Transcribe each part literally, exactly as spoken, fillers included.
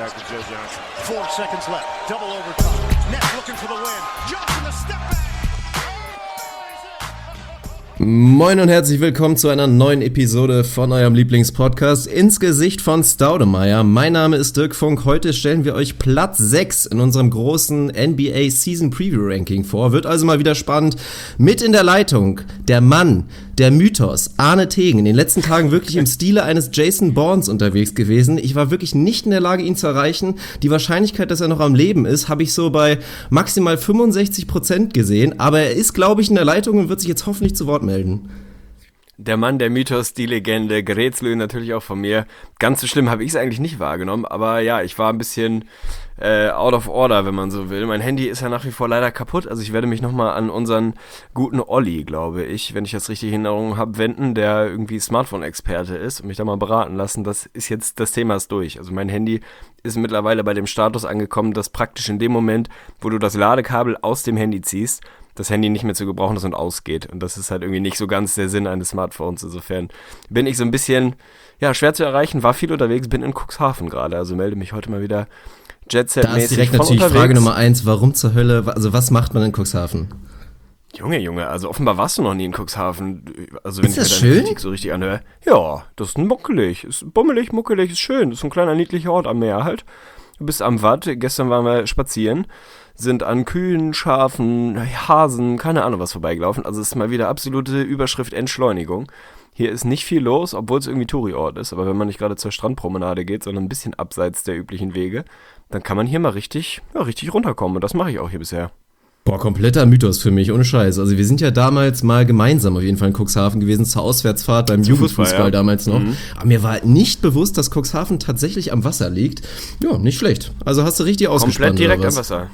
back to Joe Johnson. Four seconds left. Double overtime. Nets looking for the win. Johnson the step back. Moin und herzlich willkommen zu einer neuen Episode von eurem Lieblingspodcast Ins Gesicht von Staudemeyer. Mein Name ist Dirk Funk. Heute stellen wir euch Platz sechs in unserem großen N B A Season Preview Ranking vor. Wird also mal wieder spannend. Mit in der Leitung der Mann, der Mythos, Arne Tegen. In den letzten Tagen wirklich im Stile eines Jason Bournes unterwegs gewesen. Ich war wirklich nicht in der Lage, ihn zu erreichen. Die Wahrscheinlichkeit, dass er noch am Leben ist, habe ich so bei maximal fünfundsechzig Prozent gesehen. Aber er ist, glaube ich, in der Leitung und wird sich jetzt hoffentlich zu Wort melden. Der Mann, der Mythos, die Legende, Grätzlö natürlich auch von mir. Ganz so schlimm habe ich es eigentlich nicht wahrgenommen, aber ja, ich war ein bisschen äh, out of order, wenn man so will. Mein Handy ist ja nach wie vor leider kaputt, also ich werde mich nochmal an unseren guten Olli, glaube ich, wenn ich das richtig in Erinnerung habe, wenden, der irgendwie Smartphone-Experte ist und mich da mal beraten lassen. Das ist jetzt, das Thema ist durch. Also mein Handy ist mittlerweile bei dem Status angekommen, dass praktisch in dem Moment, wo du das Ladekabel aus dem Handy ziehst, das Handy nicht mehr zu gebrauchen ist und ausgeht. Und das ist halt irgendwie nicht so ganz der Sinn eines Smartphones. Insofern bin ich so ein bisschen, ja, schwer zu erreichen, war viel unterwegs, bin in Cuxhaven gerade. Also melde mich heute mal wieder Jet-Set-mäßig Da ist direkt natürlich unterwegs. Frage Nummer eins, warum zur Hölle, also was macht man in Cuxhaven? Junge, Junge, also offenbar warst du noch nie in Cuxhaven. Also wenn Ist ich das mir schön? deine Kritik so richtig anhöre. Ja, das ist muckelig, ist bummelig, muckelig, ist schön. Das ist ein kleiner, niedlicher Ort am Meer halt. Du bist am Watt, gestern waren wir spazieren, sind an Kühen, Schafen, Hasen, keine Ahnung was vorbeigelaufen. Also es ist mal wieder absolute Überschrift Entschleunigung. Hier ist nicht viel los, obwohl es irgendwie Touri-Ort ist. Aber wenn man nicht gerade zur Strandpromenade geht, sondern ein bisschen abseits der üblichen Wege, dann kann man hier mal richtig, ja, richtig runterkommen. Und das mache ich auch hier bisher. Boah, kompletter Mythos für mich, ohne Scheiß. Also wir sind ja damals mal gemeinsam auf jeden Fall in Cuxhaven gewesen, zur Auswärtsfahrt beim Jugendfußball Fußball, ja. damals noch. Mhm. Aber mir war halt nicht bewusst, dass Cuxhaven tatsächlich am Wasser liegt. Ja, nicht schlecht. Also hast du richtig ausgespannt, Komplett direkt oder am was? Wasser.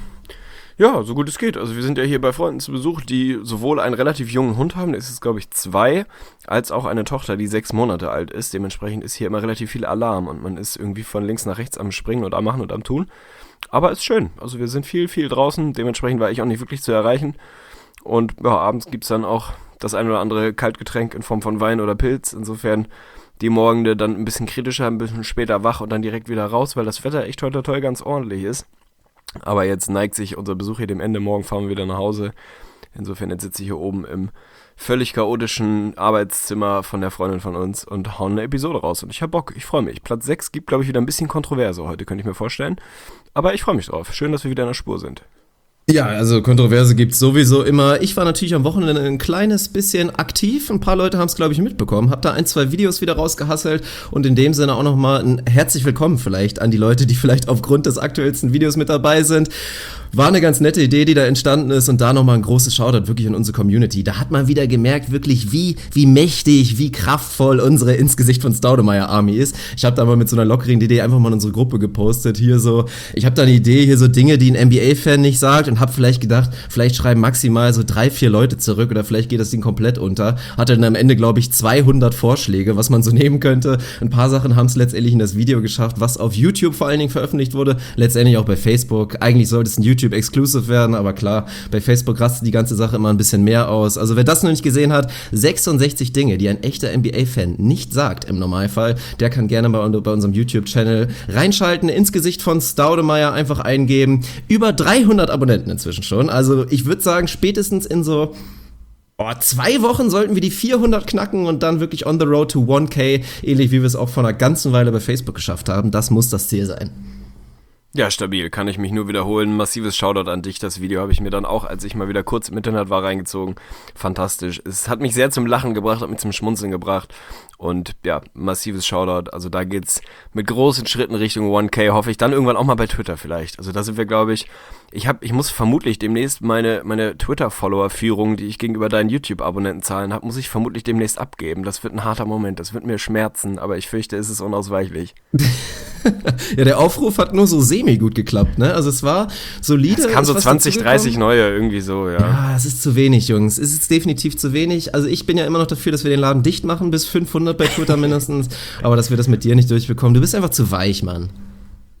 Ja, so gut es geht. Also wir sind ja hier bei Freunden zu Besuch, die sowohl einen relativ jungen Hund haben, es ist glaube ich zwei, als auch eine Tochter, die sechs Monate alt ist. Dementsprechend ist hier immer relativ viel Alarm und man ist irgendwie von links nach rechts am Springen und am Machen und am Tun. Aber ist schön. Also wir sind viel, viel draußen. Dementsprechend war ich auch nicht wirklich zu erreichen. Und ja, abends gibt es dann auch das ein oder andere Kaltgetränk in Form von Wein oder Pilz. Insofern die Morgende dann ein bisschen kritischer, ein bisschen später wach und dann direkt wieder raus, weil das Wetter echt toi toi toi ganz ordentlich ist. Aber jetzt neigt sich unser Besuch hier dem Ende. Morgen fahren wir wieder nach Hause. Insofern jetzt sitze ich hier oben im völlig chaotischen Arbeitszimmer von der Freundin von uns und hauen eine Episode raus. Und ich hab Bock, ich freue mich. Platz sechs gibt, glaube ich, wieder ein bisschen Kontroverse heute, könnte ich mir vorstellen. Aber ich freue mich drauf. Schön, dass wir wieder in der Spur sind. Ja, also Kontroverse gibt's sowieso immer. Ich war natürlich am Wochenende ein kleines bisschen aktiv. Ein paar Leute haben es, glaube ich, mitbekommen. Hab da ein, zwei Videos wieder rausgehasselt und in dem Sinne auch nochmal ein herzlich willkommen vielleicht an die Leute, die vielleicht aufgrund des aktuellsten Videos mit dabei sind. War eine ganz nette Idee, die da entstanden ist und da nochmal ein großes Shoutout wirklich an unsere Community. Da hat man wieder gemerkt, wirklich wie wie mächtig, wie kraftvoll unsere ins Gesicht von Staudemeyer Army ist. Ich habe da mal mit so einer lockeren Idee einfach mal in unsere Gruppe gepostet. Hier so, ich habe da eine Idee, hier so Dinge, die ein N B A-Fan nicht sagt und habe vielleicht gedacht, vielleicht schreiben maximal so drei, vier Leute zurück oder vielleicht geht das Ding komplett unter. Hatte dann am Ende, glaube ich, zweihundert Vorschläge, was man so nehmen könnte. Ein paar Sachen haben es letztendlich in das Video geschafft, was auf YouTube vor allen Dingen veröffentlicht wurde, letztendlich auch bei Facebook. Eigentlich sollte es ein YouTube Exclusive werden, aber klar, bei Facebook rastet die ganze Sache immer ein bisschen mehr aus. Also wer das noch nicht gesehen hat, sechsundsechzig Dinge, die ein echter N B A-Fan nicht sagt im Normalfall, der kann gerne bei, bei unserem YouTube-Channel reinschalten, ins Gesicht von Staudemeyer einfach eingeben. Über dreihundert Abonnenten inzwischen schon. Also ich würde sagen, spätestens in so Oh, zwei Wochen sollten wir die vierhundert knacken und dann wirklich on the road to one K, ähnlich wie wir es auch vor einer ganzen Weile bei Facebook geschafft haben. Das muss das Ziel sein. Ja, stabil, kann ich mich nur wiederholen. Massives Shoutout an dich. Das Video habe ich mir dann auch, als ich mal wieder kurz im Internet war, reingezogen. Fantastisch. Es hat mich sehr zum Lachen gebracht, hat mich zum Schmunzeln gebracht. Und ja, massives Shoutout. Also da geht's mit großen Schritten Richtung one K, hoffe ich. Dann irgendwann auch mal bei Twitter vielleicht. Also da sind wir, glaube ich, ich hab, ich muss vermutlich demnächst meine, meine Twitter-Follower-Führung, die ich gegenüber deinen YouTube-Abonnentenzahlen habe, muss ich vermutlich demnächst abgeben. Das wird ein harter Moment. Das wird mir schmerzen, aber ich fürchte, es ist unausweichlich. Ja, der Aufruf hat nur so semi-gut geklappt, ne? Also es war solide. Es kamen so zwanzig, dreißig neue, irgendwie so, ja. Ja, es ist zu wenig, Jungs. Es ist definitiv zu wenig. Also ich bin ja immer noch dafür, dass wir den Laden dicht machen, bis fünfhundert bei Twitter mindestens. Aber dass wir das mit dir nicht durchbekommen. Du bist einfach zu weich, Mann.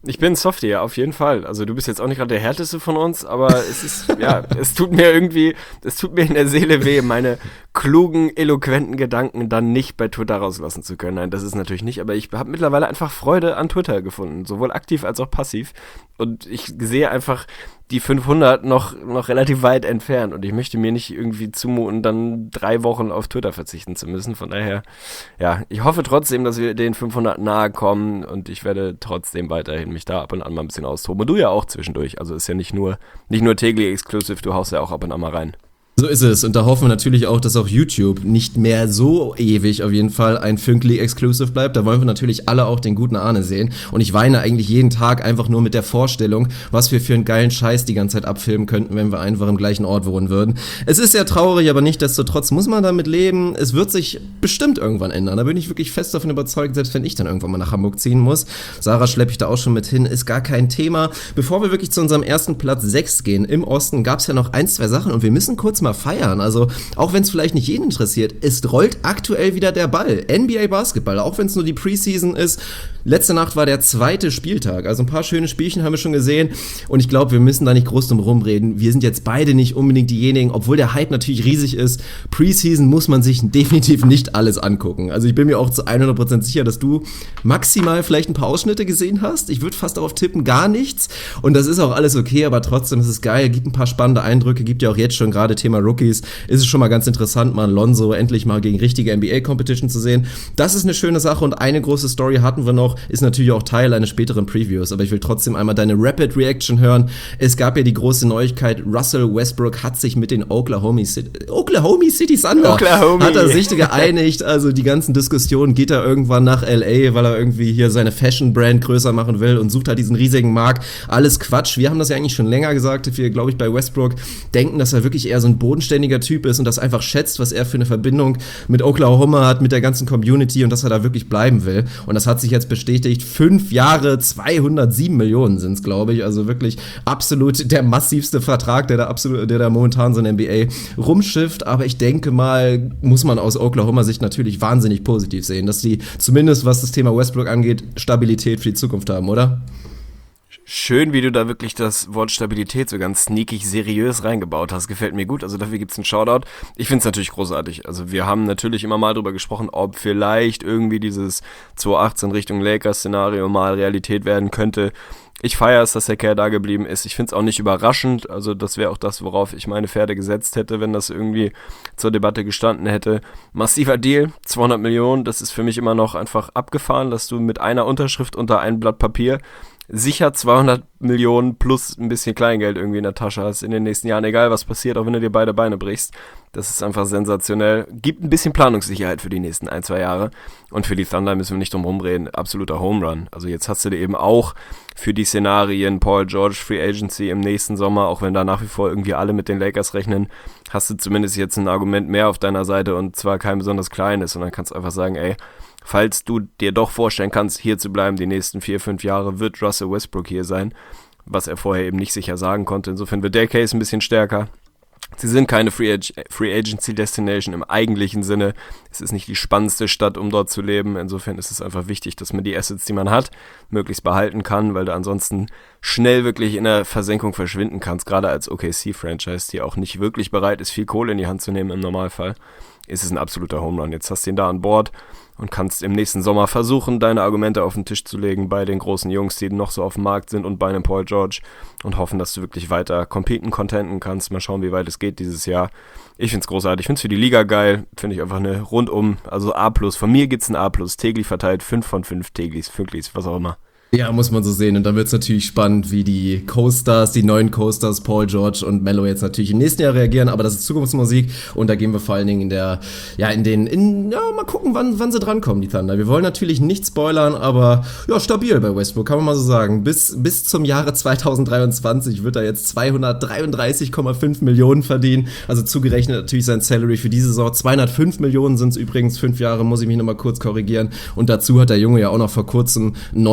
Ich bin Softie, ja, auf jeden Fall. Also du bist jetzt auch nicht gerade der Härteste von uns, aber es ist, ja, es tut mir irgendwie, es tut mir in der Seele weh, meine klugen, eloquenten Gedanken dann nicht bei Twitter rauslassen zu können. Nein, das ist natürlich nicht, aber ich habe mittlerweile einfach Freude an Twitter gefunden, sowohl aktiv als auch passiv. Und ich sehe einfach die fünfhundert noch, noch relativ weit entfernt und ich möchte mir nicht irgendwie zumuten, dann drei Wochen auf Twitter verzichten zu müssen. Von daher, ja, ich hoffe trotzdem, dass wir den fünfhundert nahe kommen und ich werde trotzdem weiterhin mich da ab und an mal ein bisschen austoben. Und du ja auch zwischendurch, also ist ja nicht nur, nicht nur Tegli Exclusive, du haust ja auch ab und an mal rein. So ist es und da hoffen wir natürlich auch, dass auch YouTube nicht mehr so ewig auf jeden Fall ein Fünkli-Exclusive bleibt. Da wollen wir natürlich alle auch den guten Arne sehen und ich weine eigentlich jeden Tag einfach nur mit der Vorstellung, was wir für einen geilen Scheiß die ganze Zeit abfilmen könnten, wenn wir einfach im gleichen Ort wohnen würden. Es ist sehr traurig, aber nichtsdestotrotz muss man damit leben. Es wird sich bestimmt irgendwann ändern. Da bin ich wirklich fest davon überzeugt, selbst wenn ich dann irgendwann mal nach Hamburg ziehen muss. Sarah schleppe ich da auch schon mit hin, ist gar kein Thema. Bevor wir wirklich zu unserem ersten Platz sechs gehen, im Osten gab es ja noch ein, zwei Sachen und wir müssen kurz mal feiern. Also, auch wenn es vielleicht nicht jeden interessiert, es rollt aktuell wieder der Ball. N B A Basketball, auch wenn es nur die Preseason ist. Letzte Nacht war der zweite Spieltag. Also ein paar schöne Spielchen haben wir schon gesehen. Und ich glaube, wir müssen da nicht groß drum rumreden. Wir sind jetzt beide nicht unbedingt diejenigen, obwohl der Hype natürlich riesig ist. Preseason muss man sich definitiv nicht alles angucken. Also ich bin mir auch zu hundert Prozent sicher, dass du maximal vielleicht ein paar Ausschnitte gesehen hast. Ich würde fast darauf tippen, gar nichts. Und das ist auch alles okay, aber trotzdem ist es geil. Gibt ein paar spannende Eindrücke. Gibt ja auch jetzt schon gerade Thema Rookies. Ist es schon mal ganz interessant, mal Lonzo endlich mal gegen richtige N B A-Competition zu sehen. Das ist eine schöne Sache und eine große Story hatten wir noch, ist natürlich auch Teil eines späteren Previews, aber ich will trotzdem einmal deine Rapid Reaction hören. Es gab ja die große Neuigkeit, Russell Westbrook hat sich mit den Oklahoma City, Oklahoma City Thunder Oklahoma. hat er sich geeinigt, also die ganzen Diskussionen, geht er irgendwann nach L A, weil er irgendwie hier seine Fashion-Brand größer machen will und sucht halt diesen riesigen Markt. Alles Quatsch. Wir haben das ja eigentlich schon länger gesagt, wir, glaube ich, bei Westbrook denken, dass er wirklich eher so ein bodenständiger Typ ist und das einfach schätzt, was er für eine Verbindung mit Oklahoma hat, mit der ganzen Community und dass er da wirklich bleiben will. Und das hat sich jetzt bestätigt. Fünf Jahre, zweihundertsieben Millionen sind es, glaube ich. Also wirklich absolut der massivste Vertrag, der da absolut, der da momentan so in N B A rumschifft. Aber ich denke mal, muss man aus Oklahoma-Sicht natürlich wahnsinnig positiv sehen, dass die zumindest, was das Thema Westbrook angeht, Stabilität für die Zukunft haben, oder? Schön, wie du da wirklich das Wort Stabilität so ganz sneakig seriös reingebaut hast. Gefällt mir gut. Also dafür gibt's einen Shoutout. Ich find's natürlich großartig. Also wir haben natürlich immer mal drüber gesprochen, ob vielleicht irgendwie dieses zweitausendachtzehn Richtung Lakers-Szenario mal Realität werden könnte. Ich feiere es, dass der Kerl da geblieben ist. Ich find's auch nicht überraschend. Also das wäre auch das, worauf ich meine Pferde gesetzt hätte, wenn das irgendwie zur Debatte gestanden hätte. Massiver Deal, zweihundert Millionen. Das ist für mich immer noch einfach abgefahren, dass du mit einer Unterschrift unter ein Blatt Papier sicher zweihundert Millionen plus ein bisschen Kleingeld irgendwie in der Tasche hast in den nächsten Jahren, egal was passiert, auch wenn du dir beide Beine brichst. Das ist einfach sensationell. Gibt ein bisschen Planungssicherheit für die nächsten ein, zwei Jahre. Und für die Thunder müssen wir nicht drum rumreden. Absoluter Home Run. Also jetzt hast du dir eben auch für die Szenarien Paul George Free Agency im nächsten Sommer, auch wenn da nach wie vor irgendwie alle mit den Lakers rechnen, hast du zumindest jetzt ein Argument mehr auf deiner Seite und zwar kein besonders kleines. Und dann kannst du einfach sagen, ey, falls du dir doch vorstellen kannst, hier zu bleiben, die nächsten vier, fünf Jahre, wird Russell Westbrook hier sein, was er vorher eben nicht sicher sagen konnte. Insofern wird der Case ein bisschen stärker. Sie sind keine Free, Ag- Free Agency Destination im eigentlichen Sinne. Es ist nicht die spannendste Stadt, um dort zu leben. Insofern ist es einfach wichtig, dass man die Assets, die man hat, möglichst behalten kann, weil du ansonsten schnell wirklich in der Versenkung verschwinden kannst. Gerade als O K C-Franchise, die auch nicht wirklich bereit ist, viel Kohle in die Hand zu nehmen im Normalfall, ist es ein absoluter Home Run. Jetzt hast du ihn da an Bord und kannst im nächsten Sommer versuchen, deine Argumente auf den Tisch zu legen bei den großen Jungs, die noch so auf dem Markt sind und bei einem Paul George und hoffen, dass du wirklich weiter competen, contenten kannst. Mal schauen, wie weit es geht dieses Jahr. Ich find's großartig. Ich find's für die Liga geil. Finde ich einfach eine rundum, also A plus. Von mir gibt's ein A plus. Tegli verteilt fünf von fünf Teglis, Fünklis, was auch immer. Ja, muss man so sehen. Und dann wird es natürlich spannend, wie die Co-Stars, die neuen Co-Stars, Paul George und Melo jetzt natürlich im nächsten Jahr reagieren. Aber das ist Zukunftsmusik und da gehen wir vor allen Dingen in der, ja, in den, in, ja, mal gucken, wann, wann sie drankommen, die Thunder. Wir wollen natürlich nicht spoilern, aber ja, stabil bei Westbrook, kann man mal so sagen. Bis, bis zum Jahre zweitausenddreiundzwanzig wird er jetzt zweihundertdreiunddreißig Komma fünf Millionen verdienen. Also zugerechnet natürlich sein Salary für diese Saison. zweihundertfünf Millionen sind es übrigens, fünf Jahre, muss ich mich nochmal kurz korrigieren. Und dazu hat der Junge ja auch noch vor kurzem neun, zehn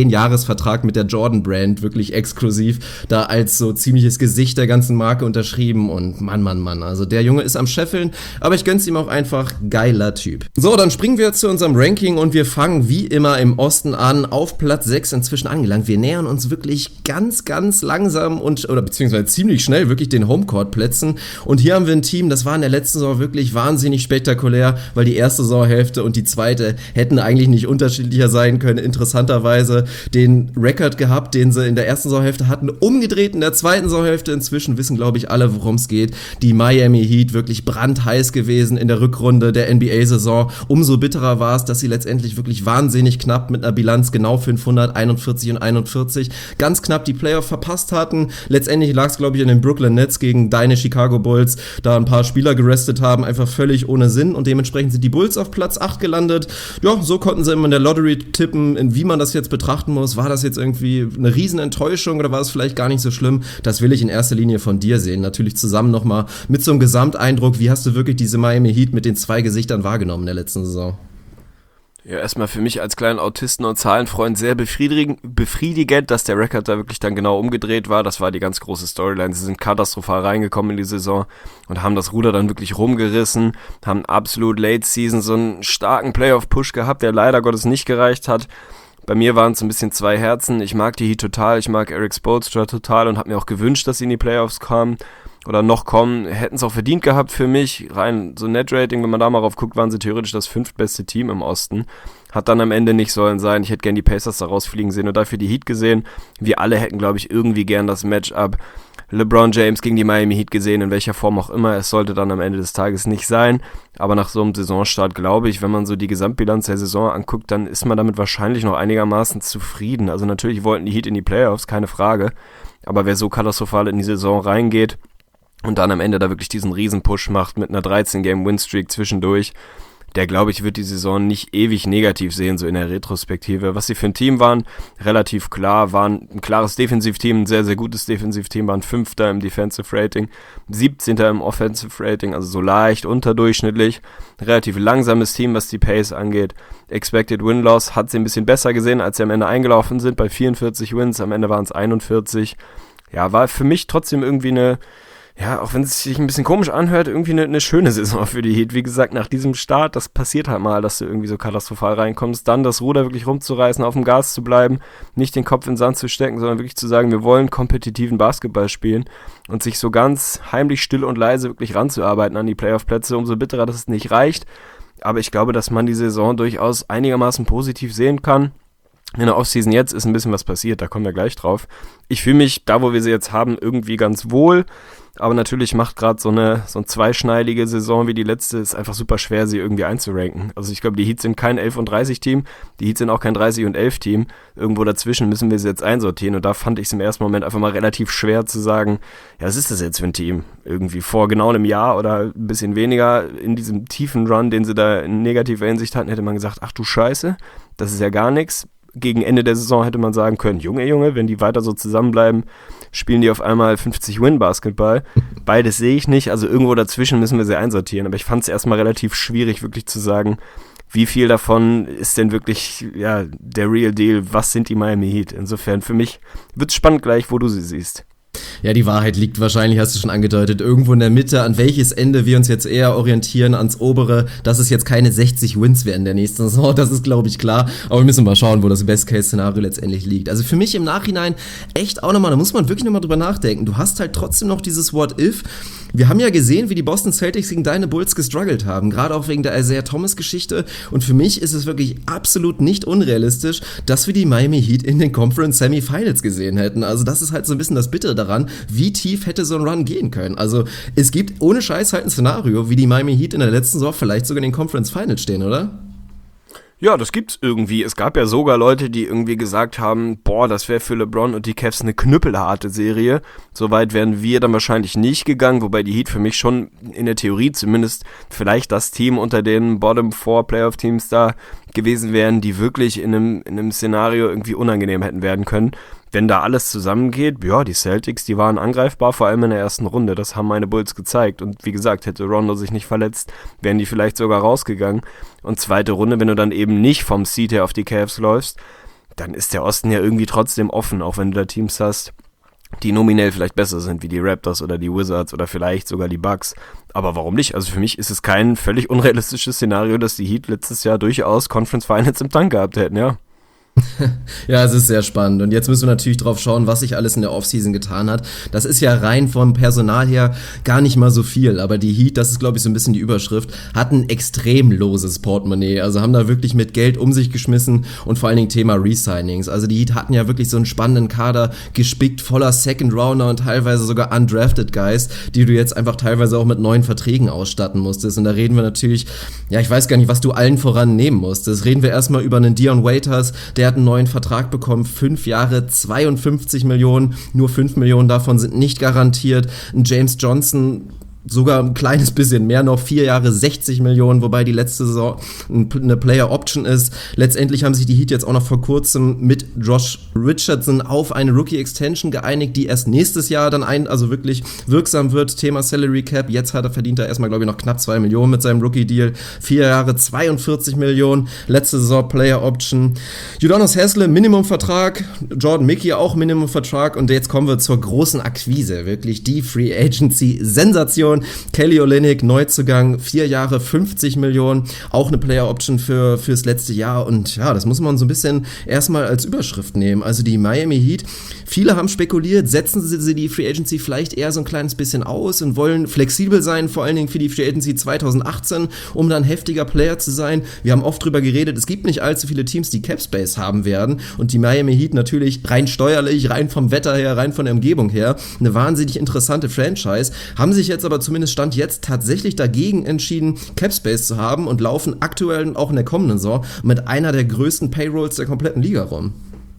zehn-Jahres-Vertrag mit der Jordan-Brand, wirklich exklusiv, da als so ziemliches Gesicht der ganzen Marke unterschrieben und Mann, Mann, Mann, also der Junge ist am Scheffeln, aber ich gönn's ihm auch einfach, geiler Typ. So, dann springen wir zu unserem Ranking und wir fangen wie immer im Osten an, auf Platz sechs inzwischen angelangt. Wir nähern uns wirklich ganz, ganz langsam und, oder beziehungsweise ziemlich schnell wirklich den Homecourt-Plätzen und hier haben wir ein Team, das war in der letzten Saison wirklich wahnsinnig spektakulär, weil die erste Saisonhälfte und die zweite hätten eigentlich nicht unterschiedlicher sein können. Interessanterweise den Rekord gehabt, den sie in der ersten Saisonhälfte hatten, umgedreht in der zweiten Saisonhälfte. Inzwischen wissen, glaube ich, alle, worum es geht. Die Miami Heat wirklich brandheiß gewesen in der Rückrunde der N B A-Saison. Umso bitterer war es, dass sie letztendlich wirklich wahnsinnig knapp mit einer Bilanz genau fünfhundert, einundvierzig und einundvierzig ganz knapp die Playoff verpasst hatten. Letztendlich lag es, glaube ich, an den Brooklyn Nets gegen deine Chicago Bulls, da ein paar Spieler gerestet haben, einfach völlig ohne Sinn und dementsprechend sind die Bulls auf Platz acht gelandet. Ja, so konnten sie immer in der Lottery tippen, in wie man das jetzt betrachten muss. War das jetzt irgendwie eine Riesenenttäuschung oder war es vielleicht gar nicht so schlimm? Das will ich in erster Linie von dir sehen. Natürlich zusammen nochmal mit so einem Gesamteindruck. Wie hast du wirklich diese Miami Heat mit den zwei Gesichtern wahrgenommen in der letzten Saison? Ja, erstmal für mich als kleinen Autisten und Zahlenfreund sehr befriedigend, befriedigend, dass der Rekord da wirklich dann genau umgedreht war. Das war die ganz große Storyline. Sie sind katastrophal reingekommen in die Saison und haben das Ruder dann wirklich rumgerissen, haben absolut Late Season so einen starken Playoff-Push gehabt, der leider Gottes nicht gereicht hat. Bei mir waren es ein bisschen zwei Herzen. Ich mag die Heat total, ich mag Eric Spoelstra total und habe mir auch gewünscht, dass sie in die Playoffs kamen oder noch kommen. Hätten es auch verdient gehabt für mich. Rein so Net-Rating, wenn man da mal drauf guckt, waren sie theoretisch das fünftbeste Team im Osten. Hat dann am Ende nicht sollen sein. Ich hätte gern die Pacers da rausfliegen sehen und dafür die Heat gesehen. Wir alle hätten, glaube ich, irgendwie gern das Matchup LeBron James gegen die Miami Heat gesehen, in welcher Form auch immer. Es sollte dann am Ende des Tages nicht sein. Aber nach so einem Saisonstart, glaube ich, wenn man so die Gesamtbilanz der Saison anguckt, dann ist man damit wahrscheinlich noch einigermaßen zufrieden. Also natürlich wollten die Heat in die Playoffs, keine Frage. Aber wer so katastrophal in die Saison reingeht und dann am Ende da wirklich diesen Riesen-Push macht mit einer dreizehn-Game-Win-Streak zwischendurch, der, glaube ich, wird die Saison nicht ewig negativ sehen, so in der Retrospektive. Was sie für ein Team waren, relativ klar, waren ein klares Defensivteam, ein sehr, sehr gutes Defensivteam, waren Fünfter im Defensive Rating, siebzehnter im Offensive Rating, also so leicht unterdurchschnittlich. Relativ langsames Team, was die Pace angeht. Expected Win-Loss hat sie ein bisschen besser gesehen, als sie am Ende eingelaufen sind, bei vierundvierzig Wins, am Ende waren es einundvierzig. Ja, war für mich trotzdem irgendwie eine, ja, auch wenn es sich ein bisschen komisch anhört, irgendwie eine, eine schöne Saison für die Heat. Wie gesagt, nach diesem Start, das passiert halt mal, dass du irgendwie so katastrophal reinkommst, dann das Ruder wirklich rumzureißen, auf dem Gas zu bleiben, nicht den Kopf in den Sand zu stecken, sondern wirklich zu sagen, wir wollen kompetitiven Basketball spielen und sich so ganz heimlich, still und leise wirklich ranzuarbeiten an die Playoff-Plätze. Umso bitterer, dass es nicht reicht. Aber ich glaube, dass man die Saison durchaus einigermaßen positiv sehen kann. In der Offseason jetzt ist ein bisschen was passiert, da kommen wir gleich drauf. Ich fühle mich, da wo wir sie jetzt haben, irgendwie ganz wohl. Aber natürlich macht gerade so eine, so eine zweischneidige Saison wie die letzte, ist einfach super schwer, sie irgendwie einzuranken. Also ich glaube, die Heat sind kein elf und dreißig Team, die Heat sind auch kein dreißig und elf Team. Irgendwo dazwischen müssen wir sie jetzt einsortieren und da fand ich es im ersten Moment einfach mal relativ schwer zu sagen, ja, was ist das jetzt für ein Team? Irgendwie vor genau einem Jahr oder ein bisschen weniger in diesem tiefen Run, den sie da in negativer Hinsicht hatten, hätte man gesagt, ach du Scheiße, das ist ja gar nichts. Gegen Ende der Saison hätte man sagen können, Junge, Junge, wenn die weiter so zusammenbleiben, spielen die auf einmal fünfzig-Win-Basketball. Beides sehe ich nicht, also irgendwo dazwischen müssen wir sie einsortieren. Aber ich fand es erstmal relativ schwierig, wirklich zu sagen, wie viel davon ist denn wirklich ja der Real Deal, was sind die Miami Heat? Insofern, für mich wird es spannend gleich, wo du sie siehst. Ja, die Wahrheit liegt wahrscheinlich, hast du schon angedeutet, irgendwo in der Mitte, an welches Ende wir uns jetzt eher orientieren, ans obere, dass es jetzt keine sechzig Wins werden in der nächsten Saison, das ist, glaube ich, klar, aber wir müssen mal schauen, wo das Best-Case-Szenario letztendlich liegt. Also für mich im Nachhinein echt auch nochmal, da muss man wirklich nochmal drüber nachdenken, du hast halt trotzdem noch dieses What-If. Wir haben ja gesehen, wie die Boston Celtics gegen deine Bulls gestruggelt haben, gerade auch wegen der Isaiah Thomas-Geschichte, und für mich ist es wirklich absolut nicht unrealistisch, dass wir die Miami Heat in den Conference Semifinals gesehen hätten. Also das ist halt so ein bisschen das Bittere daran, wie tief hätte so ein Run gehen können. Also es gibt ohne Scheiß halt ein Szenario, wie die Miami Heat in der letzten Saison vielleicht sogar in den Conference Finals stehen, oder? Ja, das gibt's irgendwie. Es gab ja sogar Leute, die irgendwie gesagt haben, boah, das wäre für LeBron und die Cavs eine knüppelharte Serie. Soweit wären wir dann wahrscheinlich nicht gegangen, wobei die Heat für mich schon in der Theorie zumindest vielleicht das Team unter den Bottom Four Playoff Teams da gewesen wären, die wirklich in einem, in einem Szenario irgendwie unangenehm hätten werden können. Wenn da alles zusammengeht, ja, die Celtics, die waren angreifbar, vor allem in der ersten Runde. Das haben meine Bulls gezeigt. Und wie gesagt, hätte Rondo sich nicht verletzt, wären die vielleicht sogar rausgegangen. Und zweite Runde, wenn du dann eben nicht vom Seed her auf die Cavs läufst, dann ist der Osten ja irgendwie trotzdem offen, auch wenn du da Teams hast, die nominell vielleicht besser sind, wie die Raptors oder die Wizards oder vielleicht sogar die Bucks. Aber warum nicht? Also für mich ist es kein völlig unrealistisches Szenario, dass die Heat letztes Jahr durchaus Conference Finals im Tank gehabt hätten, ja. Ja, es ist sehr spannend. Und jetzt müssen wir natürlich drauf schauen, was sich alles in der Offseason getan hat. Das ist ja rein vom Personal her gar nicht mal so viel. Aber die Heat, das ist, glaube ich, so ein bisschen die Überschrift, hatten extrem loses Portemonnaie. Also haben da wirklich mit Geld um sich geschmissen und vor allen Dingen Thema Resignings. Also die Heat hatten ja wirklich so einen spannenden Kader, gespickt voller Second-Rounder und teilweise sogar undrafted Guys, die du jetzt einfach teilweise auch mit neuen Verträgen ausstatten musstest. Und da reden wir natürlich, ja, ich weiß gar nicht, was du allen voran nehmen musstest. Reden wir erstmal über einen Dion Waiters, der hat einen neuen Vertrag bekommen, fünf Jahre, zweiundfünfzig Millionen, nur fünf Millionen davon sind nicht garantiert. Ein James Johnson sogar ein kleines bisschen mehr noch, vier Jahre, sechzig Millionen, wobei die letzte Saison eine Player Option ist. Letztendlich haben sich die Heat jetzt auch noch vor kurzem mit Josh Richardson auf eine Rookie Extension geeinigt, die erst nächstes Jahr dann ein, also wirklich wirksam wird. Thema Salary Cap, jetzt hat er verdient er erstmal, glaube ich, noch knapp zwei Millionen mit seinem Rookie Deal. Vier Jahre, zweiundvierzig Millionen, letzte Saison Player Option. Udonis Haslem, Minimumvertrag, Jordan Mickey auch Minimumvertrag und jetzt kommen wir zur großen Akquise, wirklich die Free Agency Sensation. Kelly Olynyk, Neuzugang, vier Jahre, fünfzig Millionen, auch eine Player Option für fürs letzte Jahr und ja, das muss man so ein bisschen erstmal als Überschrift nehmen. Also die Miami Heat, viele haben spekuliert, setzen sie die Free Agency vielleicht eher so ein kleines bisschen aus und wollen flexibel sein, vor allen Dingen für die Free Agency zwanzig achtzehn, um dann heftiger Player zu sein. Wir haben oft drüber geredet, es gibt nicht allzu viele Teams, die Cap Space haben werden und die Miami Heat natürlich rein steuerlich, rein vom Wetter her, rein von der Umgebung her, eine wahnsinnig interessante Franchise, haben sich jetzt aber zumindest Stand jetzt tatsächlich dagegen entschieden, Capspace zu haben und laufen aktuell auch in der kommenden Saison mit einer der größten Payrolls der kompletten Liga rum.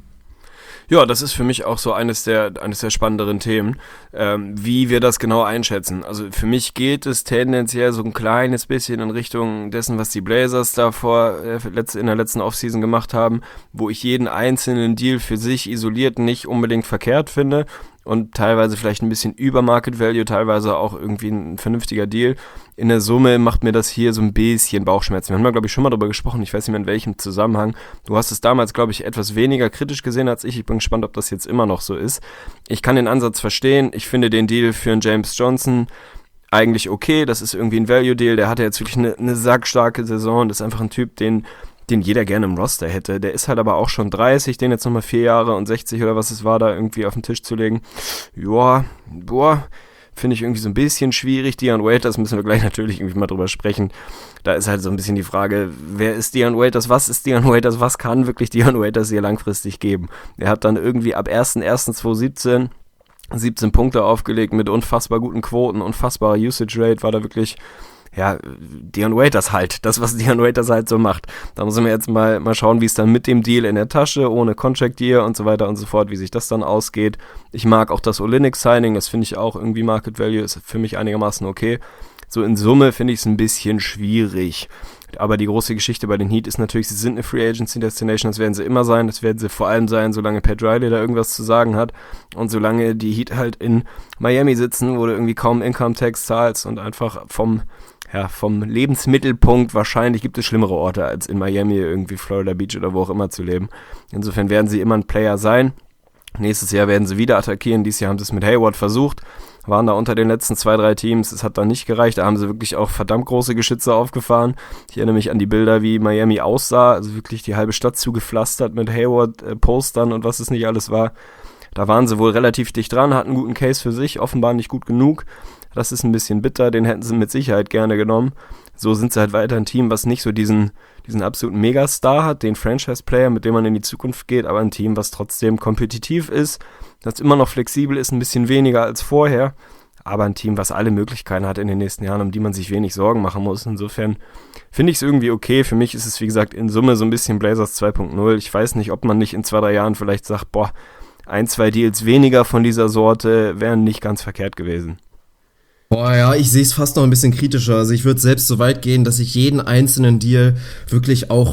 Ja, das ist für mich auch so eines der eines der spannenderen Themen, ähm, wie wir das genau einschätzen. Also für mich geht es tendenziell so ein kleines bisschen in Richtung dessen, was die Blazers da vor, äh, in der letzten Offseason gemacht haben, wo ich jeden einzelnen Deal für sich isoliert nicht unbedingt verkehrt finde und teilweise vielleicht ein bisschen über Market Value, teilweise auch irgendwie ein vernünftiger Deal. In der Summe macht mir das hier so ein bisschen Bauchschmerzen. Wir haben da, glaube ich, schon mal drüber gesprochen, ich weiß nicht mehr in welchem Zusammenhang. Du hast es damals, glaube ich, etwas weniger kritisch gesehen als ich. Ich bin gespannt, ob das jetzt immer noch so ist. Ich kann den Ansatz verstehen. Ich finde den Deal für einen James Johnson eigentlich okay. Das ist irgendwie ein Value-Deal. Der hatte jetzt wirklich eine, eine sackstarke Saison. Das ist einfach ein Typ, den... den jeder gerne im Roster hätte. Der ist halt aber auch schon dreißig, den jetzt nochmal vier Jahre und sechzig oder was es war, da irgendwie auf den Tisch zu legen. Joa, boah, finde ich irgendwie so ein bisschen schwierig. Dion Waiters müssen wir gleich natürlich irgendwie mal drüber sprechen. Da ist halt so ein bisschen die Frage, wer ist Dion Waiters, was ist Dion Waiters, was kann wirklich Dion Waiters hier langfristig geben? Er hat dann irgendwie ab erster erster zweitausendsiebzehn siebzehn Punkte aufgelegt mit unfassbar guten Quoten, unfassbarer Usage Rate, war da wirklich... ja, Dion Waiters halt, das, was Dion Waiters halt so macht. Da müssen wir jetzt mal, mal schauen, wie es dann mit dem Deal in der Tasche, ohne Contract Year und so weiter und so fort, wie sich das dann ausgeht. Ich mag auch das Olynyk-Signing, das finde ich auch irgendwie Market Value, ist für mich einigermaßen okay. So in Summe finde ich es ein bisschen schwierig. Aber die große Geschichte bei den Heat ist natürlich, sie sind eine Free Agency Destination, das werden sie immer sein, das werden sie vor allem sein, solange Pat Riley da irgendwas zu sagen hat und solange die Heat halt in Miami sitzen, wo du irgendwie kaum Income Tax zahlst und einfach vom ja, vom Lebensmittelpunkt wahrscheinlich gibt es schlimmere Orte, als in Miami, irgendwie Florida Beach oder wo auch immer zu leben. Insofern werden sie immer ein Player sein. Nächstes Jahr werden sie wieder attackieren. Dieses Jahr haben sie es mit Hayward versucht, waren da unter den letzten zwei, drei Teams. Es hat dann nicht gereicht. Da haben sie wirklich auch verdammt große Geschütze aufgefahren. Ich erinnere mich an die Bilder, wie Miami aussah. Also wirklich die halbe Stadt zugepflastert mit Hayward-Postern und was es nicht alles war. Da waren sie wohl relativ dicht dran, hatten einen guten Case für sich, offenbar nicht gut genug. Das ist ein bisschen bitter, den hätten sie mit Sicherheit gerne genommen. So sind sie halt weiter ein Team, was nicht so diesen, diesen absoluten Megastar hat, den Franchise-Player, mit dem man in die Zukunft geht, aber ein Team, was trotzdem kompetitiv ist, das immer noch flexibel ist, ein bisschen weniger als vorher, aber ein Team, was alle Möglichkeiten hat in den nächsten Jahren, um die man sich wenig Sorgen machen muss. Insofern finde ich es irgendwie okay. Für mich ist es, wie gesagt, in Summe so ein bisschen Blazers zwei Punkt null. Ich weiß nicht, ob man nicht in zwei, drei Jahren vielleicht sagt, boah, ein, zwei Deals weniger von dieser Sorte wären nicht ganz verkehrt gewesen. Boah, ja, ich sehe es fast noch ein bisschen kritischer. Also ich würde selbst so weit gehen, dass ich jeden einzelnen Deal wirklich auch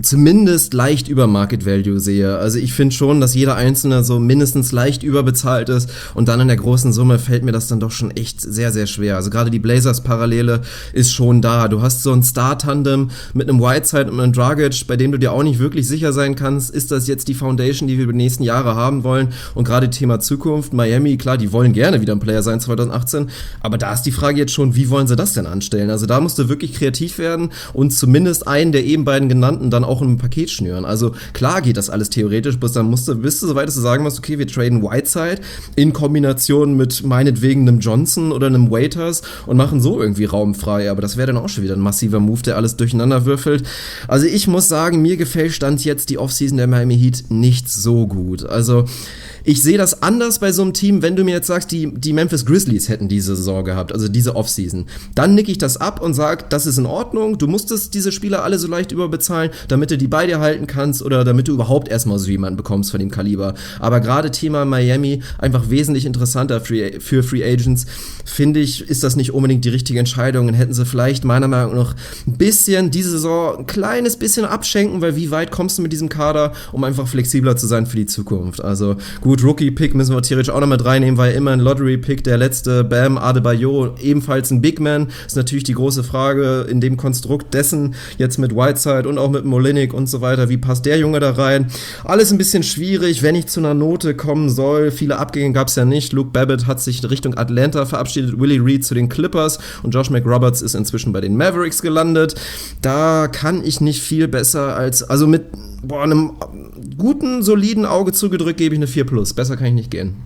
zumindest leicht über Market Value sehe. Also ich finde schon, dass jeder Einzelne so mindestens leicht überbezahlt ist und dann in der großen Summe fällt mir das dann doch schon echt sehr, sehr schwer. Also gerade die Blazers-Parallele ist schon da. Du hast so ein Star-Tandem mit einem Whiteside und einem Dragic, bei dem du dir auch nicht wirklich sicher sein kannst, ist das jetzt die Foundation, die wir über die nächsten Jahre haben wollen? Und gerade Thema Zukunft, Miami, klar, die wollen gerne wieder ein Player sein zwanzig achtzehn, aber da ist die Frage jetzt schon, wie wollen sie das denn anstellen? Also da musst du wirklich kreativ werden und zumindest einen der eben beiden genannten dann auch in ein Paket schnüren. Also klar geht das alles theoretisch, bis dann musst du, bist du so weit, dass du sagen musst, okay, wir traden Whiteside in Kombination mit meinetwegen einem Johnson oder einem Waiters und machen so irgendwie Raum frei, aber das wäre dann auch schon wieder ein massiver Move, der alles durcheinander würfelt. Also ich muss sagen, mir gefällt Stand jetzt die Offseason der Miami Heat nicht so gut. Also ich sehe das anders bei so einem Team, wenn du mir jetzt sagst, die, die Memphis Grizzlies hätten diese Saison gehabt, also diese Offseason. Dann nicke ich das ab und sage, das ist in Ordnung, du musstest diese Spieler alle so leicht überbezahlen, damit du die bei dir halten kannst oder damit du überhaupt erstmal so jemanden bekommst von dem Kaliber. Aber gerade Thema Miami, einfach wesentlich interessanter für, für Free Agents, finde ich, ist das nicht unbedingt die richtige Entscheidung und hätten sie vielleicht meiner Meinung nach ein bisschen diese Saison ein kleines bisschen abschenken, weil wie weit kommst du mit diesem Kader, um einfach flexibler zu sein für die Zukunft. Also gut, Rookie-Pick müssen wir theoretisch auch noch mit reinnehmen, weil immer ein Lottery-Pick, der letzte, Bam Adebayo, ebenfalls ein Big Man, ist natürlich die große Frage in dem Konstrukt dessen, jetzt mit Whiteside und auch mit Molynick und so weiter, wie passt der Junge da rein? Alles ein bisschen schwierig, wenn ich zu einer Note kommen soll, viele Abgänge gab es ja nicht, Luke Babbitt hat sich Richtung Atlanta verabschiedet, Willie Reed zu den Clippers und Josh McRoberts ist inzwischen bei den Mavericks gelandet. Da kann ich nicht viel besser als, also mit boah, einem guten, soliden Auge zugedrückt gebe ich eine vier plus. Besser kann ich nicht gehen.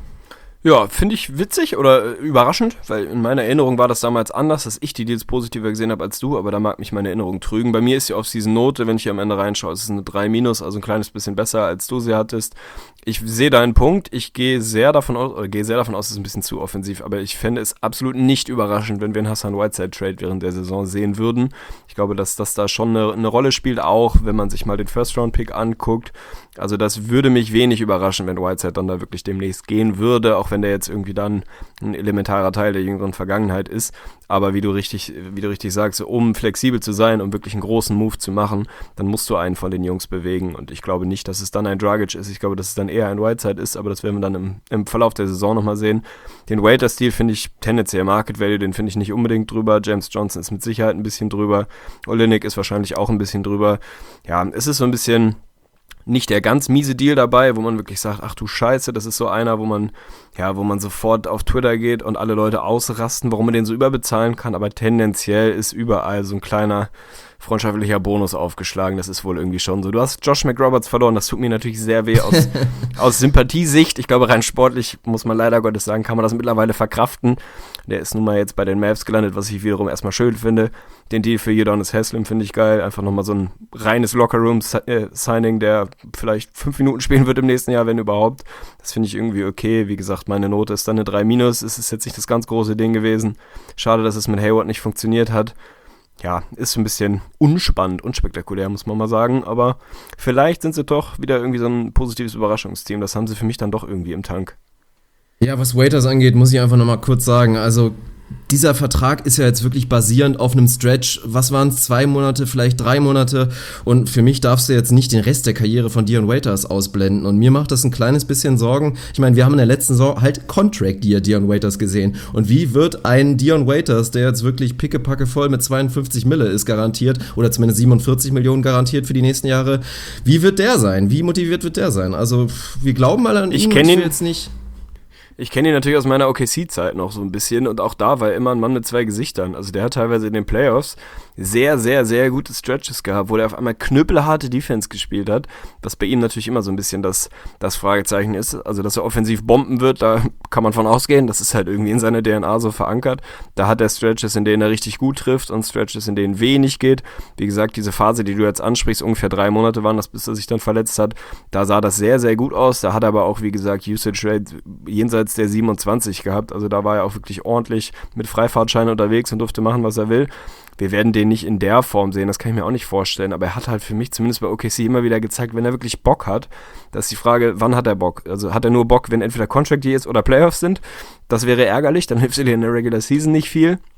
Ja, finde ich witzig oder überraschend, weil in meiner Erinnerung war das damals anders, dass ich die Deals positiver gesehen habe als du, aber da mag mich meine Erinnerung trügen. Bei mir ist die Off-Season-Note, wenn ich hier am Ende reinschaue, es ist eine drei minus, also ein kleines bisschen besser, als du sie hattest. Ich sehe deinen Punkt, ich gehe sehr davon aus, oder gehe sehr davon aus, es ist ein bisschen zu offensiv, aber ich fände es absolut nicht überraschend, wenn wir einen Hassan-Whiteside-Trade während der Saison sehen würden. Ich glaube, dass das da schon eine, eine Rolle spielt, auch wenn man sich mal den First-Round-Pick anguckt. Also das würde mich wenig überraschen, wenn Whiteside dann da wirklich demnächst gehen würde, auch wenn der jetzt irgendwie dann ein elementarer Teil der jüngeren Vergangenheit ist. Aber wie du richtig, wie du richtig sagst, um flexibel zu sein, um wirklich einen großen Move zu machen, dann musst du einen von den Jungs bewegen. Und ich glaube nicht, dass es dann ein Dragic ist. Ich glaube, dass es dann eher ein Whiteside ist, aber das werden wir dann im, im Verlauf der Saison nochmal sehen. Den Waiter-Stil finde ich tendenziell Market Value, den finde ich nicht unbedingt drüber. James Johnson ist mit Sicherheit ein bisschen drüber. Olynyk ist wahrscheinlich auch ein bisschen drüber. Ja, es ist so ein bisschen nicht der ganz miese Deal dabei, wo man wirklich sagt, ach du Scheiße, das ist so einer, wo man, ja, wo man sofort auf Twitter geht und alle Leute ausrasten, warum man den so überbezahlen kann, aber tendenziell ist überall so ein kleiner freundschaftlicher Bonus aufgeschlagen, das ist wohl irgendwie schon so. Du hast Josh McRoberts verloren, das tut mir natürlich sehr weh aus, aus Sympathiesicht. Ich glaube, rein sportlich, muss man leider Gottes sagen, kann man das mittlerweile verkraften. Der ist nun mal jetzt bei den Mavs gelandet, was ich wiederum erstmal schön finde. Den Deal für Udonis Haslem finde ich geil. Einfach nochmal so ein reines Lockerroom-Signing, der vielleicht fünf Minuten spielen wird im nächsten Jahr, wenn überhaupt. Das finde ich irgendwie okay. Wie gesagt, meine Note ist dann eine drei minus. Es ist jetzt nicht das ganz große Ding gewesen. Schade, dass es mit Hayward nicht funktioniert hat. Ja, ist ein bisschen unspannend, unspektakulär, muss man mal sagen. Aber vielleicht sind sie doch wieder irgendwie so ein positives Überraschungsteam. Das haben sie für mich dann doch irgendwie im Tank. Ja, was Waiters angeht, muss ich einfach nochmal kurz sagen, also dieser Vertrag ist ja jetzt wirklich basierend auf einem Stretch, was waren es, zwei Monate, vielleicht drei Monate und für mich darfst du jetzt nicht den Rest der Karriere von Dion Waiters ausblenden und mir macht das ein kleines bisschen Sorgen. Ich meine, wir haben in der letzten Saison halt Contract Year Dion Waiters gesehen und wie wird ein Dion Waiters, der jetzt wirklich pickepacke voll mit zweiundfünfzig Mille ist garantiert oder zumindest siebenundvierzig Millionen garantiert für die nächsten Jahre, wie wird der sein? Wie motiviert wird der sein? Also wir glauben mal an ihn, ich kenne ihn jetzt nicht... Ich kenne ihn natürlich aus meiner O K C-Zeit noch so ein bisschen und auch da war er immer ein Mann mit zwei Gesichtern. Also der hat teilweise in den Playoffs sehr, sehr, sehr gute Stretches gehabt, wo er auf einmal knüppelharte Defense gespielt hat, was bei ihm natürlich immer so ein bisschen das, das Fragezeichen ist. Also dass er offensiv bomben wird, da kann man von ausgehen, das ist halt irgendwie in seiner D N A so verankert. Da hat er Stretches, in denen er richtig gut trifft und Stretches, in denen wenig geht. Wie gesagt, diese Phase, die du jetzt ansprichst, ungefähr drei Monate waren das, bis er sich dann verletzt hat, da sah das sehr, sehr gut aus. Da hat er aber auch, wie gesagt, Usage Rate jenseits der siebenundzwanzig gehabt, also da war er auch wirklich ordentlich mit Freifahrtschein unterwegs und durfte machen, was er will. Wir werden den nicht in der Form sehen, das kann ich mir auch nicht vorstellen, aber er hat halt für mich zumindest bei O K C immer wieder gezeigt, wenn er wirklich Bock hat, das ist die Frage, wann hat er Bock? Also hat er nur Bock, wenn entweder Contract Year ist oder Playoffs sind? Das wäre ärgerlich, dann hilft er dir in der Regular Season nicht viel.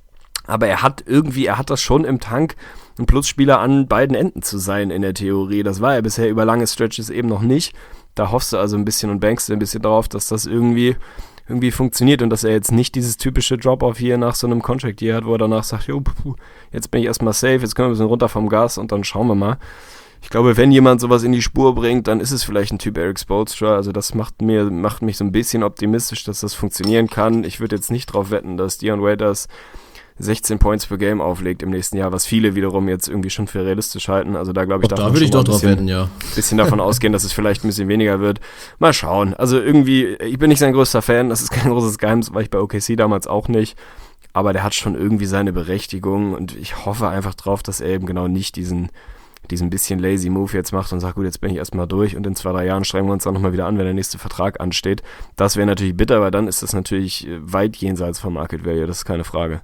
Aber er hat irgendwie, er hat das schon im Tank, ein Plusspieler an beiden Enden zu sein in der Theorie. Das war er bisher über lange Stretches eben noch nicht. Da hoffst du also ein bisschen und bankst du ein bisschen drauf, dass das irgendwie, irgendwie funktioniert und dass er jetzt nicht dieses typische Drop-Off hier nach so einem Contract hier hat, wo er danach sagt, jo, puh, jetzt bin ich erstmal safe, jetzt können wir ein bisschen runter vom Gas und dann schauen wir mal. Ich glaube, wenn jemand sowas in die Spur bringt, dann ist es vielleicht ein Typ Erik Spoelstra. Also das macht mir macht mich so ein bisschen optimistisch, dass das funktionieren kann. Ich würde jetzt nicht drauf wetten, dass Dion Waiters sechzehn Points per Game auflegt im nächsten Jahr, was viele wiederum jetzt irgendwie schon für realistisch halten. Also da glaube ich, Auch darf da man würde ich schon doch mal ein drauf bisschen, wetten, ja. bisschen davon ausgehen, dass es vielleicht ein bisschen weniger wird. Mal schauen. Also irgendwie, ich bin nicht sein größter Fan, das ist kein großes Geheimnis, war ich bei O K C damals auch nicht. Aber der hat schon irgendwie seine Berechtigung und ich hoffe einfach drauf, dass er eben genau nicht diesen diesen bisschen lazy Move jetzt macht und sagt, gut, jetzt bin ich erstmal durch und in zwei, drei Jahren strengen wir uns dann nochmal wieder an, wenn der nächste Vertrag ansteht. Das wäre natürlich bitter, weil dann ist das natürlich weit jenseits vom Market Value, das ist keine Frage.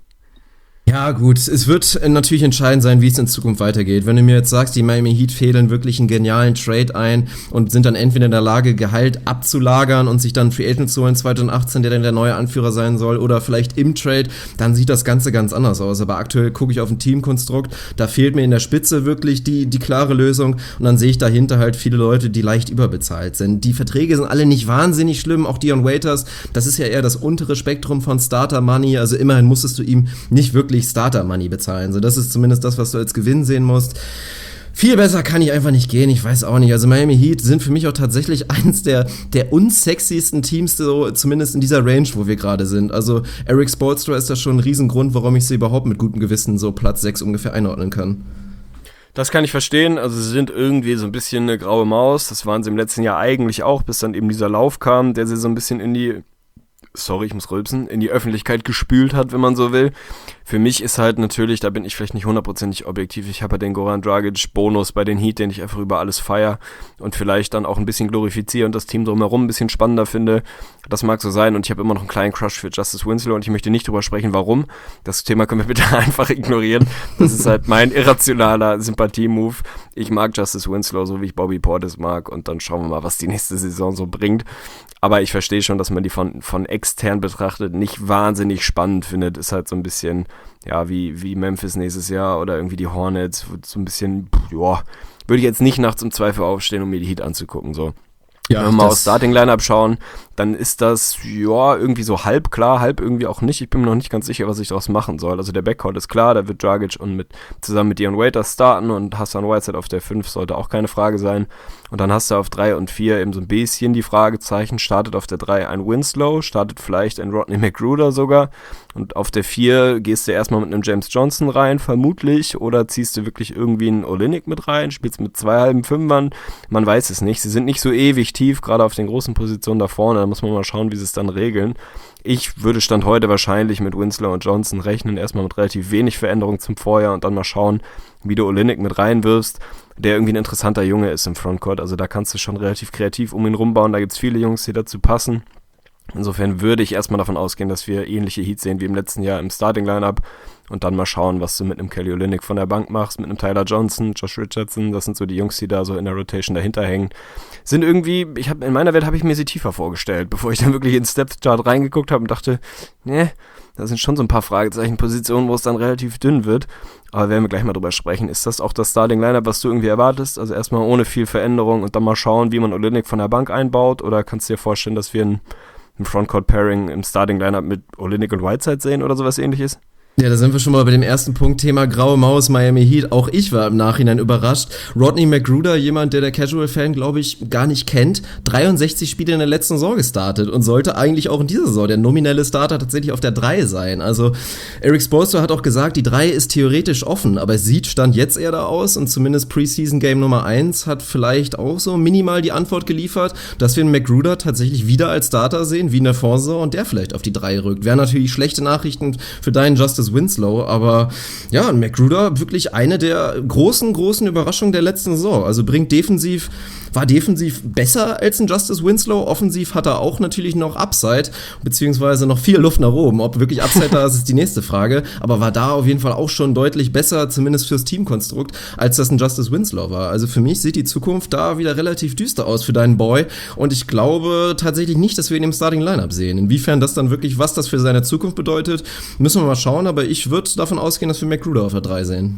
Ja gut, es wird natürlich entscheidend sein, wie es in Zukunft weitergeht. Wenn du mir jetzt sagst, die Miami Heat fädeln wirklich einen genialen Trade ein und sind dann entweder in der Lage, Gehalt abzulagern und sich dann Free Agent zu holen zwanzig achtzehn, der dann der neue Anführer sein soll, oder vielleicht im Trade, dann sieht das Ganze ganz anders aus. Aber aktuell gucke ich auf ein Teamkonstrukt, da fehlt mir in der Spitze wirklich die, die klare Lösung und dann sehe ich dahinter halt viele Leute, die leicht überbezahlt sind. Die Verträge sind alle nicht wahnsinnig schlimm, auch Dion Waiters, das ist ja eher das untere Spektrum von Starter Money, also immerhin musstest du ihm nicht wirklich Starter Money bezahlen. So, das ist zumindest das, was du als Gewinn sehen musst. Viel besser kann ich einfach nicht gehen, ich weiß auch nicht. Also Miami Heat sind für mich auch tatsächlich eines der, der unsexiesten Teams, so zumindest in dieser Range, wo wir gerade sind. Also Erik Spoelstra ist da schon ein Riesengrund, warum ich sie überhaupt mit gutem Gewissen so Platz sechs ungefähr einordnen kann. Das kann ich verstehen, also sie sind irgendwie so ein bisschen eine graue Maus, das waren sie im letzten Jahr eigentlich auch, bis dann eben dieser Lauf kam, der sie so ein bisschen in die sorry, ich muss rülpsen, in die Öffentlichkeit gespült hat, wenn man so will. Für mich ist halt natürlich, da bin ich vielleicht nicht hundertprozentig objektiv, ich habe ja den Goran Dragic-Bonus bei den Heat, den ich einfach über alles feiere und vielleicht dann auch ein bisschen glorifiziere und das Team drumherum ein bisschen spannender finde. Das mag so sein und ich habe immer noch einen kleinen Crush für Justice Winslow und ich möchte nicht drüber sprechen, warum. Das Thema können wir bitte einfach ignorieren. Das ist halt mein irrationaler Sympathie-Move. Ich mag Justice Winslow, so wie ich Bobby Portis mag und dann schauen wir mal, was die nächste Saison so bringt. Aber ich verstehe schon, dass man die von, von extern betrachtet nicht wahnsinnig spannend findet. Ist halt so ein bisschen, ja, wie, wie Memphis nächstes Jahr oder irgendwie die Hornets. So ein bisschen, ja, würde ich jetzt nicht nachts im Zweifel aufstehen, um mir die Heat anzugucken, so. Ja, wenn wir mal aufs Starting-Lineup schauen, dann ist das, ja, irgendwie so halb klar, halb irgendwie auch nicht. Ich bin mir noch nicht ganz sicher, was ich daraus machen soll. Also der Backcourt ist klar, da wird Dragic und mit, zusammen mit Dion Waiters starten und Hassan Whiteside auf der fünf sollte auch keine Frage sein. Und dann hast du auf drei und vier eben so ein bisschen die Fragezeichen. Startet auf der drei ein Winslow, startet vielleicht ein Rodney McGruder sogar. Und auf der vier gehst du erstmal mit einem James Johnson rein, vermutlich. Oder ziehst du wirklich irgendwie einen Olynyk mit rein, spielst mit zwei halben Fünfern. Man weiß es nicht. Sie sind nicht so ewig tief, gerade auf den großen Positionen da vorne. Da muss man mal schauen, wie sie es dann regeln. Ich würde Stand heute wahrscheinlich mit Winslow und Johnson rechnen. Erstmal mit relativ wenig Veränderung zum Vorjahr und dann mal schauen, wie du Olynyk mit reinwirfst, der irgendwie ein interessanter Junge ist im Frontcourt. Also da kannst du schon relativ kreativ um ihn rumbauen. Da gibt es viele Jungs, die dazu passen. Insofern würde ich erstmal davon ausgehen, dass wir ähnliche Heats sehen wie im letzten Jahr im Starting-Lineup und dann mal schauen, was du mit einem Kelly Olynyk von der Bank machst, mit einem Tyler Johnson, Josh Richardson, das sind so die Jungs, die da so in der Rotation dahinter hängen. Sind irgendwie, ich habe in meiner Welt habe ich mir sie tiefer vorgestellt, bevor ich dann wirklich ins Depth-Chart reingeguckt habe und dachte, ne, da sind schon so ein paar Fragezeichen, Positionen, wo es dann relativ dünn wird. Aber werden wir gleich mal drüber sprechen. Ist das auch das Starting-Lineup, was du irgendwie erwartest? Also erstmal ohne viel Veränderung und dann mal schauen, wie man Olynyk von der Bank einbaut? Oder kannst du dir vorstellen, dass wir ein, ein Frontcourt-Pairing im Starting-Lineup mit Olynyk und Whiteside sehen oder sowas ähnliches? Ja, da sind wir schon mal bei dem ersten Punkt, Thema Graue Maus, Miami Heat. Auch ich war im Nachhinein überrascht. Rodney McGruder, jemand, der der Casual-Fan, glaube ich, gar nicht kennt, dreiundsechzig Spiele in der letzten Saison gestartet und sollte eigentlich auch in dieser Saison der nominelle Starter tatsächlich auf der drei sein. Also Erik Spoelstra hat auch gesagt, die drei ist theoretisch offen, aber es sieht Stand jetzt eher da aus und zumindest Preseason-Game Nummer eins hat vielleicht auch so minimal die Antwort geliefert, dass wir einen McGruder tatsächlich wieder als Starter sehen, wie in der Vorsaison und der vielleicht auf die drei rückt. Wäre natürlich schlechte Nachrichten für deinen Justice Winslow, aber ja, McGruder wirklich eine der großen, großen Überraschungen der letzten Saison. Also bringt defensiv, war defensiv besser als ein Justice Winslow. Offensiv hat er auch natürlich noch Upside, beziehungsweise noch viel Luft nach oben. Ob wirklich Upside da ist, ist die nächste Frage. Aber war da auf jeden Fall auch schon deutlich besser, zumindest fürs Teamkonstrukt, als das ein Justice Winslow war. Also für mich sieht die Zukunft da wieder relativ düster aus für deinen Boy. Und ich glaube tatsächlich nicht, dass wir ihn im Starting-Lineup sehen. Inwiefern das dann wirklich, was das für seine Zukunft bedeutet, müssen wir mal schauen. aber ich würde davon ausgehen, dass wir McGruder auf der drei sehen.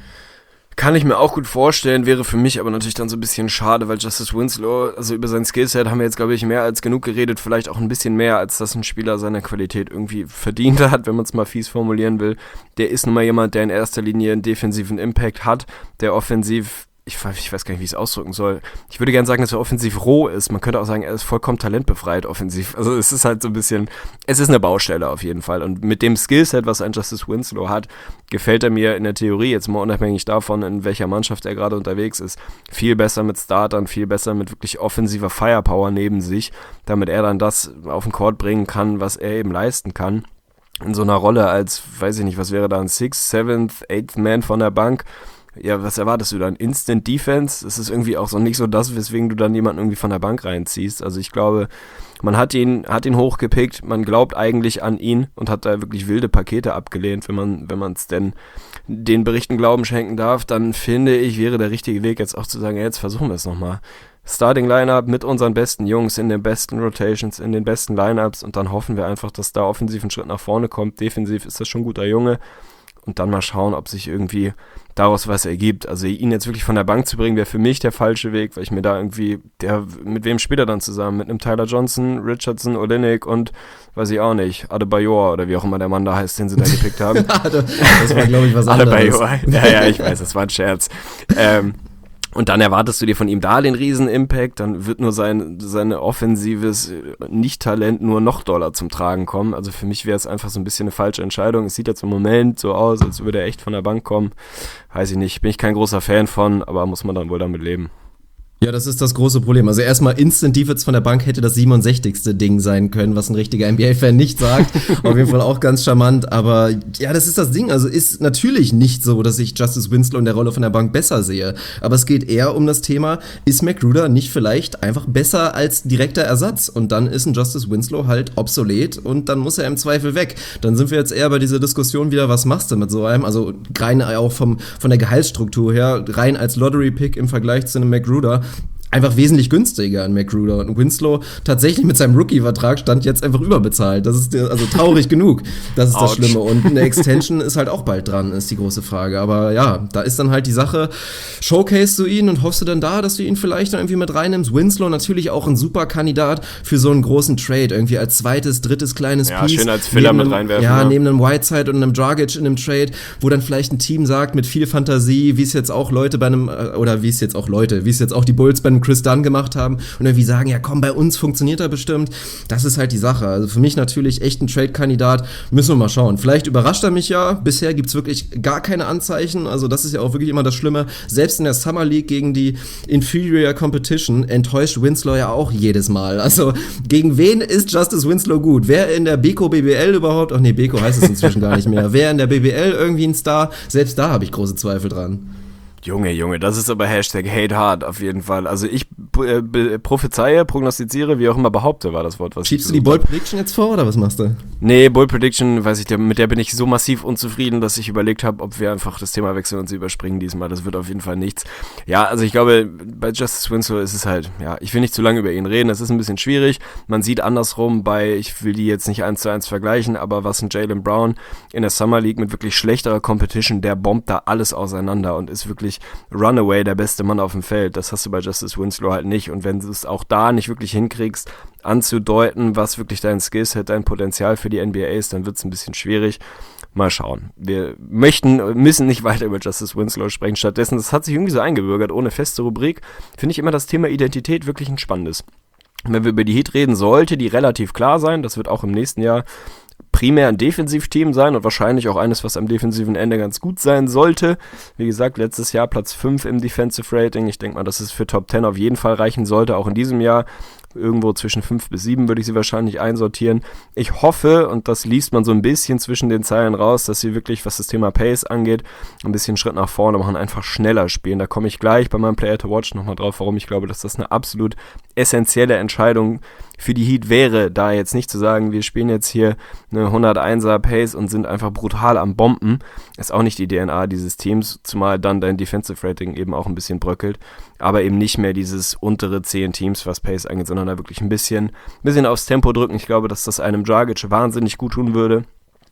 Kann ich mir auch gut vorstellen, wäre für mich aber natürlich dann so ein bisschen schade, weil Justice Winslow, also über sein Skillset haben wir jetzt, glaube ich, mehr als genug geredet, vielleicht auch ein bisschen mehr, als dass ein Spieler seiner Qualität irgendwie verdient hat, wenn man es mal fies formulieren will. Der ist nun mal jemand, der in erster Linie einen defensiven Impact hat, der offensiv, ich, ich weiß gar nicht, wie ich es ausdrücken soll. Ich würde gerne sagen, dass er offensiv roh ist. Man könnte auch sagen, er ist vollkommen talentbefreit offensiv. Also es ist halt so ein bisschen, es ist eine Baustelle auf jeden Fall. Und mit dem Skillset, was ein Justice Winslow hat, gefällt er mir in der Theorie, jetzt mal unabhängig davon, in welcher Mannschaft er gerade unterwegs ist, viel besser mit Startern, viel besser mit wirklich offensiver Firepower neben sich, damit er dann das auf den Court bringen kann, was er eben leisten kann. In so einer Rolle als, weiß ich nicht, was wäre da, ein Sixth, Seventh, Eighth Man von der Bank. Ja, was erwartest du dann? Instant Defense? Das ist irgendwie auch so nicht so das, weswegen du dann jemanden irgendwie von der Bank reinziehst. Also ich glaube, man hat ihn, hat ihn hochgepickt, man glaubt eigentlich an ihn und hat da wirklich wilde Pakete abgelehnt, wenn man, wenn man es denn den Berichten Glauben schenken darf, dann finde ich, wäre der richtige Weg jetzt auch zu sagen, ja, jetzt versuchen wir es nochmal. Starting Lineup mit unseren besten Jungs in den besten Rotations, in den besten Lineups und dann hoffen wir einfach, dass da offensiv ein Schritt nach vorne kommt. Defensiv ist das schon ein guter Junge. Und dann mal schauen, ob sich irgendwie daraus was ergibt. Also ihn jetzt wirklich von der Bank zu bringen, wäre für mich der falsche Weg, weil ich mir da irgendwie, der, mit wem spielt er dann zusammen? Mit einem Tyler Johnson, Richardson, Olynyk und, weiß ich auch nicht, Adebayor oder wie auch immer der Mann da heißt, den sie da gepickt haben. Das war, glaube ich, was anderes. Adebayor, ja, ja, ich weiß, das war ein Scherz. Ähm, Und dann erwartest du dir von ihm da den Riesen-Impact, dann wird nur sein seine offensives Nicht-Talent nur noch doller zum Tragen kommen. Also für mich wäre es einfach so ein bisschen eine falsche Entscheidung. Es sieht jetzt im Moment so aus, als würde er echt von der Bank kommen. Weiß ich nicht, bin ich kein großer Fan von, aber muss man dann wohl damit leben. Ja, das ist das große Problem. Also erstmal Instant Defense von der Bank hätte das siebenundsechzigste Ding sein können, was ein richtiger N B A-Fan nicht sagt. Auf jeden Fall auch ganz charmant. Aber ja, das ist das Ding. Also ist natürlich nicht so, dass ich Justice Winslow in der Rolle von der Bank besser sehe. Aber es geht eher um das Thema, ist McGruder nicht vielleicht einfach besser als direkter Ersatz? Und dann ist ein Justice Winslow halt obsolet und dann muss er im Zweifel weg. Dann sind wir jetzt eher bei dieser Diskussion wieder, was machst du mit so einem? Also rein auch vom, von der Gehaltsstruktur her, rein als Lottery-Pick im Vergleich zu einem McGruder, einfach wesentlich günstiger an McGruder. Und Winslow tatsächlich mit seinem Rookie-Vertrag stand jetzt einfach überbezahlt. Das ist also traurig genug. Das ist das Ouch. Schlimme. Und eine Extension ist halt auch bald dran, ist die große Frage. Aber ja, da ist dann halt die Sache, showcase du ihn und hoffst du dann da, dass du ihn vielleicht dann irgendwie mit reinnimmst. Winslow natürlich auch ein super Kandidat für so einen großen Trade. Irgendwie als zweites, drittes kleines Ja, Piece. schön als Filler Neben mit einem- reinwerfen, Ja, ne? neben einem Whiteside und einem Dragic in einem Trade, wo dann vielleicht ein Team sagt, mit viel Fantasie, wie es jetzt auch Leute bei einem, äh, oder wie es jetzt auch Leute, wie es jetzt auch die Bulls bei einem Chris Dunn gemacht haben und irgendwie sagen, ja komm, bei uns funktioniert er bestimmt. Das ist halt die Sache. Also für mich natürlich echt ein Trade-Kandidat. Müssen wir mal schauen. Vielleicht überrascht er mich ja. Bisher gibt's wirklich gar keine Anzeichen. Also das ist ja auch wirklich immer das Schlimme. Selbst in der Summer League gegen die Inferior Competition enttäuscht Winslow ja auch jedes Mal. Also gegen wen ist Justice Winslow gut? Wer in der Beko B B L überhaupt? Ach nee, Beko heißt es inzwischen gar nicht mehr. Wer in der B B L irgendwie ein Star? Selbst da habe ich große Zweifel dran. Junge, Junge, das ist aber Hashtag Hate Hard auf jeden Fall. Also ich äh, be- prophezeie, prognostiziere, wie auch immer behaupte, war das Wort, was Schiebst du ich die gesucht Bold Prediction jetzt vor oder was machst du? Nee, Bold Prediction, weiß ich, der, mit der bin ich so massiv unzufrieden, dass ich überlegt habe, ob wir einfach das Thema wechseln und sie überspringen diesmal. Das wird auf jeden Fall nichts. Ja, also ich glaube, bei Justice Winslow ist es halt, ja, ich will nicht zu lange über ihn reden, das ist ein bisschen schwierig. Man sieht andersrum bei, ich will die jetzt nicht eins zu eins vergleichen, aber was ein Jaylen Brown in der Summer League mit wirklich schlechterer Competition, der bombt da alles auseinander und ist wirklich Runaway der beste Mann auf dem Feld. Das hast du bei Justice Winslow halt nicht. Und wenn du es auch da nicht wirklich hinkriegst, anzudeuten, was wirklich dein Skillset, dein Potenzial für die N B A ist, dann wird es ein bisschen schwierig. Mal schauen. Wir möchten, müssen nicht weiter über Justice Winslow sprechen. Stattdessen, das hat sich irgendwie so eingebürgert, ohne feste Rubrik, finde ich immer das Thema Identität wirklich ein spannendes. Wenn wir über die Heat reden, sollte die relativ klar sein. Das wird auch im nächsten Jahr primär ein Defensivteam sein und wahrscheinlich auch eines, was am defensiven Ende ganz gut sein sollte. Wie gesagt, letztes Jahr Platz fünf im Defensive Rating. Ich denke mal, dass es für Top zehn auf jeden Fall reichen sollte, auch in diesem Jahr. Irgendwo zwischen fünf bis sieben würde ich sie wahrscheinlich einsortieren. Ich hoffe, und das liest man so ein bisschen zwischen den Zeilen raus, dass sie wirklich, was das Thema Pace angeht, ein bisschen Schritt nach vorne machen, einfach schneller spielen. Da komme ich gleich bei meinem Player to Watch nochmal drauf, warum ich glaube, dass das eine absolut essentielle Entscheidung für die Heat wäre, da jetzt nicht zu sagen, wir spielen jetzt hier eine hunderteinser Pace und sind einfach brutal am Bomben. Ist auch nicht die D N A dieses Teams, zumal dann dein Defensive Rating eben auch ein bisschen bröckelt, aber eben nicht mehr dieses untere zehn Teams, was Pace angeht, sondern da wirklich ein bisschen, bisschen aufs Tempo drücken. Ich glaube, dass das einem Dragic wahnsinnig gut tun würde.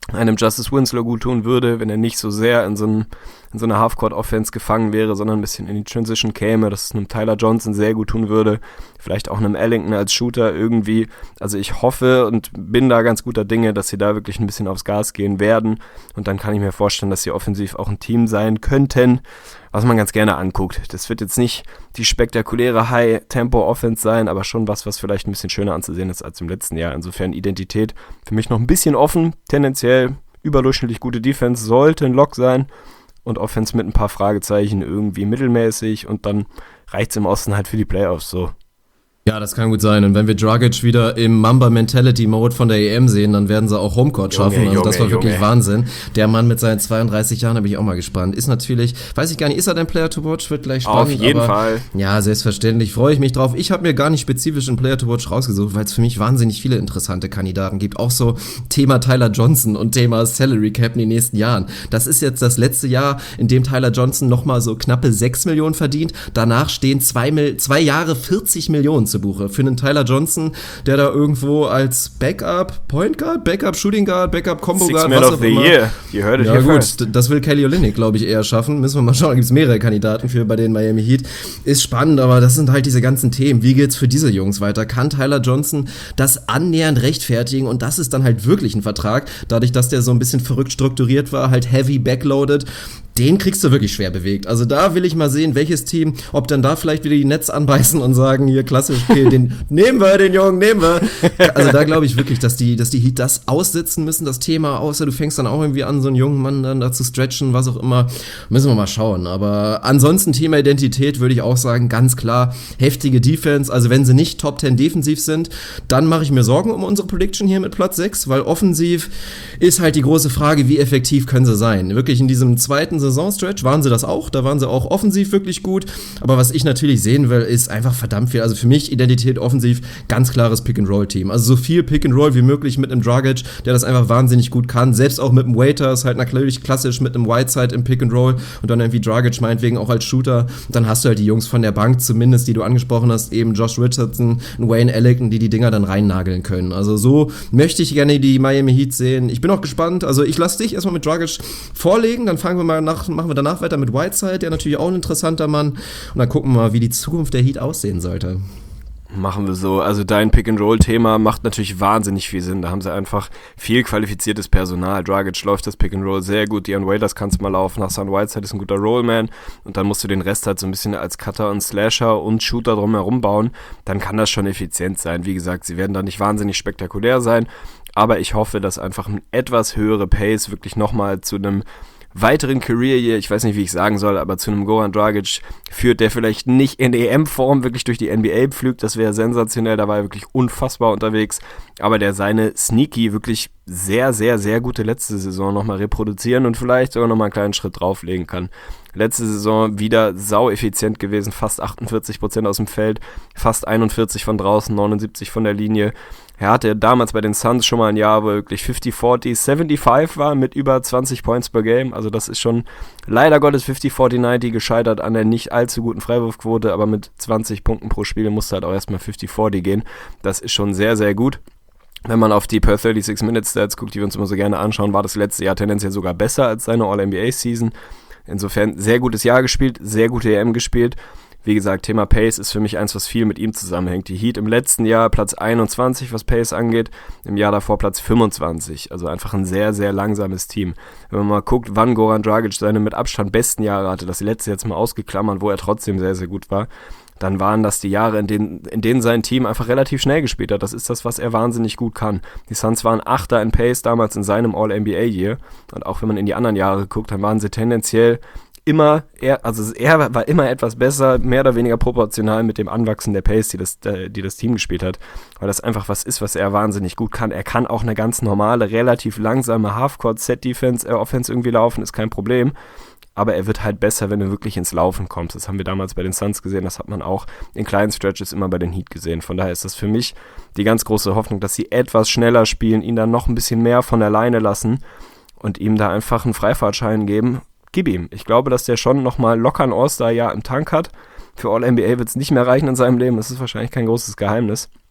einem Justice Winslow gut tun würde, wenn er nicht so sehr in so, einem, in so einer Half-Court-Offense gefangen wäre, sondern ein bisschen in die Transition käme, dass es einem Tyler Johnson sehr gut tun würde, vielleicht auch einem Ellington als Shooter irgendwie. Also ich hoffe und bin da ganz guter Dinge, dass sie da wirklich ein bisschen aufs Gas gehen werden, und dann kann ich mir vorstellen, dass sie offensiv auch ein Team sein könnten, was man ganz gerne anguckt. Das wird jetzt nicht die spektakuläre High-Tempo-Offense sein, aber schon was, was vielleicht ein bisschen schöner anzusehen ist als im letzten Jahr. Insofern Identität für mich noch ein bisschen offen. Tendenziell überdurchschnittlich gute Defense sollte ein Lock sein und Offense mit ein paar Fragezeichen irgendwie mittelmäßig, und dann reicht es im Osten halt für die Playoffs so. Ja, das kann gut sein. Und wenn wir Dragic wieder im Mamba-Mentality-Mode von der E M sehen, dann werden sie auch Homecourt schaffen. Junge, also das Junge, war wirklich Junge. Wahnsinn. Der Mann mit seinen zweiunddreißig Jahren, da bin ich auch mal gespannt. Ist natürlich, weiß ich gar nicht, ist er dein Player to Watch? Wird gleich spannend. Auf jeden aber, Fall. Ja, selbstverständlich. Freue ich mich drauf. Ich habe mir gar nicht spezifisch einen Player to Watch rausgesucht, weil es für mich wahnsinnig viele interessante Kandidaten gibt. Auch so Thema Tyler Johnson und Thema Salary Cap in den nächsten Jahren. Das ist jetzt das letzte Jahr, in dem Tyler Johnson nochmal so knappe sechs Millionen verdient. Danach stehen zwei, Mil- zwei Jahre vierzig Millionen zu Buche für einen Tyler Johnson, der da irgendwo als Backup Point Guard, Backup Shooting Guard, Backup Combo Six Guard, Man was of auch the immer. Year. You heard it Ja here gut, first. d- das will Kelly Olynyk, glaube ich, eher schaffen. Müssen wir mal schauen, da gibt es mehrere Kandidaten für bei den Miami Heat. Ist spannend, aber das sind halt diese ganzen Themen. Wie geht's für diese Jungs weiter? Kann Tyler Johnson das annähernd rechtfertigen? Und das ist dann halt wirklich ein Vertrag, dadurch, dass der so ein bisschen verrückt strukturiert war, halt heavy backloaded. Den kriegst du wirklich schwer bewegt. Also da will ich mal sehen, welches Team, ob dann da vielleicht wieder die Netz anbeißen und sagen, hier klassisch, okay, den nehmen wir, den Jungen, nehmen wir. Also da glaube ich wirklich, dass die, dass die Heat das aussitzen müssen, das Thema, außer du fängst dann auch irgendwie an, so einen jungen Mann dann da zu stretchen, was auch immer. Müssen wir mal schauen. Aber ansonsten Thema Identität würde ich auch sagen, ganz klar, heftige Defense. Also wenn sie nicht Top zehn defensiv sind, dann mache ich mir Sorgen um unsere Prediction hier mit Platz sechs, weil offensiv ist halt die große Frage, wie effektiv können sie sein. Wirklich in diesem zweiten Saisonstretch waren sie das auch, da waren sie auch offensiv wirklich gut, aber was ich natürlich sehen will, ist einfach verdammt viel, also für mich Identität offensiv, ganz klares Pick-and-Roll-Team, also so viel Pick-and-Roll wie möglich mit einem Dragic, der das einfach wahnsinnig gut kann, selbst auch mit einem Waiters, halt natürlich klassisch mit einem Whiteside im Pick-and-Roll und dann irgendwie Dragic meinetwegen auch als Shooter, dann hast du halt die Jungs von der Bank zumindest, die du angesprochen hast, eben Josh Richardson, Wayne Ellington, die die Dinger dann reinnageln können, also so möchte ich gerne die Miami Heat sehen. Ich bin auch gespannt, also ich lasse dich erstmal mit Dragic vorlegen, dann fangen wir mal nach machen wir danach weiter mit Whiteside, der natürlich auch ein interessanter Mann. Und dann gucken wir mal, wie die Zukunft der Heat aussehen sollte. Machen wir so. Also dein Pick-and-Roll-Thema macht natürlich wahnsinnig viel Sinn. Da haben sie einfach viel qualifiziertes Personal. Dragic läuft das Pick-and-Roll sehr gut. Dion Waiters kannst du mal laufen. Hassan Whiteside ist ein guter Rollman. Und dann musst du den Rest halt so ein bisschen als Cutter und Slasher und Shooter drumherum bauen. Dann kann das schon effizient sein. Wie gesagt, sie werden da nicht wahnsinnig spektakulär sein. Aber ich hoffe, dass einfach ein etwas höhere Pace wirklich nochmal zu einem weiteren Career hier, ich weiß nicht, wie ich sagen soll, aber zu einem Goran Dragic führt, der vielleicht nicht in E M-Form wirklich durch die N B A pflügt, das wäre sensationell, da war er wirklich unfassbar unterwegs, aber der seine sneaky, wirklich sehr, sehr, sehr gute letzte Saison nochmal reproduzieren und vielleicht sogar nochmal einen kleinen Schritt drauflegen kann. Letzte Saison wieder sau effizient gewesen, fast achtundvierzig Prozent aus dem Feld, fast einundvierzig von draußen, neunundsiebzig von der Linie. Er hatte damals bei den Suns schon mal ein Jahr, wo er wirklich fünfzig vierzig, fünfundsiebzig war mit über zwanzig Points per Game. Also das ist schon leider Gottes fünfzig vierzig neunzig gescheitert an der nicht allzu guten Freiwurfquote, aber mit zwanzig Punkten pro Spiel musste halt auch erstmal fünfzig vierzig gehen. Das ist schon sehr, sehr gut. Wenn man auf die per sechsunddreißig Minute Stats guckt, die wir uns immer so gerne anschauen, war das letzte Jahr tendenziell sogar besser als seine All N B A-Season. Insofern sehr gutes Jahr gespielt, sehr gute E M gespielt. Wie gesagt, Thema Pace ist für mich eins, was viel mit ihm zusammenhängt. Die Heat im letzten Jahr Platz einundzwanzig, was Pace angeht, im Jahr davor Platz fünfundzwanzig. Also einfach ein sehr, sehr langsames Team. Wenn man mal guckt, wann Goran Dragic seine mit Abstand besten Jahre hatte, das letzte jetzt mal ausgeklammert, wo er trotzdem sehr, sehr gut war, dann waren das die Jahre, in denen, in denen sein Team einfach relativ schnell gespielt hat. Das ist das, was er wahnsinnig gut kann. Die Suns waren Achter in Pace damals in seinem All N B A-Year. Und auch wenn man in die anderen Jahre guckt, dann waren sie tendenziell immer, er, also er war immer etwas besser, mehr oder weniger proportional mit dem Anwachsen der Pace, die das, die das Team gespielt hat, weil das einfach was ist, was er wahnsinnig gut kann. Er kann auch eine ganz normale, relativ langsame Half-Court-Set-Defense, äh, Offense irgendwie laufen, ist kein Problem, aber er wird halt besser, wenn du wirklich ins Laufen kommst. Das haben wir damals bei den Suns gesehen, das hat man auch in kleinen Stretches immer bei den Heat gesehen. Von daher ist das für mich die ganz große Hoffnung, dass sie etwas schneller spielen, ihn dann noch ein bisschen mehr von der Leine lassen und ihm da einfach einen Freifahrtschein geben. Gib ihm. Ich glaube, dass der schon nochmal locker ein All-Star-Jahr im Tank hat. Für All N B A wird es nicht mehr reichen in seinem Leben. Das ist wahrscheinlich kein großes Geheimnis.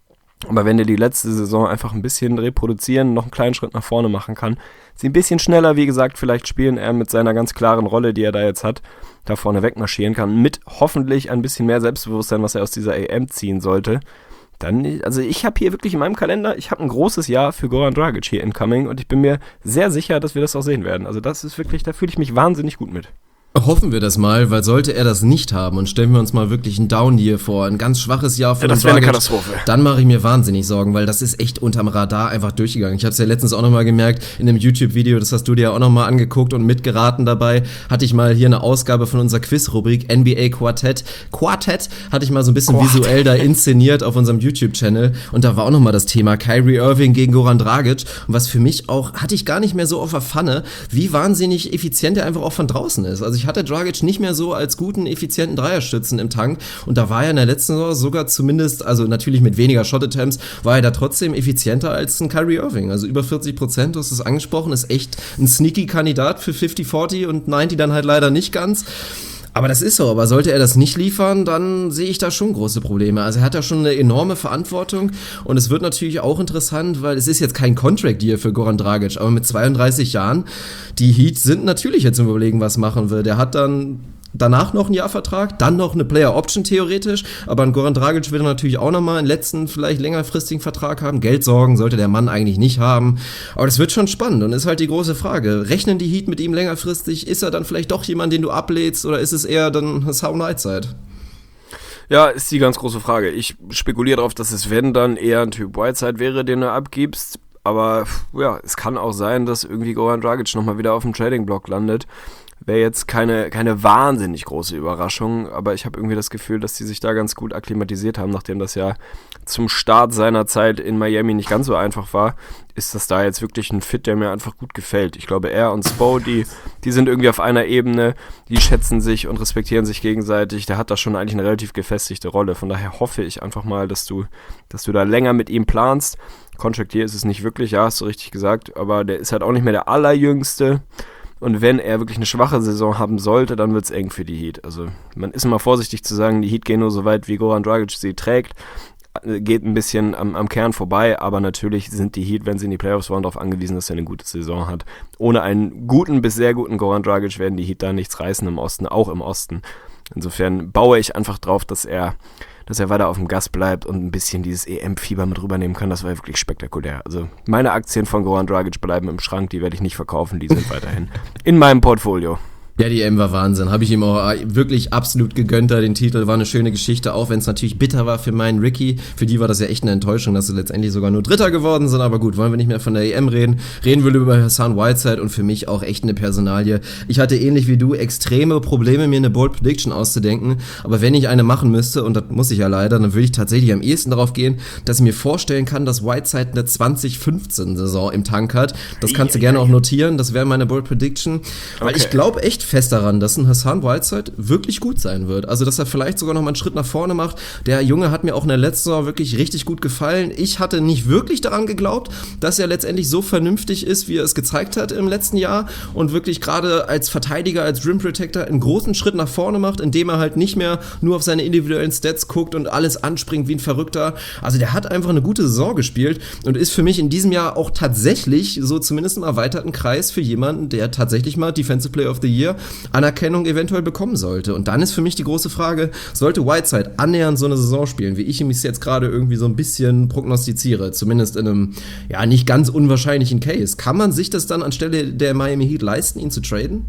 Aber wenn der die letzte Saison einfach ein bisschen reproduzieren, noch einen kleinen Schritt nach vorne machen kann, sie ein bisschen schneller, wie gesagt, vielleicht spielen, er mit seiner ganz klaren Rolle, die er da jetzt hat, da vorne wegmarschieren kann, mit hoffentlich ein bisschen mehr Selbstbewusstsein, was er aus dieser A M ziehen sollte, dann, also ich habe hier wirklich in meinem Kalender, ich habe ein großes Jahr für Goran Dragic hier incoming und ich bin mir sehr sicher, dass wir das auch sehen werden. Also das ist wirklich, da fühle ich mich wahnsinnig gut mit. Hoffen wir das mal, weil sollte er das nicht haben und stellen wir uns mal wirklich ein Down-Year vor, ein ganz schwaches Jahr von ja, das wäre eine Katastrophe. Dann mache ich mir wahnsinnig Sorgen, weil das ist echt unterm Radar einfach durchgegangen. Ich habe es ja letztens auch nochmal gemerkt, in einem YouTube-Video, das hast du dir ja auch nochmal angeguckt und mitgeraten dabei, hatte ich mal hier eine Ausgabe von unserer Quiz-Rubrik N B A Quartett. Quartett hatte ich mal so ein bisschen Quartett. visuell da inszeniert auf unserem YouTube-Channel und da war auch nochmal das Thema Kyrie Irving gegen Goran Dragic und was für mich auch, hatte ich gar nicht mehr so auf der Pfanne, wie wahnsinnig effizient er einfach auch von draußen ist. Also ich hatte Dragic nicht mehr so als guten, effizienten Dreierstützen im Tank und da war er in der letzten Saison sogar zumindest, also natürlich mit weniger Shot-Attempts, war er da trotzdem effizienter als ein Kyrie Irving. Also über vierzig Prozent, du hast es angesprochen, ist echt ein sneaky Kandidat für fünfzig vierzig und neunzig dann halt leider nicht ganz. Aber das ist so, aber sollte er das nicht liefern, dann sehe ich da schon große Probleme. Also er hat da schon eine enorme Verantwortung und es wird natürlich auch interessant, weil es ist jetzt kein Contract-Deal für Goran Dragic, aber mit zweiunddreißig Jahren, die Heat sind natürlich jetzt im Überlegen, was machen will. Der hat dann danach noch ein Jahr Vertrag, dann noch eine Player-Option theoretisch, aber ein Goran Dragic wird natürlich auch nochmal einen letzten, vielleicht längerfristigen Vertrag haben. Geldsorgen sollte der Mann eigentlich nicht haben, aber das wird schon spannend und ist halt die große Frage. Rechnen die Heat mit ihm längerfristig? Ist er dann vielleicht doch jemand, den du ablädst oder ist es eher dann Hassan Whiteside? Ja, ist die ganz große Frage. Ich spekuliere darauf, dass es, wenn, dann eher ein Typ Whiteside wäre, den du abgibst. Aber ja, es kann auch sein, dass irgendwie Goran Dragic nochmal wieder auf dem Trading-Block landet. Wäre jetzt keine, keine wahnsinnig große Überraschung, aber ich habe irgendwie das Gefühl, dass die sich da ganz gut akklimatisiert haben, nachdem das ja zum Start seiner Zeit in Miami nicht ganz so einfach war, ist das da jetzt wirklich ein Fit, der mir einfach gut gefällt. Ich glaube, er und Spo, die, die sind irgendwie auf einer Ebene, die schätzen sich und respektieren sich gegenseitig. Der hat da schon eigentlich eine relativ gefestigte Rolle. Von daher hoffe ich einfach mal, dass du, dass du da länger mit ihm planst. Contract hier ist es nicht wirklich, ja, hast du richtig gesagt, aber der ist halt auch nicht mehr der Allerjüngste. Und wenn er wirklich eine schwache Saison haben sollte, dann wird es eng für die Heat. Also man ist immer vorsichtig zu sagen, die Heat gehen nur so weit, wie Goran Dragic sie trägt. Geht ein bisschen am, am Kern vorbei, aber natürlich sind die Heat, wenn sie in die Playoffs wollen, darauf angewiesen, dass er eine gute Saison hat. Ohne einen guten bis sehr guten Goran Dragic werden die Heat da nichts reißen im Osten, auch im Osten. Insofern baue ich einfach drauf, dass er, dass er weiter auf dem Gas bleibt und ein bisschen dieses E M-Fieber mit rübernehmen kann. Das war wirklich spektakulär. Also meine Aktien von Goran Dragic bleiben im Schrank, die werde ich nicht verkaufen, die sind weiterhin in meinem Portfolio. Ja, die E M war Wahnsinn. Habe ich ihm auch wirklich absolut gegönnt, da den Titel. War eine schöne Geschichte, auch wenn es natürlich bitter war für meinen Ricky. Für die war das ja echt eine Enttäuschung, dass sie letztendlich sogar nur Dritter geworden sind. Aber gut, wollen wir nicht mehr von der E M reden. Reden wir über Hassan Whiteside und für mich auch echt eine Personalie. Ich hatte ähnlich wie du extreme Probleme, mir eine Bold Prediction auszudenken. Aber wenn ich eine machen müsste, und das muss ich ja leider, dann würde ich tatsächlich am ehesten darauf gehen, dass ich mir vorstellen kann, dass Whiteside eine zwanzig fünfzehn Saison im Tank hat. Das kannst du gerne auch notieren. Das wäre meine Bold Prediction. Weil okay. Ich glaube echt fest daran, dass ein Hassan Whiteside wirklich gut sein wird. Also, dass er vielleicht sogar noch mal einen Schritt nach vorne macht. Der Junge hat mir auch in der letzten Saison wirklich richtig gut gefallen. Ich hatte nicht wirklich daran geglaubt, dass er letztendlich so vernünftig ist, wie er es gezeigt hat im letzten Jahr und wirklich gerade als Verteidiger, als Rim Protector einen großen Schritt nach vorne macht, indem er halt nicht mehr nur auf seine individuellen Stats guckt und alles anspringt wie ein Verrückter. Also, der hat einfach eine gute Saison gespielt und ist für mich in diesem Jahr auch tatsächlich so zumindest im erweiterten Kreis für jemanden, der tatsächlich mal Defensive Player of the Year Anerkennung eventuell bekommen sollte. Und dann ist für mich die große Frage, sollte Whiteside annähernd so eine Saison spielen, wie ich ihm jetzt gerade irgendwie so ein bisschen prognostiziere, zumindest in einem, ja, nicht ganz unwahrscheinlichen Case. Kann man sich das dann anstelle der Miami Heat leisten, ihn zu traden?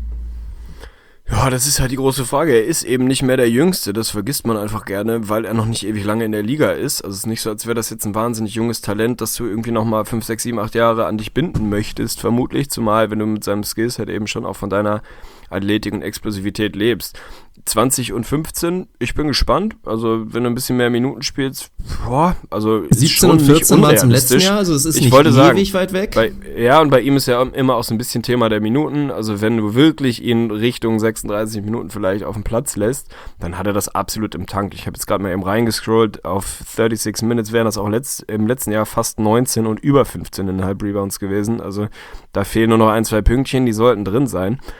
Ja, das ist halt die große Frage. Er ist eben nicht mehr der Jüngste, das vergisst man einfach gerne, weil er noch nicht ewig lange in der Liga ist. Also es ist nicht so, als wäre das jetzt ein wahnsinnig junges Talent, das du irgendwie nochmal fünf, sechs, sieben, acht Jahre an dich binden möchtest, vermutlich, zumal wenn du mit seinem Skillset eben schon auch von deiner Athletik und Explosivität lebst. zwanzig und fünfzehn, ich bin gespannt. Also, wenn du ein bisschen mehr Minuten spielst, boah, also siebzehn und vierzehn waren es im letzten Jahr, also es ist ich nicht wollte ewig sagen, weit weg. Bei, ja, und bei ihm ist ja immer auch so ein bisschen Thema der Minuten. Also, wenn du wirklich ihn Richtung sechsunddreißig Minuten vielleicht auf den Platz lässt, dann hat er das absolut im Tank. Ich habe jetzt gerade mal eben reingescrollt, auf sechsunddreißig Minutes wären das auch letzt, im letzten Jahr fast neunzehn und über fünfzehn Komma fünf Rebounds gewesen. Also, da fehlen nur noch ein, zwei Pünktchen, die sollten drin sein.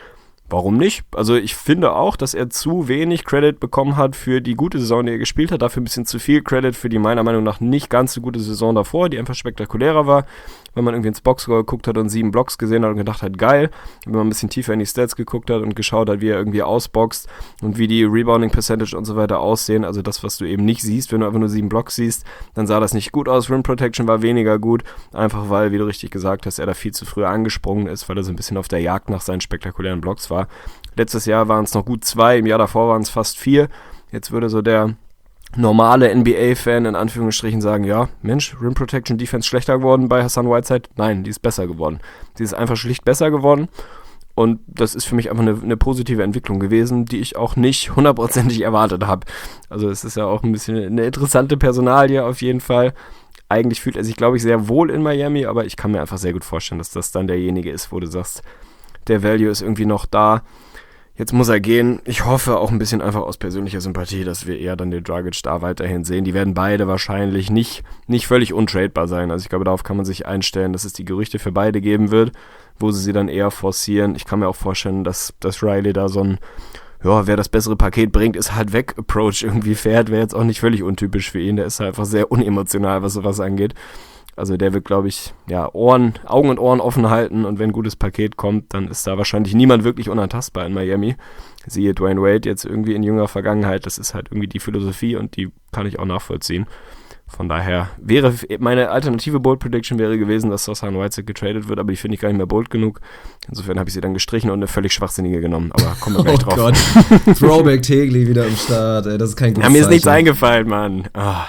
warum nicht? Also ich finde auch, dass er zu wenig Credit bekommen hat für die gute Saison, die er gespielt hat. Dafür ein bisschen zu viel Credit für die meiner Meinung nach nicht ganz so gute Saison davor, die einfach spektakulärer war. Wenn man irgendwie ins Boxscore geguckt hat und sieben Blocks gesehen hat und gedacht hat, geil. Wenn man ein bisschen tiefer in die Stats geguckt hat und geschaut hat, wie er irgendwie ausboxt und wie die Rebounding Percentage und so weiter aussehen, also das, was du eben nicht siehst, wenn du einfach nur sieben Blocks siehst, dann sah das nicht gut aus. Rim Protection war weniger gut, einfach weil, wie du richtig gesagt hast, er da viel zu früh angesprungen ist, weil er so ein bisschen auf der Jagd nach seinen spektakulären Blocks war. Letztes Jahr waren es noch gut zwei, im Jahr davor waren es fast vier. Jetzt würde so der normale N B A-Fan in Anführungsstrichen sagen, ja, Mensch, Rim Protection Defense schlechter geworden bei Hassan Whiteside? Nein, die ist besser geworden. Die ist einfach schlicht besser geworden und das ist für mich einfach eine, eine positive Entwicklung gewesen, die ich auch nicht hundertprozentig erwartet habe. Also es ist ja auch ein bisschen eine interessante Personalie auf jeden Fall. Eigentlich fühlt er sich, glaube ich, sehr wohl in Miami, aber ich kann mir einfach sehr gut vorstellen, dass das dann derjenige ist, wo du sagst, der Value ist irgendwie noch da. Jetzt muss er gehen. Ich hoffe auch ein bisschen einfach aus persönlicher Sympathie, dass wir eher dann den Dragic da weiterhin sehen. Die werden beide wahrscheinlich nicht, nicht völlig untradebar sein. Also ich glaube, darauf kann man sich einstellen, dass es die Gerüchte für beide geben wird, wo sie sie dann eher forcieren. Ich kann mir auch vorstellen, dass, dass Riley da so ein, ja, wer das bessere Paket bringt, ist halt weg Approach irgendwie fährt. Wäre jetzt auch nicht völlig untypisch für ihn. Der ist halt einfach sehr unemotional, was sowas angeht. Also der wird, glaube ich, ja, Ohren, Augen und Ohren offen halten und wenn ein gutes Paket kommt, dann ist da wahrscheinlich niemand wirklich unantastbar in Miami. Siehe Dwayne Wade jetzt irgendwie in jüngerer Vergangenheit, das ist halt irgendwie die Philosophie und die kann ich auch nachvollziehen. Von daher wäre, meine alternative Bold Prediction wäre gewesen, dass Hassan Whiteside getradet wird, aber die finde ich gar nicht mehr bold genug. Insofern habe ich sie dann gestrichen und eine völlig schwachsinnige genommen, aber kommen wir gleich oh drauf. Gott, Throwback Tegli wieder am Start, ey, das ist kein gutes Ja, mir ist nichts Zeichen. eingefallen, Mann. Ah.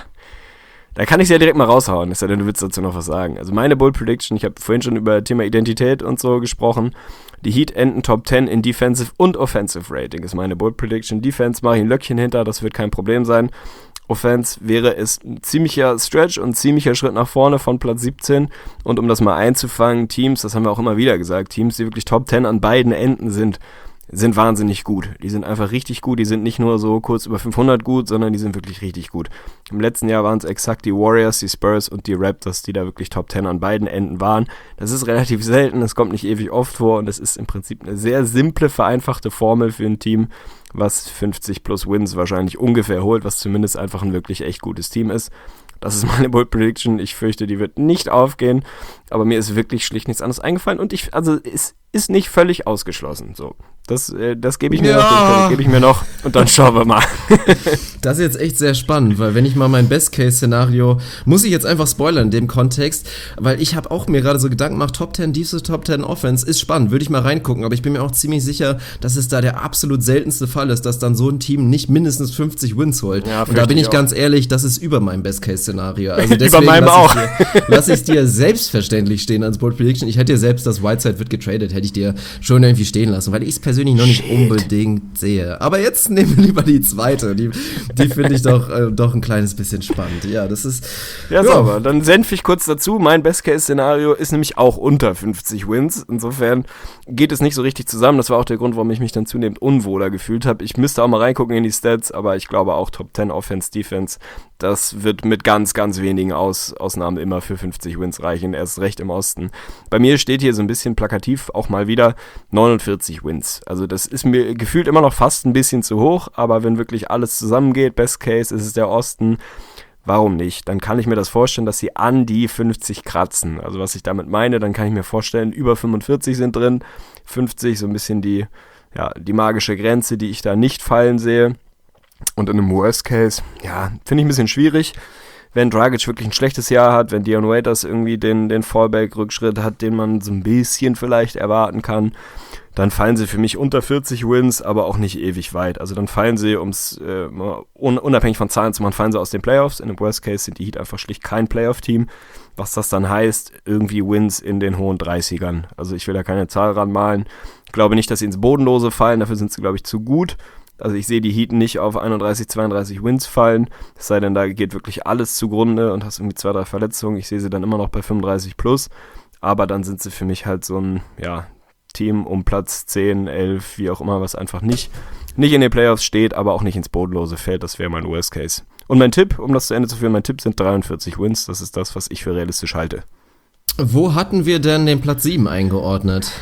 Da kann ich es ja direkt mal raushauen, ist ja denn, du willst dazu noch was sagen. Also meine Bold Prediction, ich habe vorhin schon über Thema Identität und so gesprochen. Die Heat enden Top zehn in Defensive und Offensive Rating, ist meine Bold Prediction. Defense mache ich ein Löckchen hinter, das wird kein Problem sein. Offense wäre es ein ziemlicher Stretch und ein ziemlicher Schritt nach vorne von Platz siebzehn. Und um das mal einzufangen, Teams, das haben wir auch immer wieder gesagt, Teams, die wirklich Top zehn an beiden Enden sind, sind wahnsinnig gut. Die sind einfach richtig gut. Die sind nicht nur so kurz über fünfhundert gut, sondern die sind wirklich richtig gut. Im letzten Jahr waren es exakt die Warriors, die Spurs und die Raptors, die da wirklich Top zehn an beiden Enden waren. Das ist relativ selten, das kommt nicht ewig oft vor und das ist im Prinzip eine sehr simple, vereinfachte Formel für ein Team, was fünfzig plus Wins wahrscheinlich ungefähr holt, was zumindest einfach ein wirklich echt gutes Team ist. Das ist meine Bold Prediction. Ich fürchte, die wird nicht aufgehen, aber mir ist wirklich schlicht nichts anderes eingefallen und ich, also es ist nicht völlig ausgeschlossen. So, das, äh, das gebe ich mir ja. noch, den gebe ich mir noch und dann schauen wir mal. Das ist jetzt echt sehr spannend, weil wenn ich mal mein Best-Case-Szenario, muss ich jetzt einfach spoilern in dem Kontext, weil ich habe auch mir gerade so Gedanken gemacht, Top zehn Defense, Top zehn Offense, ist spannend, würde ich mal reingucken, aber ich bin mir auch ziemlich sicher, dass es da der absolut seltenste Fall ist, dass dann so ein Team nicht mindestens fünfzig Wins holt. Ja, und da bin ich, ich auch. ganz ehrlich, das ist über meinem Best-Case-Szenario. Also deswegen über meinem auch. Lass ich es dir selbstverständlich stehen als Bold Prediction. Ich hätte dir selbst, dass Whiteside wird getradet, hätte ich dir schon irgendwie stehen lassen, weil ich es persönlich noch nicht Shit. unbedingt sehe. Aber jetzt nehmen wir lieber die zweite. Die, die finde ich doch, äh, doch ein kleines bisschen spannend. Ja, das ist... Ja, ja. sauber. Dann senf ich kurz dazu. Mein Best-Case-Szenario ist nämlich auch unter fünfzig Wins. Insofern geht es nicht so richtig zusammen. Das war auch der Grund, warum ich mich dann zunehmend unwohler gefühlt habe. Ich müsste auch mal reingucken in die Stats, aber ich glaube auch Top zehn Offense, Defense, das wird mit ganz, ganz wenigen Aus- Ausnahmen immer für fünfzig Wins reichen. Erst recht im Osten. Bei mir steht hier so ein bisschen plakativ auch mal wieder neunundvierzig Wins. Also das ist mir gefühlt immer noch fast ein bisschen zu hoch, aber wenn wirklich alles zusammengeht, Best Case ist es der Osten, warum nicht? Dann kann ich mir das vorstellen, dass sie an die fünfzig kratzen. Also was ich damit meine, dann kann ich mir vorstellen, über fünfundvierzig sind drin, fünfzig so ein bisschen die, ja, die magische Grenze, die ich da nicht fallen sehe. Und in einem Worst Case, ja, finde ich ein bisschen schwierig. Wenn Dragic wirklich ein schlechtes Jahr hat, wenn Dion Waiters irgendwie den, den Fallback-Rückschritt hat, den man so ein bisschen vielleicht erwarten kann, dann fallen sie für mich unter vierzig Wins, aber auch nicht ewig weit. Also dann fallen sie, um es äh, un- unabhängig von Zahlen zu machen, fallen sie aus den Playoffs. In dem Worst Case sind die Heat einfach schlicht kein Playoff-Team. Was das dann heißt, irgendwie Wins in den hohen dreißigern. Also ich will da keine Zahl ranmalen. Ich glaube nicht, dass sie ins Bodenlose fallen, dafür sind sie, glaube ich, zu gut. Also ich sehe die Heat nicht auf einunddreißig, zweiunddreißig Wins fallen, es sei denn, da geht wirklich alles zugrunde und hast irgendwie zwei, drei Verletzungen. Ich sehe sie dann immer noch bei fünfunddreißig plus, aber dann sind sie für mich halt so ein, ja, Team um Platz zehn, elf, wie auch immer, was einfach nicht, nicht in den Playoffs steht, aber auch nicht ins Bodenlose fällt. Das wäre mein Worst Case. Und mein Tipp, um das zu Ende zu führen, mein Tipp sind dreiundvierzig Wins. Das ist das, was ich für realistisch halte. Wo hatten wir denn den Platz sieben eingeordnet?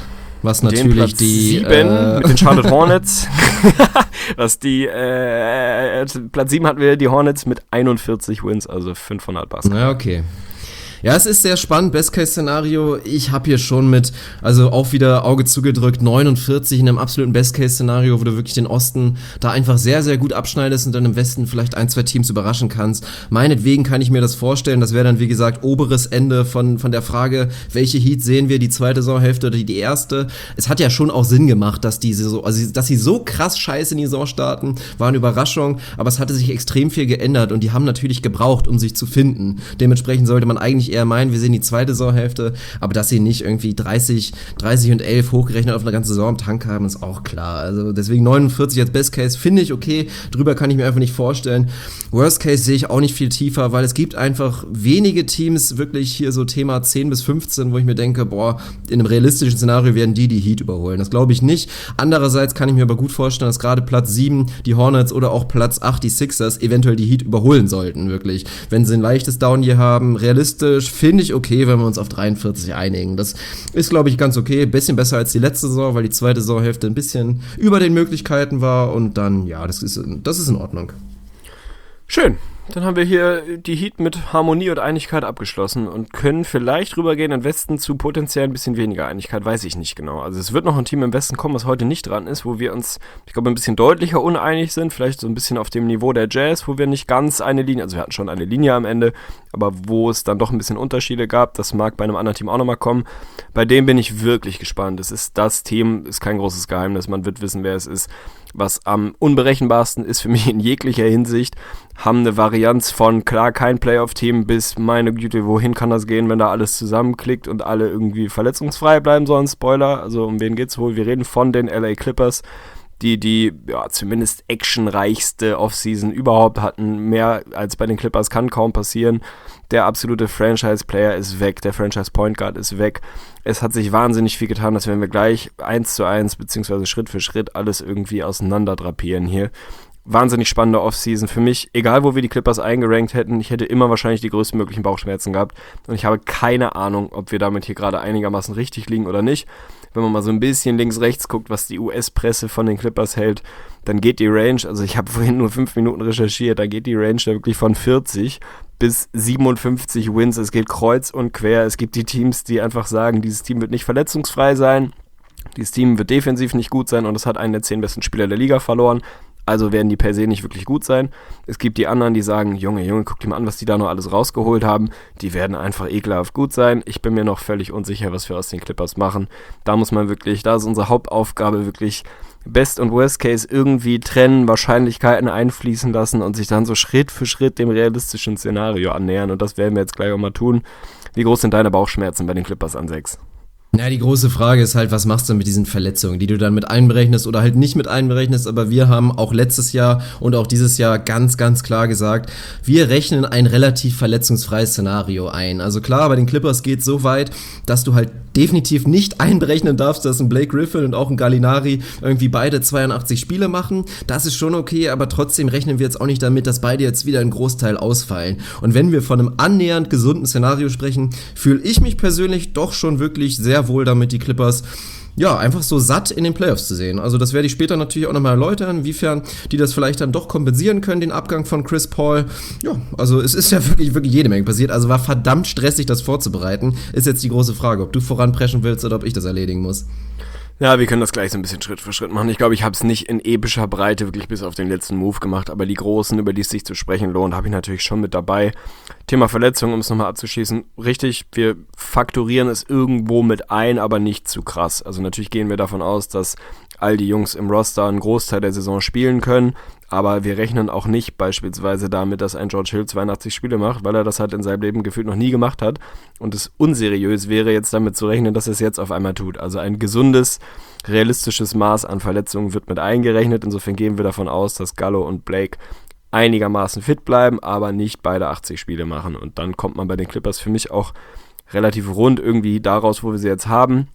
Was Den natürlich Platz die sieben äh, mit den Charlotte Hornets. Was die äh, Platz sieben hatten wir die Hornets mit einundvierzig Wins, also fünfhundert Basketball. Ja, okay. Ja, es ist sehr spannend, Best-Case-Szenario. Ich habe hier schon mit, also auch wieder Auge zugedrückt, neunundvierzig in einem absoluten Best-Case-Szenario, wo du wirklich den Osten da einfach sehr, sehr gut abschneidest und dann im Westen vielleicht ein, zwei Teams überraschen kannst. Meinetwegen kann ich mir das vorstellen. Das wäre dann, wie gesagt, oberes Ende von, von der Frage, welche Heat sehen wir, die zweite Saisonhälfte oder die erste. Es hat ja schon auch Sinn gemacht, dass diese so, also dass sie so krass scheiße in die Saison starten, war eine Überraschung, aber es hatte sich extrem viel geändert und die haben natürlich gebraucht, um sich zu finden. Dementsprechend sollte man eigentlich eher meinen, wir sehen die zweite Saisonhälfte, aber dass sie nicht irgendwie dreißig, dreißig und elf hochgerechnet auf eine ganze Saison im Tank haben, ist auch klar. Also deswegen neunundvierzig als Best Case finde ich okay, drüber kann ich mir einfach nicht vorstellen. Worst Case sehe ich auch nicht viel tiefer, weil es gibt einfach wenige Teams, wirklich hier so Thema zehn bis fünfzehn, wo ich mir denke, boah, in einem realistischen Szenario werden die die Heat überholen. Das glaube ich nicht. Andererseits kann ich mir aber gut vorstellen, dass gerade Platz sieben die Hornets oder auch Platz acht die Sixers eventuell die Heat überholen sollten, wirklich. Wenn sie ein leichtes Down hier haben, realistisch finde ich okay, wenn wir uns auf dreiundvierzig einigen. Das ist, glaube ich, ganz okay. Bisschen besser als die letzte Saison, weil die zweite Saisonhälfte ein bisschen über den Möglichkeiten war und dann, ja, das ist, das ist in Ordnung. Schön. Dann haben wir hier die Heat mit Harmonie und Einigkeit abgeschlossen und können vielleicht rübergehen im Westen zu potenziell ein bisschen weniger Einigkeit, weiß ich nicht genau. Also es wird noch ein Team im Westen kommen, was heute nicht dran ist, wo wir uns, ich glaube, ein bisschen deutlicher uneinig sind, vielleicht so ein bisschen auf dem Niveau der Jazz, wo wir nicht ganz eine Linie, also wir hatten schon eine Linie am Ende, aber wo es dann doch ein bisschen Unterschiede gab, das mag bei einem anderen Team auch nochmal kommen. Bei dem bin ich wirklich gespannt. Es ist das Team, ist kein großes Geheimnis, man wird wissen, wer es ist. Was am unberechenbarsten ist für mich in jeglicher Hinsicht, haben eine Varianz von, klar, kein Playoff-Team bis, meine Güte, wohin kann das gehen, wenn da alles zusammenklickt und alle irgendwie verletzungsfrei bleiben sollen, Spoiler, also um wen geht's wohl? Wir reden von den L A Clippers, die die, ja, zumindest actionreichste Offseason überhaupt hatten, mehr als bei den Clippers kann kaum passieren. Der absolute Franchise-Player ist weg, der Franchise-Point Guard ist weg. Es hat sich wahnsinnig viel getan, das werden wir gleich eins zu eins beziehungsweise Schritt für Schritt alles irgendwie auseinander drapieren hier. Wahnsinnig spannende Offseason für mich, egal wo wir die Clippers eingerankt hätten, ich hätte immer wahrscheinlich die größten möglichen Bauchschmerzen gehabt und ich habe keine Ahnung, ob wir damit hier gerade einigermaßen richtig liegen oder nicht. Wenn man mal so ein bisschen links-rechts guckt, was die U S-Presse von den Clippers hält, dann geht die Range, also ich habe vorhin nur fünf Minuten recherchiert, da geht die Range da wirklich von vierzig bis siebenundfünfzig Wins, es geht kreuz und quer, es gibt die Teams, die einfach sagen, dieses Team wird nicht verletzungsfrei sein, dieses Team wird defensiv nicht gut sein und es hat einen der zehn besten Spieler der Liga verloren, also werden die per se nicht wirklich gut sein. Es gibt die anderen, die sagen, Junge, Junge, guck dir mal an, was die da noch alles rausgeholt haben. Die werden einfach ekelhaft gut sein. Ich bin mir noch völlig unsicher, was wir aus den Clippers machen. Da muss man wirklich, da ist unsere Hauptaufgabe wirklich Best- und Worst-Case irgendwie trennen, Wahrscheinlichkeiten einfließen lassen und sich dann so Schritt für Schritt dem realistischen Szenario annähern. Und das werden wir jetzt gleich auch mal tun. Wie groß sind deine Bauchschmerzen bei den Clippers an sechs? Ja, die große Frage ist halt, was machst du mit diesen Verletzungen, die du dann mit einberechnest oder halt nicht mit einberechnest, aber wir haben auch letztes Jahr und auch dieses Jahr ganz, ganz klar gesagt, wir rechnen ein relativ verletzungsfreies Szenario ein. Also klar, bei den Clippers geht es so weit, dass du halt definitiv nicht einberechnen darfst, dass ein Blake Griffin und auch ein Gallinari irgendwie beide zweiundachtzig Spiele machen. Das ist schon okay, aber trotzdem rechnen wir jetzt auch nicht damit, dass beide jetzt wieder einen Großteil ausfallen. Und wenn wir von einem annähernd gesunden Szenario sprechen, fühle ich mich persönlich doch schon wirklich sehr wohl damit, die Clippers ja, einfach so satt in den Playoffs zu sehen. Also das werde ich später natürlich auch nochmal erläutern, inwiefern die das vielleicht dann doch kompensieren können, den Abgang von Chris Paul. Ja, also es ist ja wirklich, wirklich jede Menge passiert. Also war verdammt stressig, das vorzubereiten. Ist jetzt die große Frage, ob du voranpreschen willst oder ob ich das erledigen muss. Ja, wir können das gleich so ein bisschen Schritt für Schritt machen. Ich glaube, ich habe es nicht in epischer Breite wirklich bis auf den letzten Move gemacht, aber die großen, über die es sich zu sprechen lohnt, habe ich natürlich schon mit dabei. Thema Verletzung, um es nochmal abzuschließen. Richtig, wir faktorieren es irgendwo mit ein, aber nicht zu krass. Also natürlich gehen wir davon aus, dass all die Jungs im Roster einen Großteil der Saison spielen können, aber wir rechnen auch nicht beispielsweise damit, dass ein George Hill zweiundachtzig Spiele macht, weil er das halt in seinem Leben gefühlt noch nie gemacht hat und es unseriös wäre, jetzt damit zu rechnen, dass er es jetzt auf einmal tut. Also ein gesundes, realistisches Maß an Verletzungen wird mit eingerechnet. Insofern gehen wir davon aus, dass Gallo und Blake einigermaßen fit bleiben, aber nicht beide achtzig Spiele machen. Und dann kommt man bei den Clippers für mich auch relativ rund irgendwie daraus, wo wir sie jetzt haben.